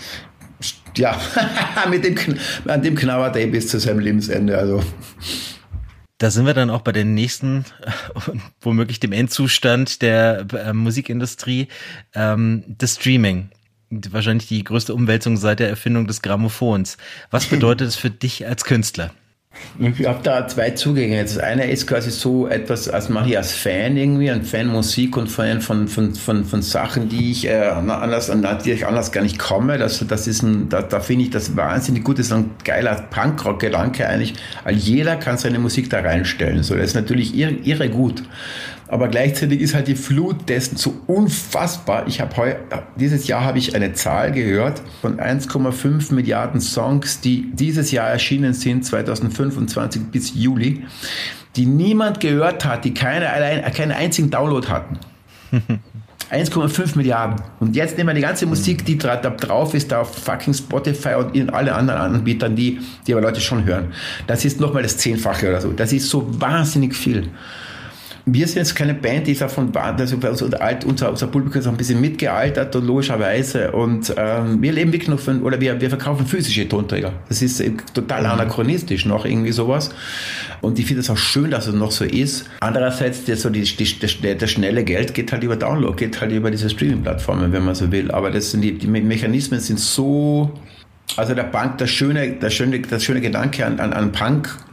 ja, mit dem an dem knabbert er bis zu seinem Lebensende. Also da sind wir dann auch bei den nächsten, womöglich dem Endzustand der äh, Musikindustrie, ähm, das Streaming. Wahrscheinlich die größte Umwälzung seit der Erfindung des Grammophons. Was bedeutet es für dich als Künstler? Ich habe da zwei Zugänge. Das eine ist quasi so etwas, als mache ich als Fan irgendwie, ein Fan Musik und Fan von, von, von, von Sachen, die ich, äh, anders, an die ich anders gar nicht komme. Das, das ist ein, da, da finde ich das wahnsinnig gut. Das ist ein geiler Punkrock-Gedanke eigentlich. Weil jeder kann seine Musik da reinstellen. So, das ist natürlich irre, irre gut. Aber gleichzeitig ist halt die Flut dessen so unfassbar. Ich habe heu, dieses Jahr habe ich eine Zahl gehört von eins Komma fünf Milliarden Songs, die dieses Jahr erschienen sind, zwanzig fünfundzwanzig bis Juli, die niemand gehört hat, die keine, allein, keinen einzigen Download hatten. eins Komma fünf Milliarden. Und jetzt nehmen wir die ganze Musik, die da drauf ist, da auf fucking Spotify und in alle anderen Anbietern, die, die aber Leute schon hören. Das ist nochmal das Zehnfache oder so. Das ist so wahnsinnig viel. Wir sind jetzt keine Band, die ist davon, also unser, unser, unser Publikum ist auch ein bisschen mitgealtert und logischerweise und ähm, wir leben wirklich noch von, oder wir, wir verkaufen physische Tonträger. Das ist total anachronistisch noch irgendwie sowas und ich finde es auch schön, dass es noch so ist. Andererseits, der, so die, die, der, der schnelle Geld geht halt über Download, geht halt über diese Streaming-Plattformen, wenn man so will, aber das sind die, die Mechanismen sind so, also der Punk, das schöne, das schöne, das schöne Gedanke an, an, an Punk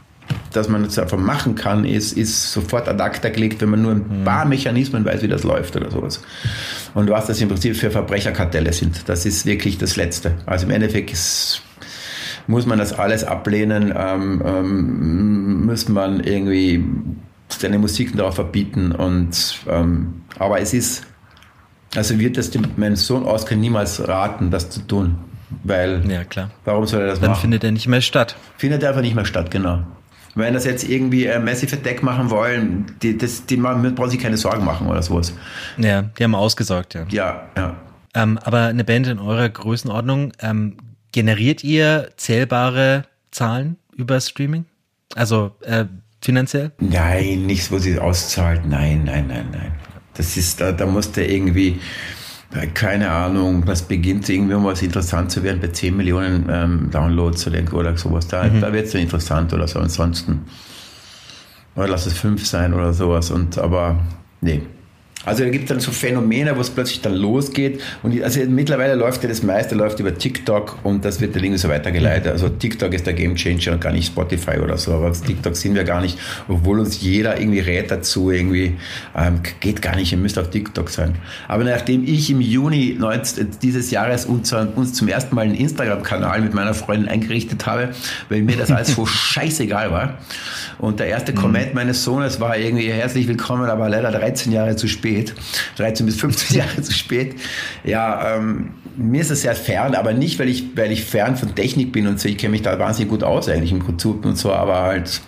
dass man es einfach machen kann, ist, ist sofort ad acta gelegt, wenn man nur ein paar Mechanismen weiß, wie das läuft oder sowas. Und was das im Prinzip für Verbrecherkartelle sind, das ist wirklich das Letzte. Also im Endeffekt ist, muss man das alles ablehnen, ähm, ähm, muss man irgendwie seine Musik darauf verbieten. Und, ähm, aber es ist, also wird das dem, meinem Sohn Oskar niemals raten, das zu tun. Weil, ja, klar. Warum soll er das Dann machen? findet er nicht mehr statt. Findet er einfach nicht mehr statt, genau. Wenn das jetzt irgendwie äh, Massive Attack machen wollen, die, das, die machen, brauchen sich keine Sorgen machen oder sowas. Ja, die haben ausgesorgt, ja. Ja, ja. Ähm, aber eine Band in eurer Größenordnung, ähm, generiert ihr zählbare Zahlen über Streaming? Also äh, finanziell? Nein, nichts, wo sie auszahlt. Nein, nein, nein, nein. Das ist, da, da muss der irgendwie, keine Ahnung, das beginnt irgendwie um was interessant zu werden bei zehn Millionen ähm, Downloads oder, oder sowas. Da, mhm. da wird es dann interessant oder so. Ansonsten, oder lass es fünf sein oder sowas. Und aber, nee. Also da gibt es dann so Phänomene, wo es plötzlich dann losgeht. Und also mittlerweile läuft ja das meiste läuft über TikTok und das wird dann irgendwie so weitergeleitet. Also TikTok ist der Gamechanger und gar nicht Spotify oder so. Aber auf TikTok sind wir gar nicht, obwohl uns jeder irgendwie rät dazu, irgendwie ähm, geht gar nicht, ihr müsst auf TikTok sein. Aber nachdem ich im Juni neunzehn, dieses Jahres uns, uns zum ersten Mal einen Instagram-Kanal mit meiner Freundin eingerichtet habe, weil mir das alles so scheißegal war. Und der erste Comment meines Sohnes war irgendwie herzlich willkommen, aber leider dreizehn Jahre zu spät. dreizehn bis fünfzehn Jahre zu spät. Ja, ähm, mir ist es sehr fern, aber nicht, weil ich, weil ich fern von Technik bin und so. Ich kenne mich da wahnsinnig gut aus eigentlich im Prinzip und so, aber halt,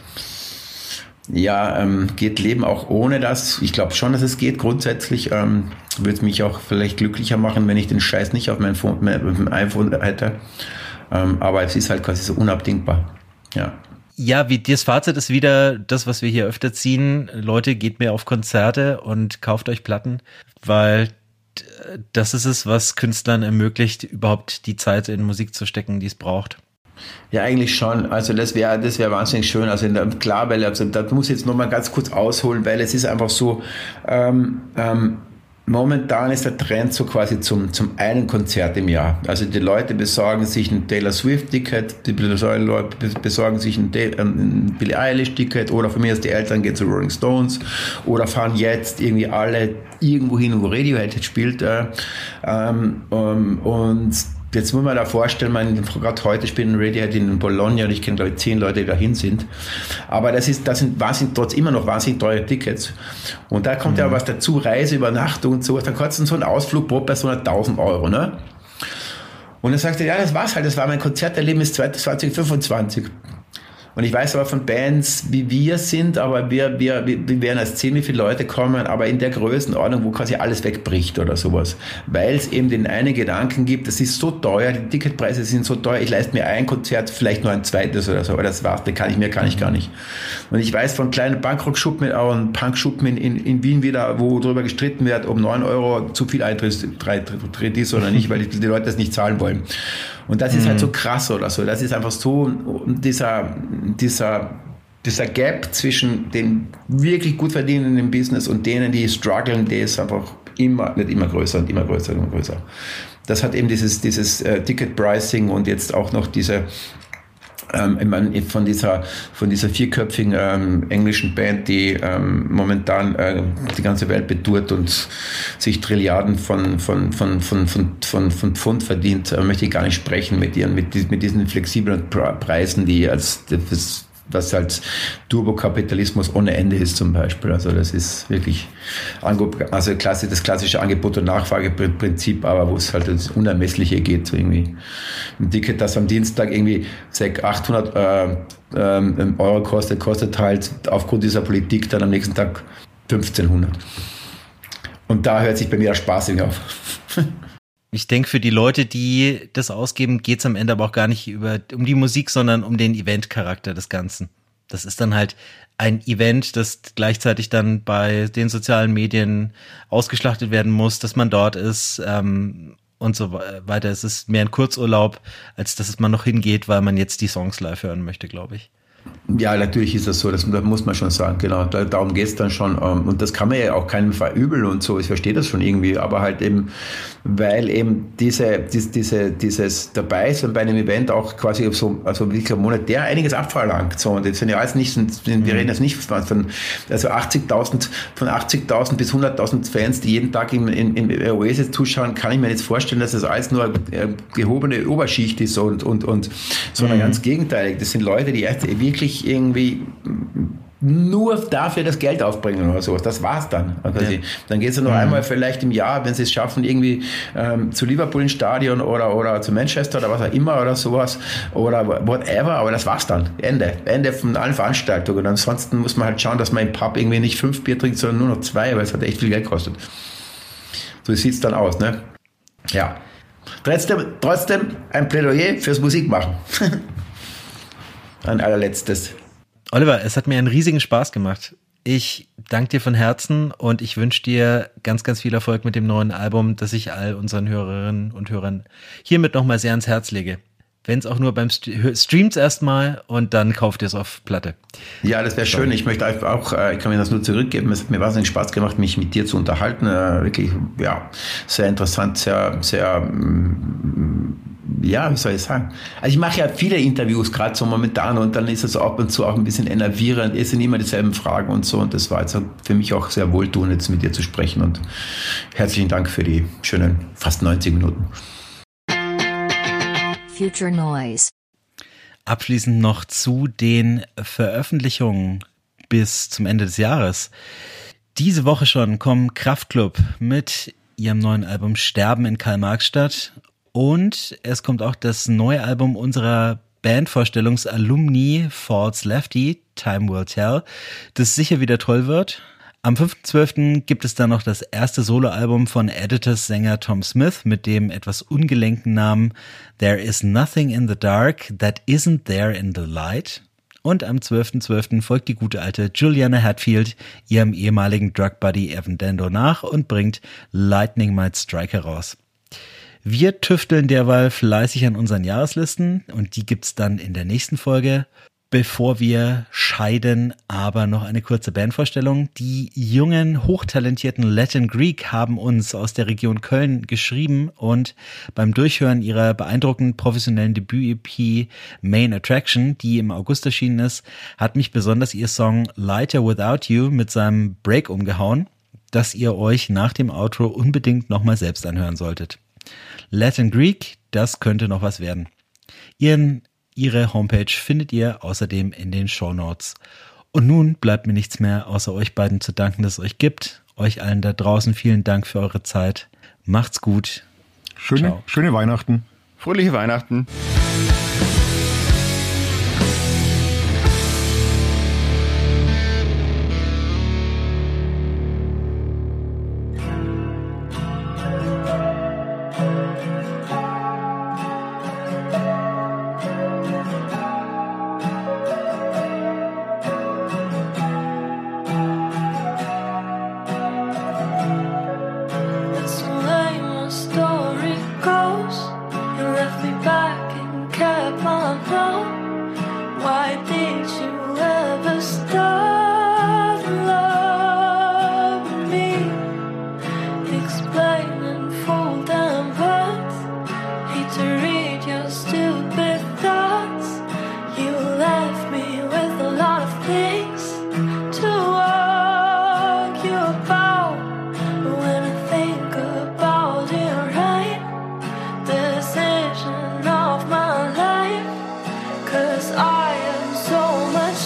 ja, ähm, geht Leben auch ohne das. Ich glaube schon, dass es geht. Grundsätzlich ähm, würde es mich auch vielleicht glücklicher machen, wenn ich den Scheiß nicht auf meinem Phone, meinem iPhone hätte. Ähm, aber es ist halt quasi so unabdingbar. Ja. Ja, wie das Fazit ist wieder das, was wir hier öfter ziehen. Leute, geht mehr auf Konzerte und kauft euch Platten, weil das ist es, was Künstlern ermöglicht, überhaupt die Zeit in Musik zu stecken, die es braucht. Ja, eigentlich schon. Also das wäre das wäre wahnsinnig schön. Also der, klar, weil also, da muss ich jetzt nochmal ganz kurz ausholen, weil es ist einfach so, ähm, ähm, momentan ist der Trend so quasi zum, zum einen Konzert im Jahr. Also die Leute besorgen sich ein Taylor Swift-Ticket, die Leute besorgen sich ein, ein Billie Eilish-Ticket oder von mir aus die Eltern gehen zu Rolling Stones oder fahren jetzt irgendwie alle irgendwo hin, wo Radiohead spielt. Äh, ähm, und jetzt muss man da vorstellen, man, gerade heute spielen Radiohead in Bologna und ich kenne, glaube ich, zehn Leute, die dahin sind. Aber das ist, das sind wahnsinnig, trotz immer noch wahnsinnig teure Tickets. Und da kommt mhm. ja was dazu, Reise, Übernachtung und so. Dann kostet so ein Ausflug pro Person tausend Euro, ne? Und dann sagt er, ja, das war's halt, das war mein Konzerterlebnis zwanzig fünfundzwanzig. Und ich weiß aber von Bands, wie wir sind, aber wir, wir, wir werden als zehn, wie viele Leute kommen, aber in der Größenordnung, wo quasi alles wegbricht oder sowas. Weil es eben den einen Gedanken gibt, das ist so teuer, die Ticketpreise sind so teuer, ich leiste mir ein Konzert, vielleicht nur ein zweites oder so, aber das war's, das kann ich mir, kann ich gar nicht. Und ich weiß von kleinen Punkrock-Schuppen, auch ein Punk-Schuppen in, in, in Wien wieder, wo darüber gestritten wird, ob neun Euro zu viel Eintritt ist oder nicht, weil die, die Leute das nicht zahlen wollen. Und das ist mhm. halt so krass oder so. Das ist einfach so dieser, dieser, dieser Gap zwischen den wirklich gut verdienenden im Business und denen, die strugglen, der ist einfach immer, nicht immer größer und immer größer und immer größer. Das hat eben dieses, dieses äh, Ticket-Pricing und jetzt auch noch diese Ähm, ich meine, von dieser, von dieser vierköpfigen ähm, englischen Band, die ähm, momentan äh, die ganze Welt betourt und sich Trilliarden von, von, von, von, von, von, von Pfund verdient, äh, möchte ich gar nicht sprechen mit ihren, mit, mit diesen flexiblen Preisen, die als das, was halt Turbokapitalismus ohne Ende ist zum Beispiel. Also das ist wirklich also das klassische Angebot- und Nachfrageprinzip, aber wo es halt das Unermessliche geht. So irgendwie ein Ticket, das am Dienstag irgendwie achthundert äh, ähm, Euro kostet, kostet halt aufgrund dieser Politik dann am nächsten Tag fünfzehnhundert. Und da hört sich bei mir der Spaß irgendwie auf. Ich denke, für die Leute, die das ausgeben, geht's am Ende aber auch gar nicht über, um die Musik, sondern um den Event-Charakter des Ganzen. Das ist dann halt ein Event, das gleichzeitig dann bei den sozialen Medien ausgeschlachtet werden muss, dass man dort ist ähm, und so weiter. Es ist mehr ein Kurzurlaub, als dass man noch hingeht, weil man jetzt die Songs live hören möchte, glaube ich. Ja, natürlich ist das so, das, das muss man schon sagen, genau, da, darum geht's dann schon und das kann man ja auch keinem verübeln und so, ich verstehe das schon irgendwie, aber halt eben, weil eben diese, diese, diese dieses dabei sein bei einem Event auch quasi so, also wirklich monetär einiges abverlangt, so, und jetzt sind ja alles nicht, wir reden jetzt nicht von, also achtzigtausend, von achtzigtausend bis hunderttausend Fans, die jeden Tag im, im, im Oasis zuschauen, kann ich mir jetzt vorstellen, dass das alles nur gehobene Oberschicht ist und, und, und sondern mhm. ganz gegenteilig, das sind Leute, die erst wirklich irgendwie nur dafür das Geld aufbringen oder sowas. Das war's dann. Also ja. Dann geht es ja noch mhm. einmal vielleicht im Jahr, wenn sie es schaffen, irgendwie ähm, zu Liverpool ins Stadion oder, oder zu Manchester oder was auch immer oder sowas oder whatever, aber das war's dann. Ende. Ende von allen Veranstaltungen. Und ansonsten muss man halt schauen, dass man im Pub irgendwie nicht fünf Bier trinkt, sondern nur noch zwei, weil es hat echt viel Geld kostet. So sieht's dann aus, ne? Ja. Trotzdem, trotzdem ein Plädoyer fürs Musikmachen. Ein allerletztes. Oliver, es hat mir einen riesigen Spaß gemacht. Ich danke dir von Herzen und ich wünsche dir ganz, ganz viel Erfolg mit dem neuen Album, das ich all unseren Hörerinnen und Hörern hiermit nochmal sehr ans Herz lege. Wenn es auch nur beim St- Streams erstmal und dann kauft ihr es auf Platte. Ja, das wäre schön. Ich möchte auch, ich kann mir das nur zurückgeben. Es hat mir wahnsinnig Spaß gemacht, mich mit dir zu unterhalten. Wirklich, ja, sehr interessant, sehr, sehr, ja, wie soll ich sagen? Also ich mache ja viele Interviews gerade so momentan und dann ist es ab und zu auch ein bisschen enervierend. Es sind immer dieselben Fragen und so und das war jetzt für mich auch sehr wohltuend, jetzt mit dir zu sprechen und herzlichen Dank für die schönen fast neunzig Minuten. Future Noise. Abschließend noch zu den Veröffentlichungen bis zum Ende des Jahres. Diese Woche schon kommen Kraftklub mit ihrem neuen Album Sterben in Karl-Marx-Stadt und es kommt auch das neue Album unserer Bandvorstellungs-Alumni False Lefty, Time Will Tell, das sicher wieder toll wird. Am fünften zwölften gibt es dann noch das erste Soloalbum von Editors-Sänger Tom Smith mit dem etwas ungelenken Namen There is nothing in the dark that isn't there in the light. Und am zwölften zwölften folgt die gute alte Juliana Hatfield ihrem ehemaligen Drug-Buddy Evan Dando nach und bringt Lightning Might Strike heraus. Wir tüfteln derweil fleißig an unseren Jahreslisten und die gibt's dann in der nächsten Folge. Bevor wir scheiden, aber noch eine kurze Bandvorstellung. Die jungen, hochtalentierten Latin Greek haben uns aus der Region Köln geschrieben und beim Durchhören ihrer beeindruckend professionellen Debüt-E P Main Attraction, die im August erschienen ist, hat mich besonders ihr Song Lighter Without You mit seinem Break umgehauen, das ihr euch nach dem Outro unbedingt nochmal selbst anhören solltet. Latin Greek, das könnte noch was werden. Ihren Ihre Homepage findet ihr außerdem in den Shownotes. Und nun bleibt mir nichts mehr, außer euch beiden zu danken, dass es euch gibt. Euch allen da draußen vielen Dank für eure Zeit. Macht's gut. Schöne, schöne Weihnachten. Fröhliche Weihnachten. Of my life, 'cause I am so much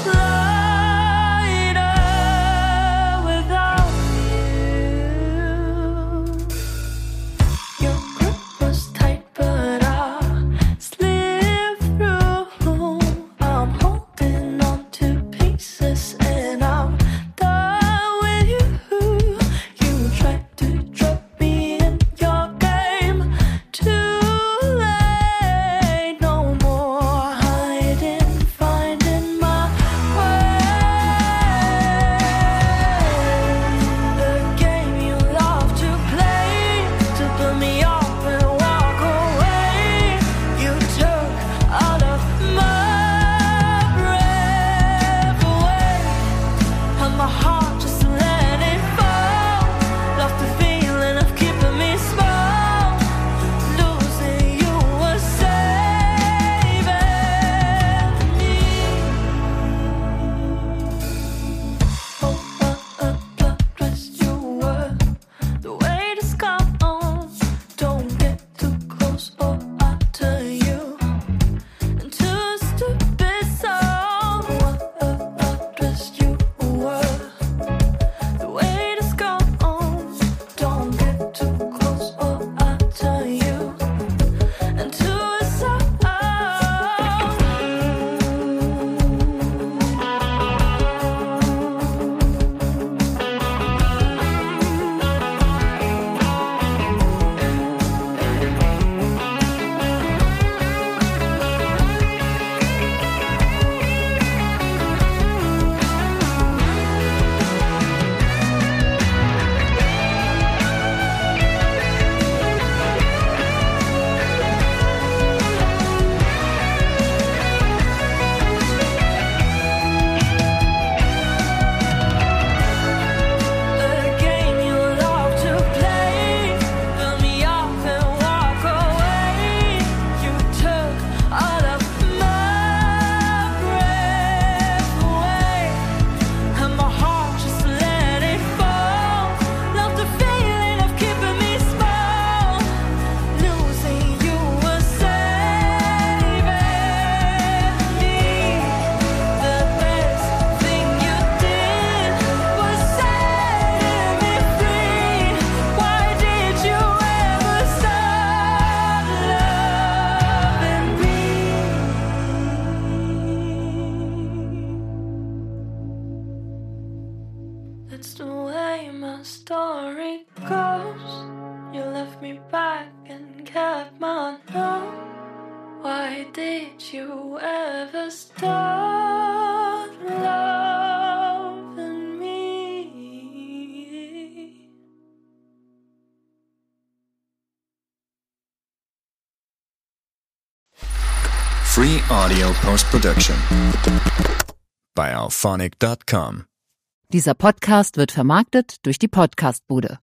That's the way my story goes. You left me back and kept my note. Why did you ever start loving me? Free audio post-production by alphonic dot com. Dieser Podcast wird vermarktet durch die Podcastbude.